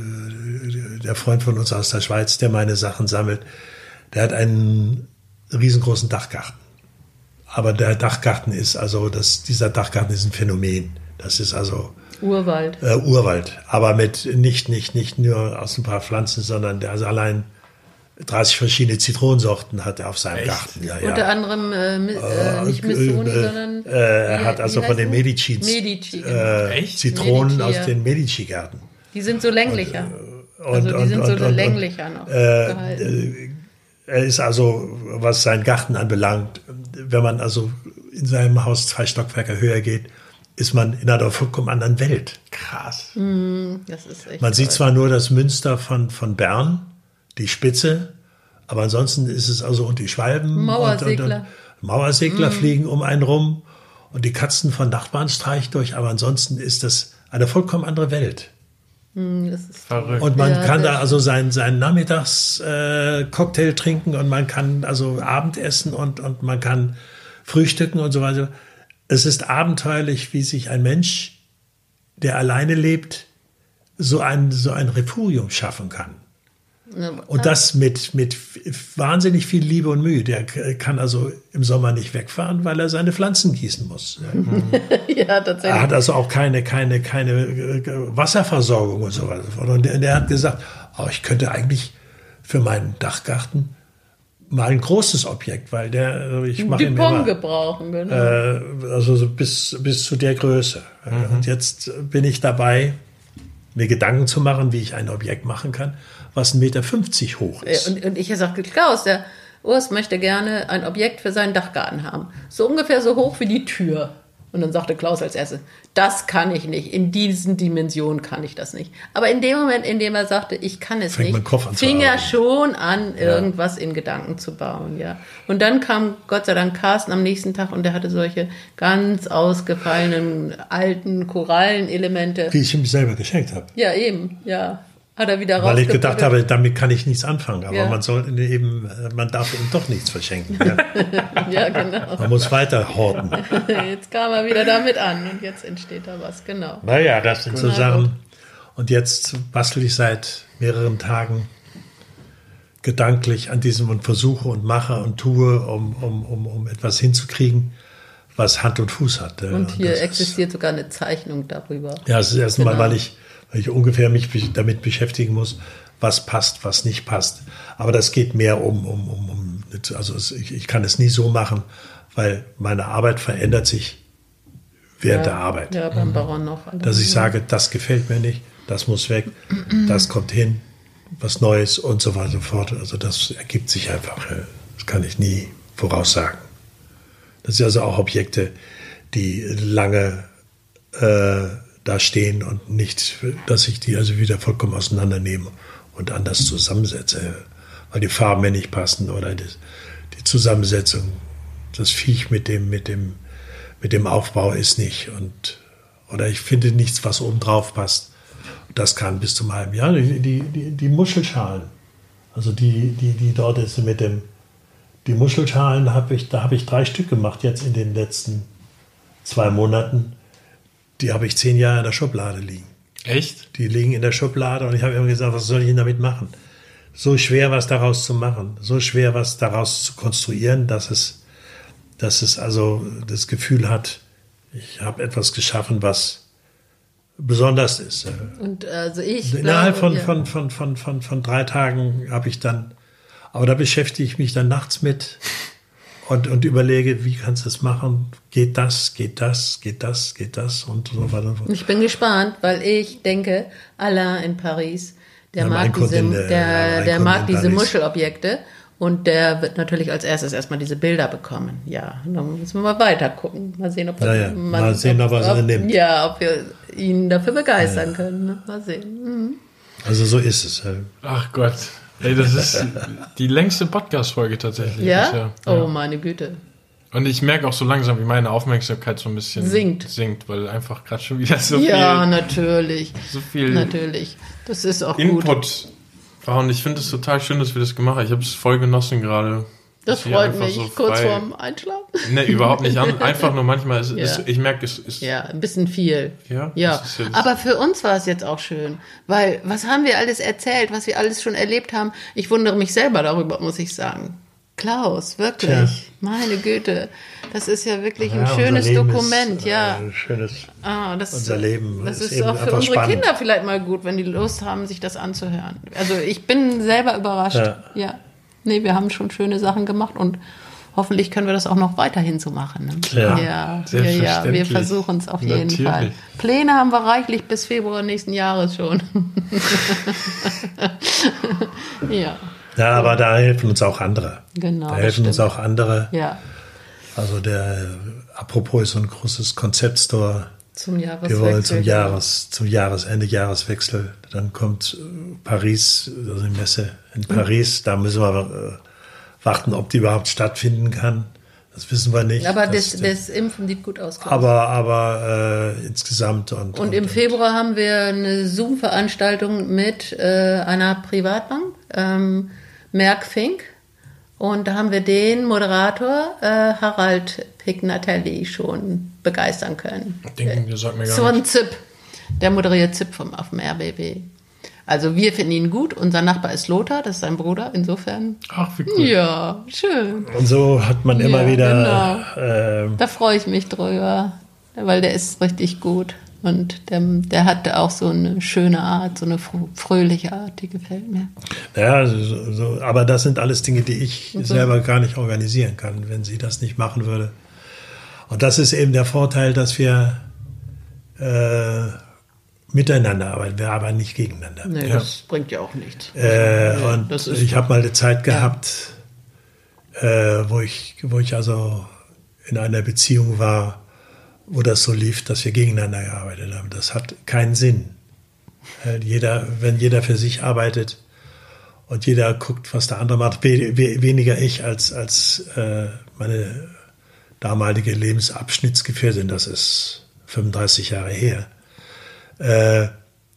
äh, der Freund von uns aus der Schweiz, der meine Sachen sammelt, der hat einen riesengroßen Dachgarten. Aber der Dachgarten ist also, das, dieser Dachgarten ist ein Phänomen. Das ist also Urwald. Äh, Urwald, aber mit nicht, nicht, nicht nur aus ein paar Pflanzen, sondern der also allein dreißig verschiedene Zitronensorten hat er auf seinem Echt? Garten. Ja, ja. Unter anderem äh, äh, nicht Missoni, äh, sondern äh, er wie- hat also wie von den heißen die? Medici, Medici, genau. äh, Echt? Zitronen Medici, aus ja. den Medici-Gärten. Die sind so länglicher. Und, also die und, sind und, so und, und, länglicher noch äh, gehalten. Er ist also, was seinen Garten anbelangt, wenn man also in seinem Haus zwei Stockwerke höher geht, ist man in einer vollkommen anderen Welt. Krass. Das ist echt Man sieht toll. zwar nur das Münster von, von Bern, die Spitze, aber ansonsten ist es also und die Schwalben. Mauersegler. Und, und, und Mauersegler mm. fliegen um einen rum und die Katzen von Nachbarn streichen durch, aber ansonsten ist das eine vollkommen andere Welt. Das ist Verrückt. Und man Ja, kann sehr da also seinen, seinen Nachmittagscocktail äh, Cocktail trinken und man kann also Abendessen und, und man kann frühstücken und so weiter. Es ist abenteuerlich, wie sich ein Mensch, der alleine lebt, so ein, so ein Refugium schaffen kann. Und das mit, mit wahnsinnig viel Liebe und Mühe. Der kann also im Sommer nicht wegfahren, weil er seine Pflanzen gießen muss. ja, tatsächlich. Er hat also auch keine, keine, keine Wasserversorgung und so weiter. Und der, der hat gesagt, oh, ich könnte eigentlich für meinen Dachgarten mal ein großes Objekt, weil der, ich mache ihn Dupont immer, gebrauchen, genau. äh, also so bis, bis zu der Größe. Mhm. Und jetzt bin ich dabei, mir Gedanken zu machen, wie ich ein Objekt machen kann, was ein Meter fünfzig hoch ist. Und, und ich sagte, Klaus, der Urs möchte gerne ein Objekt für seinen Dachgarten haben. So ungefähr so hoch wie die Tür. Und dann sagte Klaus als erstes, das kann ich nicht, in diesen Dimensionen kann ich das nicht. Aber in dem Moment, in dem er sagte, ich kann es Fängt nicht, mein Kopf an zu fing er arbeiten. schon an, irgendwas in Gedanken zu bauen. Ja. Und dann kam Gott sei Dank Carsten am nächsten Tag und der hatte solche ganz ausgefallenen alten Korallenelemente. Die ich ihm selber geschenkt habe. Ja, eben, ja. Hat er wieder Weil ich gedacht rausgebuddelt. habe, damit kann ich nichts anfangen. Aber Ja. man soll eben, man darf eben doch nichts verschenken. Ja. Ja, genau. Man muss weiter horten. Jetzt kam er wieder damit an und jetzt entsteht da was, genau. Naja, das sind so Na Sachen. Und jetzt bastel ich seit mehreren Tagen gedanklich an diesem und versuche und mache und tue, um, um, um, um etwas hinzukriegen, was Hand und Fuß hat. Und hier das existiert sogar eine Zeichnung darüber. Ist, ja, es ist erstmal, Genau. weil ich, weil ich ungefähr mich be- damit beschäftigen muss, was passt, was nicht passt. Aber das geht mehr um, um, um, um also es, ich, ich kann es nie so machen, weil meine Arbeit verändert sich während ja, der Arbeit. Ja, beim Baron noch. Alles. Dass ich sage, das gefällt mir nicht, das muss weg, das kommt hin, was Neues und so weiter und so fort. Also das ergibt sich einfach. Das kann ich nie voraussagen. Das sind also auch Objekte, die lange äh, da stehen und nicht, dass ich die also wieder vollkommen auseinandernehme und anders zusammensetze, weil die Farben mir nicht passen oder das, die Zusammensetzung, das Viech mit dem, mit dem, mit dem Aufbau ist nicht. Und, oder ich finde nichts, was oben drauf passt. Das kann bis zum halben Jahr. Die, die, die, die Muschelschalen, also die, die, die dort ist mit dem, die Muschelschalen habe ich, da habe ich drei Stück gemacht jetzt in den letzten zwei Monaten. Die habe ich zehn Jahre in der Schublade liegen. Echt? Die liegen in der Schublade und ich habe immer gesagt, was soll ich denn damit machen? So schwer, was daraus zu machen, so schwer, was daraus zu konstruieren, dass es, dass es also das Gefühl hat, ich habe etwas geschaffen, was besonders ist. Und also ich Innerhalb glaube, von, ja. von, von, von, von, von drei Tagen habe ich dann, aber da beschäftige ich mich dann nachts mit und, und überlege, wie kannst du das machen? Geht das, geht das, geht das, geht das und so weiter. Ich bin gespannt, weil ich denke, Alain in Paris, der Ja, mag mein diese, Kunde in, äh, der, mein der Kunde mag in diese Paris. Muschelobjekte und der wird natürlich als erstes erstmal diese Bilder bekommen. Ja, dann müssen wir mal weiter gucken. Mal sehen, ob, Ja, ja. man, Mal sehen, ob er es nimmt. Ja, ob wir ihn dafür begeistern können. Ne? Mal sehen. Mhm. Also so ist es. Ach Gott. Ey, das ist die längste Podcast-Folge tatsächlich. Ja? bisher. Oh, meine Güte. Und ich merke auch so langsam, wie meine Aufmerksamkeit so ein bisschen Sinkt. sinkt, weil einfach gerade schon wieder so Ja, viel, natürlich. so viel Natürlich. Das ist auch gut. Input war. Und ich finde es total schön, dass wir das gemacht haben. Ich habe es voll genossen gerade. Das Hier freut einfach mich. so Kurz frei- vorm Einschlafen. Ne, überhaupt nicht an. Einfach nur manchmal, ist, Ja. ist, ich merke, es ist... Ja, ein bisschen viel. Ja, ja. das ist jetzt- Aber für uns war es jetzt auch schön, weil was haben wir alles erzählt, was wir alles schon erlebt haben? Ich wundere mich selber darüber, muss ich sagen. Klaus, wirklich, Tja. meine Güte, das ist ja wirklich Ja, ein unser schönes Leben Dokument, ist, ja. Äh, schönes. Ah, das, unser Leben Das ist ist, eben auch für einfach unsere spannend. Kinder vielleicht mal gut, wenn die Lust haben, sich das anzuhören. Also ich bin selber überrascht. Ja. Ja. Nee, wir haben schon schöne Sachen gemacht und hoffentlich können wir das auch noch weiterhin so machen. Ne? Ja, ja, ja, ja, selbstverständlich. wir versuchen es auf jeden Natürlich. Fall. Pläne haben wir reichlich bis Februar nächsten Jahres schon. ja, Ja, aber da helfen uns auch andere. genau. Da das helfen uns stimmt. auch andere. Ja, Also der, apropos ist so ein großes Konzeptstore. zum Jahreswechsel. Wir wollen zum genau. Jahres, zum Jahresende, Jahreswechsel. Dann kommt äh, Paris, also die Messe in Paris. Da müssen wir äh, warten, ob die überhaupt stattfinden kann. Das wissen wir nicht. Aber das, das, das Impfen sieht gut aus. Klaus. aber aber äh, insgesamt und, Und im Februar haben wir eine Zoom-Veranstaltung mit äh, einer Privatbank, ähm, Merck Fink. Und da haben wir den Moderator äh, Harald Pignatelli schon begeistern können. Den, der sagt mir gar So ein nicht. Zip. Der moderiert Zip vom, auf dem R B B. Also wir finden ihn gut. Unser Nachbar ist Lothar, das ist sein Bruder. Insofern, Ach, wie cool. ja, schön. und so hat man immer Ja, wieder ähm, Da freue ich mich drüber, weil der ist richtig gut. Und der, der hatte auch so eine schöne Art, so eine fr- fröhliche Art, die gefällt mir. ja, so, so, aber das sind alles Dinge, die ich so. selber gar nicht organisieren kann, wenn sie das nicht machen würde. Und das ist eben der Vorteil, dass wir äh, miteinander arbeiten. Wir arbeiten nicht gegeneinander. Nee, Ja. das bringt ja auch nichts. Äh, Ja, und das ist ich doch- habe mal eine Zeit gehabt, äh, wo ich, wo ich also in einer Beziehung war, wo das so lief, dass wir gegeneinander gearbeitet haben. Das hat keinen Sinn. Äh, jeder, wenn jeder für sich arbeitet und jeder guckt, was der andere macht, we, we, weniger ich als, als äh, meine damalige Lebensabschnittsgefährtin, das ist fünfunddreißig Jahre her. Äh,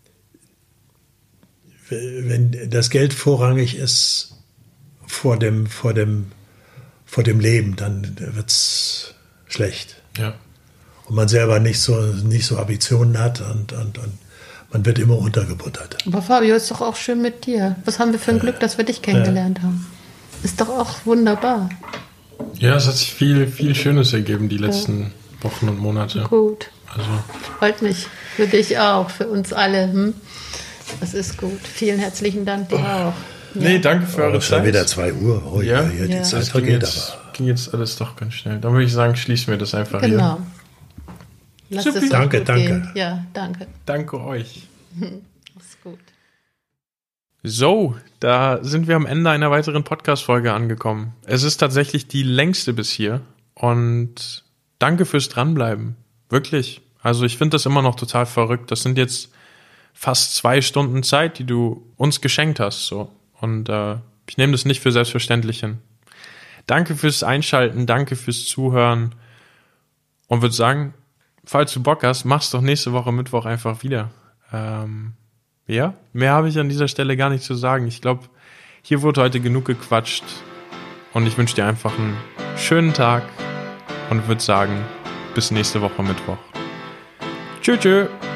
wenn das Geld vorrangig ist vor dem, vor dem, vor dem Leben, dann wird's schlecht. Ja. Und man selber nicht so, nicht so Ambitionen hat und, und, und man wird immer untergebuttert. Aber Fabio, ist doch auch schön mit dir. Was haben wir für ein Glück, dass wir dich kennengelernt haben. Ist doch auch wunderbar. Ja, es hat sich viel, viel Schönes ergeben die letzten Wochen und Monate. Gut. Also, Freut mich. Für dich auch, für uns alle. Hm? Das ist gut. Vielen herzlichen Dank dir auch. nee, danke für Oh, eure es ist schon Zeit. wieder zwei Uhr. Oh, Ja? ja, ja, die Ja. Zeit Das ging vergeht jetzt, aber. ging jetzt alles doch ganz schnell. Dann würde ich sagen, schließen wir das einfach hier. Genau. Lass Supi. es euch Danke, gut danke. gehen. Ja, danke. Danke euch. Ist gut. So, da sind wir am Ende einer weiteren Podcast-Folge angekommen. Es ist tatsächlich die längste bis hier und danke fürs Dranbleiben. Wirklich. Also ich finde das immer noch total verrückt. Das sind jetzt fast zwei Stunden Zeit, die du uns geschenkt hast. So. Und äh, ich nehme das nicht für selbstverständlich hin. danke fürs Einschalten, danke fürs Zuhören und würde sagen, falls du Bock hast, mach's doch nächste Woche Mittwoch einfach wieder. Ähm, ja, mehr habe ich an dieser Stelle gar nicht zu sagen. Ich glaube, hier wurde heute genug gequatscht und ich wünsche dir einfach einen schönen Tag und würde sagen, bis nächste Woche Mittwoch. Tschüss, tschüss.